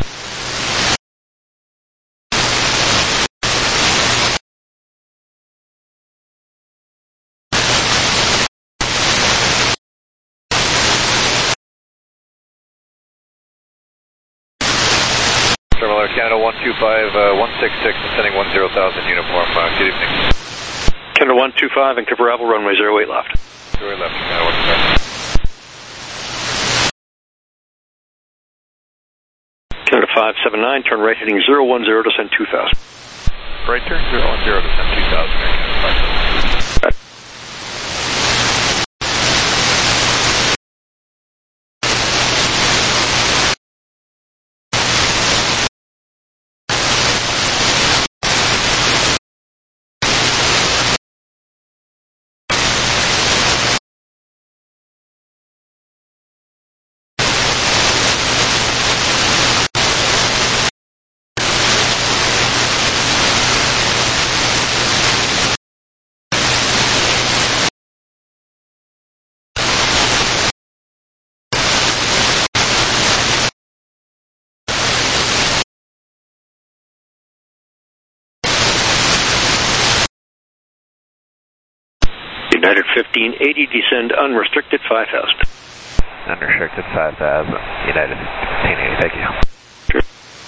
[SPEAKER 2] Terminal Air Canada 125, 166, descending 10,000, uniform. Good evening.
[SPEAKER 21] Canada 125, Vancouver Rebel, runway 08 left.
[SPEAKER 2] 08 left, Canada 125.
[SPEAKER 21] Canada 579, turn right heading 010, descend 2,000.
[SPEAKER 2] Right turn 010, descend 2,000, Air Canada 579.
[SPEAKER 21] United 1580, descend unrestricted 5,000.
[SPEAKER 16] Unrestricted 5,000. United 1580, thank you.
[SPEAKER 21] Sure.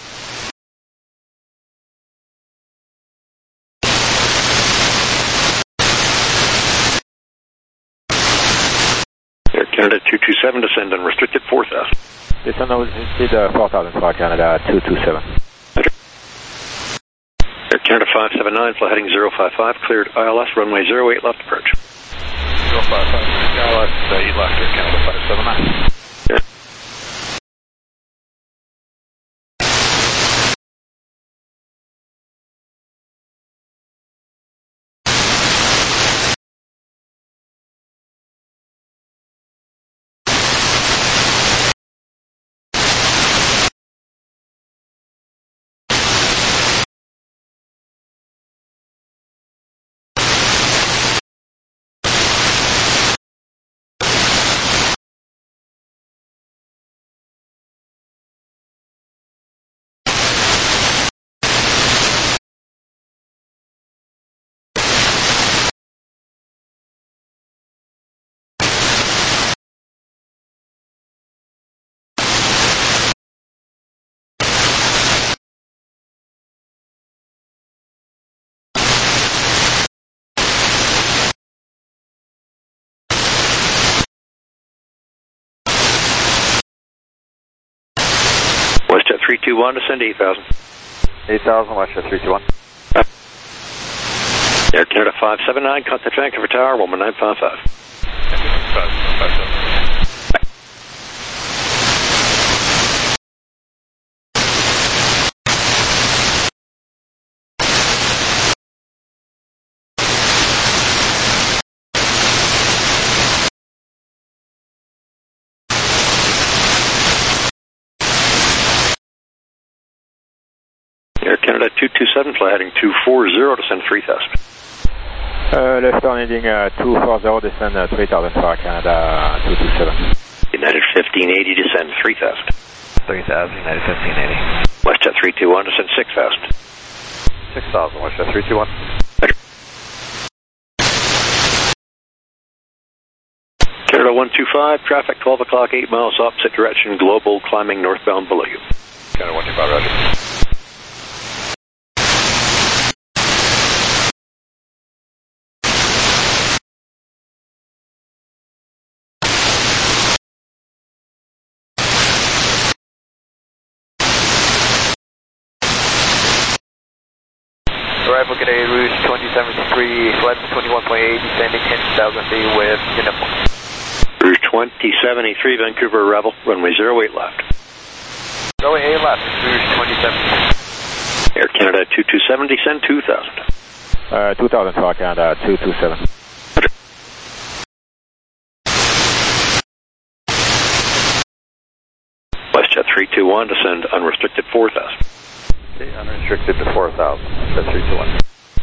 [SPEAKER 21] Air Canada 227, descend unrestricted 4,000.
[SPEAKER 16] Descend unrestricted 4,000 for Canada 227.
[SPEAKER 21] Air Canada 579, flight heading 055, cleared ILS, runway 08 left approach.
[SPEAKER 2] 055, ILS 8 left, Air Canada 579.
[SPEAKER 21] Yeah. WestJet 321, descend 8,000.
[SPEAKER 16] 8,000, WestJet 321.
[SPEAKER 21] Air Canada 579, contact Vancouver Tower 11955.
[SPEAKER 2] 579.
[SPEAKER 21] Air Canada 227, flight heading 240, descend 3,000.
[SPEAKER 16] Left turn heading 240, descend 3,000 for Canada 227.
[SPEAKER 21] United 1580, descend 3,000.
[SPEAKER 16] 3,000, United 1580.
[SPEAKER 21] WestJet 321, descend 6,000.
[SPEAKER 16] 6,000, WestJet 321.
[SPEAKER 21] Canada 125, traffic 12 o'clock, 8 miles opposite direction, global, climbing northbound below you.
[SPEAKER 2] Canada 125, roger.
[SPEAKER 13] Arrival today, Rouge 2073, flight 21.8, descending 10,000 feet with uniform.
[SPEAKER 21] Rouge 2073, Vancouver Rebel, runway 08 left.
[SPEAKER 13] 08 left, Rouge 2073.
[SPEAKER 21] Air Canada 227, descend 2,000.
[SPEAKER 16] 2,000 for Canada 227.
[SPEAKER 21] 321, descend unrestricted 4,000.
[SPEAKER 2] Okay, unrestricted to 4,000. That's 321.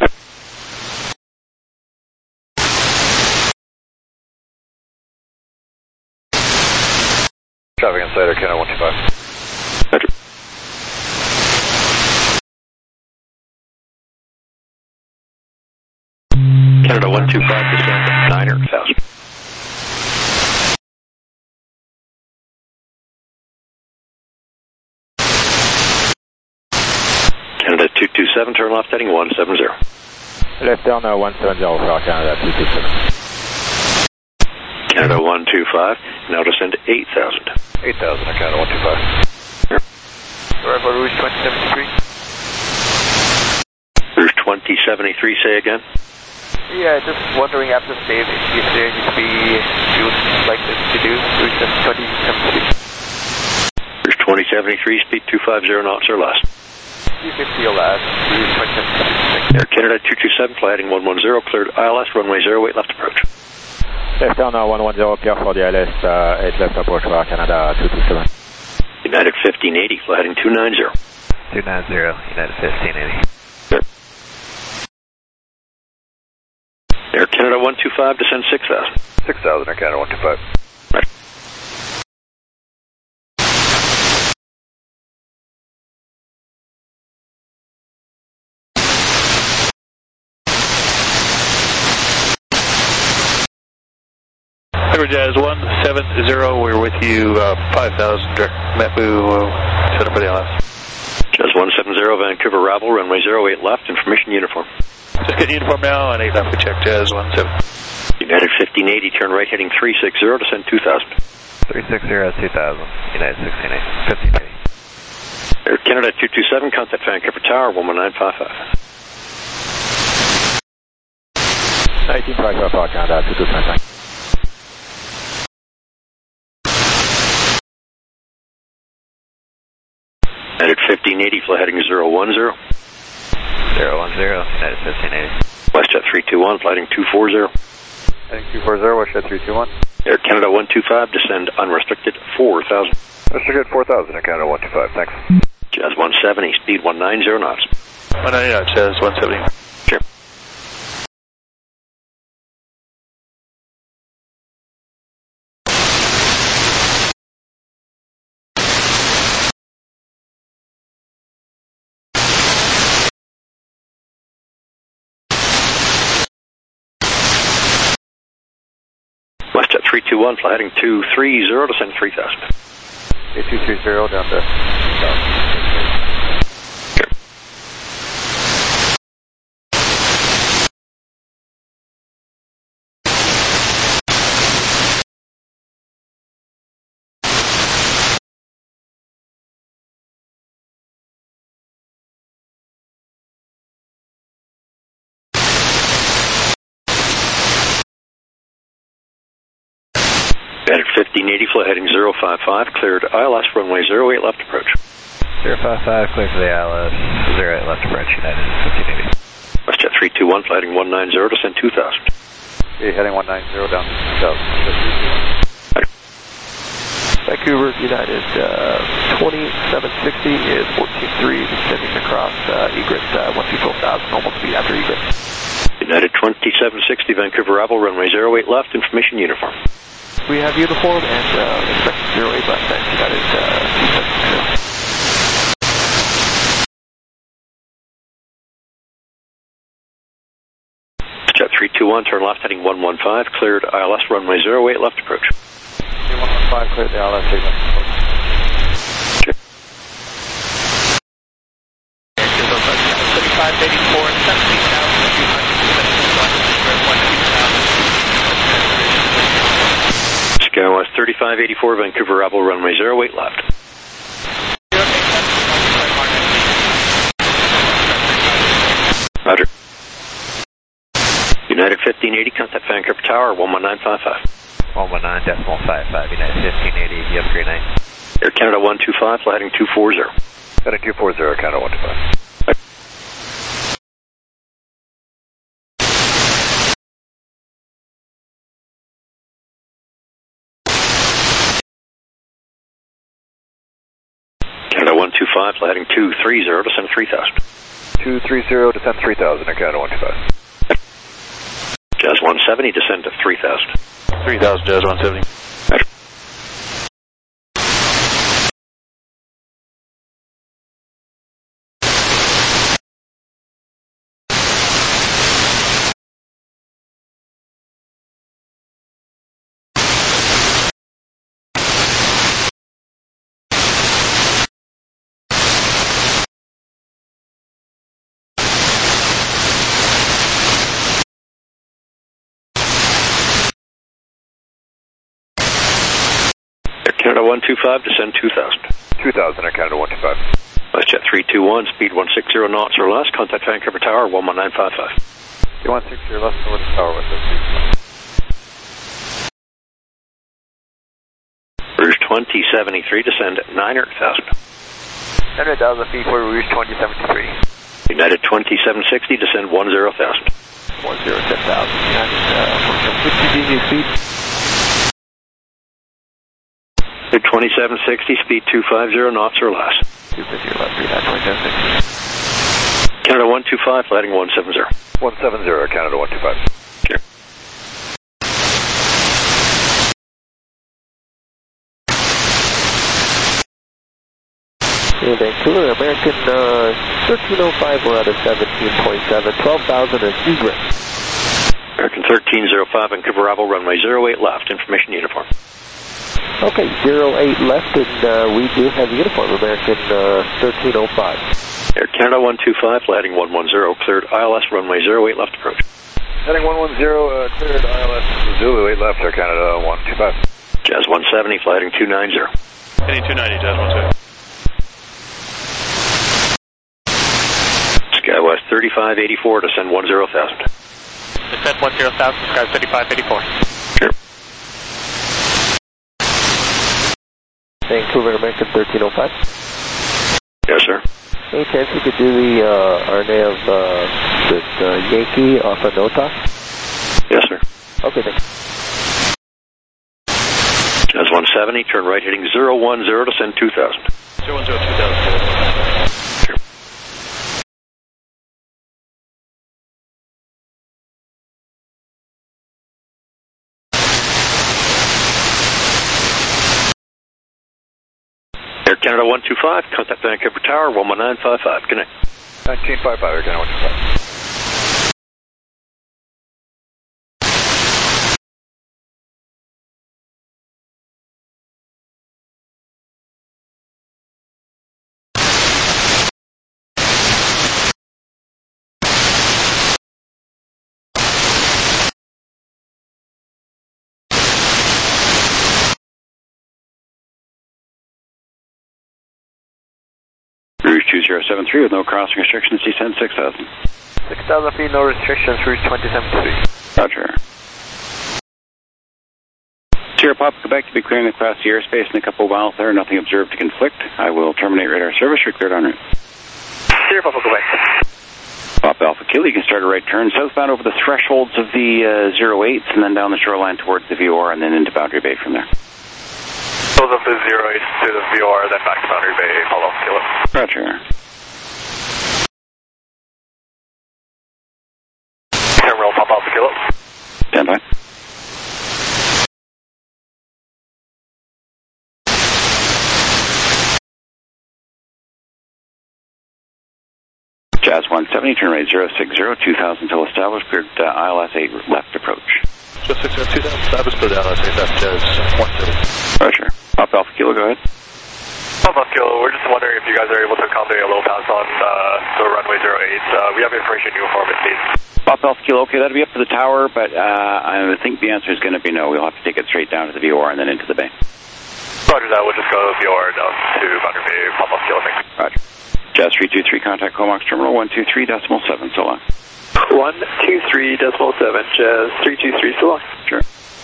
[SPEAKER 2] Traffic Insider, Canada 125.
[SPEAKER 21] Roger. Canada 125, descend 9,000. Canada 227, turn left heading 170.
[SPEAKER 16] Left down 170 for Canada 227.
[SPEAKER 21] Canada 125, now descend 8,000.
[SPEAKER 2] 8,000 on Canada 125.
[SPEAKER 9] Arrival Rouge 2073.
[SPEAKER 21] Rouge 2073, say again.
[SPEAKER 9] Yeah, just wondering after stage if there needs to be fuel like this to do. Rouge 2073.
[SPEAKER 21] Rouge 2073, speed 250 knots or less.
[SPEAKER 9] 250 or less. Rouge 2073.
[SPEAKER 21] Air Canada 227, fly heading 110, cleared ILS, runway 08, left approach.
[SPEAKER 16] Left down 110, Pierre for the ILS, 8 left approach for Canada 227.
[SPEAKER 21] United 1580, fly heading 290.
[SPEAKER 20] 290, United 1580.
[SPEAKER 21] Air Canada 125, descend 6,000.
[SPEAKER 2] 6,000 on Canada 125.
[SPEAKER 21] Right.
[SPEAKER 4] Jazz 170, we're with you, 5,000, direct Metbu, set up for the ILS.
[SPEAKER 21] Jazz 170, Vancouver Ravel, runway 08 left, information uniform.
[SPEAKER 4] Just get uniform now, and 8 left, we check Jazz 17.
[SPEAKER 21] United 1580, turn right heading 360, descend 2,000.
[SPEAKER 20] 360, 2,000, United 1680, 1580.
[SPEAKER 21] Air Canada 227, contact Vancouver Tower, 11955.
[SPEAKER 16] 1955 for Canada 227.
[SPEAKER 21] United 1580, fly heading 010.
[SPEAKER 20] 010, United 1580.
[SPEAKER 21] WestJet 321, fly heading 240.
[SPEAKER 2] Heading 240, WestJet 321.
[SPEAKER 21] Air Canada 125, descend unrestricted 4,000.
[SPEAKER 2] Restricted 4,000 on Canada 125, thanks.
[SPEAKER 21] Jazz 170, speed 190 knots.
[SPEAKER 4] 190 knots, Jazz 170.
[SPEAKER 21] Sure. WestJet 321, fly heading 230, descend 3,000.
[SPEAKER 2] Okay, 230 down to 3,000.
[SPEAKER 21] United 1580, fly heading 055, cleared ILS, runway 08, left approach.
[SPEAKER 20] 055, clear for the ILS, 08 left approach, United 1580.
[SPEAKER 21] WestJet 321, fly heading 190, descend 2,000.
[SPEAKER 2] Okay, heading 190 down to 2,000.
[SPEAKER 9] Vancouver United 2760 is 14.3, descending across egret 124,000, normal speed after egret.
[SPEAKER 21] United 2760, Vancouver Ravel, runway 08 left, information uniform.
[SPEAKER 9] We have uniform and expect 08 left, thanks, United 270.
[SPEAKER 21] Jet 321, turn left heading 115, cleared ILS, runway 08 left approach.
[SPEAKER 2] 115, cleared the ILS, left approach.
[SPEAKER 21] Okay.
[SPEAKER 18] 3584, 17,200.
[SPEAKER 21] Skywest 3584, Vancouver Ravel, runway 08 left. Roger. United 1580, contact Vancouver Tower, 11955.
[SPEAKER 20] 119.55, United 1580, you have a great night.
[SPEAKER 21] Air Canada 125, fly heading 240.
[SPEAKER 2] Heading 240, Canada 125.
[SPEAKER 21] 125, heading 230, descend 3000.
[SPEAKER 2] 230, descend 3000, Air Canada 125.
[SPEAKER 21] Jazz 170, descend to 3000.
[SPEAKER 3] 3000, Jazz 170.
[SPEAKER 21] Canada 125, descend 2000.
[SPEAKER 2] 2000, Air Canada 125.
[SPEAKER 21] WestJet 321, speed 160 knots or less, contact Vancouver Tower 11955.
[SPEAKER 2] 160 less, North Tower with us.
[SPEAKER 21] Rouge 2073, descend 900,000.
[SPEAKER 2] 900,000 feet for Rouge 2073.
[SPEAKER 21] United 2760, descend 10,000.
[SPEAKER 2] 10,000, and which continue speed?
[SPEAKER 21] 2760, speed 250 knots or less.
[SPEAKER 2] 250 less, 39,
[SPEAKER 21] Canada 125, heading 170.
[SPEAKER 2] 170, Canada 125.
[SPEAKER 21] Sure.
[SPEAKER 7] In Vancouver, American 1305, we're out of 17.7, 12,000 is egret.
[SPEAKER 21] American 1305, Vancouver Bravo, runway 08 left, information uniform.
[SPEAKER 7] Okay, 08 left, and we do have uniform, American 1305.
[SPEAKER 21] Air Canada 125, heading 110, cleared ILS, runway 08 left approach.
[SPEAKER 2] Heading 110, cleared ILS, Zulu 8 left, Air Canada 125.
[SPEAKER 21] Jazz 170, heading 290.
[SPEAKER 3] Heading 290, Jazz 170.
[SPEAKER 21] Skywest 3584, descend 10,000.
[SPEAKER 11] Descend 10,000, Sky 3584.
[SPEAKER 21] Sure.
[SPEAKER 7] Vancouver, American 1305.
[SPEAKER 21] Yes, sir.
[SPEAKER 7] Any chance you could do the RNA of this Yankee off of Nota?
[SPEAKER 21] Yes, sir.
[SPEAKER 7] Okay, thanks.
[SPEAKER 21] Jazz 170, turn right heading 010, descend 2000.
[SPEAKER 3] 010, 2000.
[SPEAKER 21] Sure. Air Canada 125, contact Vancouver Tower 11955. Good night.
[SPEAKER 2] 1955, Air Canada 125.
[SPEAKER 12] Rouge 2073 with no crossing restrictions, descend 6,000.
[SPEAKER 2] 6,000 feet, no restrictions, Rouge 2073.
[SPEAKER 12] Roger. Sierra Papa, Quebec, to be clearing the Class C airspace in a couple of miles there, nothing observed to conflict. I will terminate radar service, you're cleared en route.
[SPEAKER 2] Sierra Papa, Quebec.
[SPEAKER 12] Papa Alpha Kilo, you can start a right turn southbound over the thresholds of the 08s and then down the shoreline towards the VOR and then into Boundary Bay from there.
[SPEAKER 2] Goes up to 08 to the VOR, then back to Boundary Bay, Papa Alpha Kilo.
[SPEAKER 12] Roger.
[SPEAKER 2] Terminal Papa Alpha Kilo.
[SPEAKER 12] Stand by. Jazz 170, turn right 060, 2000 till established, cleared ILS 8 left approach.
[SPEAKER 3] 060, 2000, established, cleared ILS 8 left, Jazz 170.
[SPEAKER 12] Roger. Papa Alpha Kilo, go ahead.
[SPEAKER 2] Papa Alpha Kilo, we're just wondering if you guys are able to accommodate a low pass on the runway 08. We have information uniform if needed.
[SPEAKER 12] Papa Alpha Kilo, okay, that'll be up to the tower, but I think the answer is going to be no. We'll have to take it straight down to the VOR and then into the bay.
[SPEAKER 2] Roger that, we'll just go VOR down to Boundary Bay, Papa Alpha Kilo, thanks.
[SPEAKER 12] Roger. Jazz 323, contact Comox Terminal 123.7, so long.
[SPEAKER 2] 123.7, Jazz 323, so long.
[SPEAKER 12] Sure.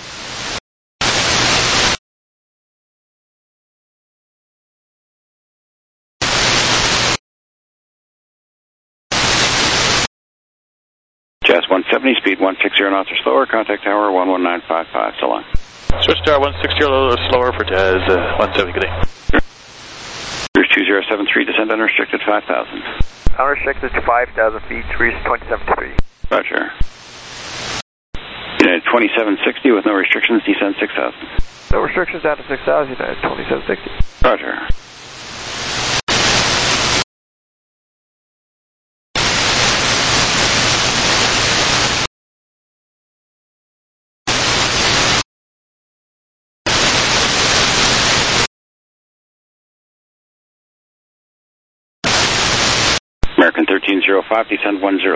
[SPEAKER 12] Jazz 170, speed 160 knots or slower, contact tower 11955, so long.
[SPEAKER 3] Switch tower 160 a little slower for Jazz 170, good day.
[SPEAKER 12] Sure. Rouge 2073, descend unrestricted 5,000.
[SPEAKER 2] Unrestricted 5,000 feet, reach 27 degrees.
[SPEAKER 12] Roger. United 2760 with no restrictions, descend 6,000.
[SPEAKER 2] No restrictions down to 6,000, United 2760.
[SPEAKER 12] Roger. American 1305, descend 10.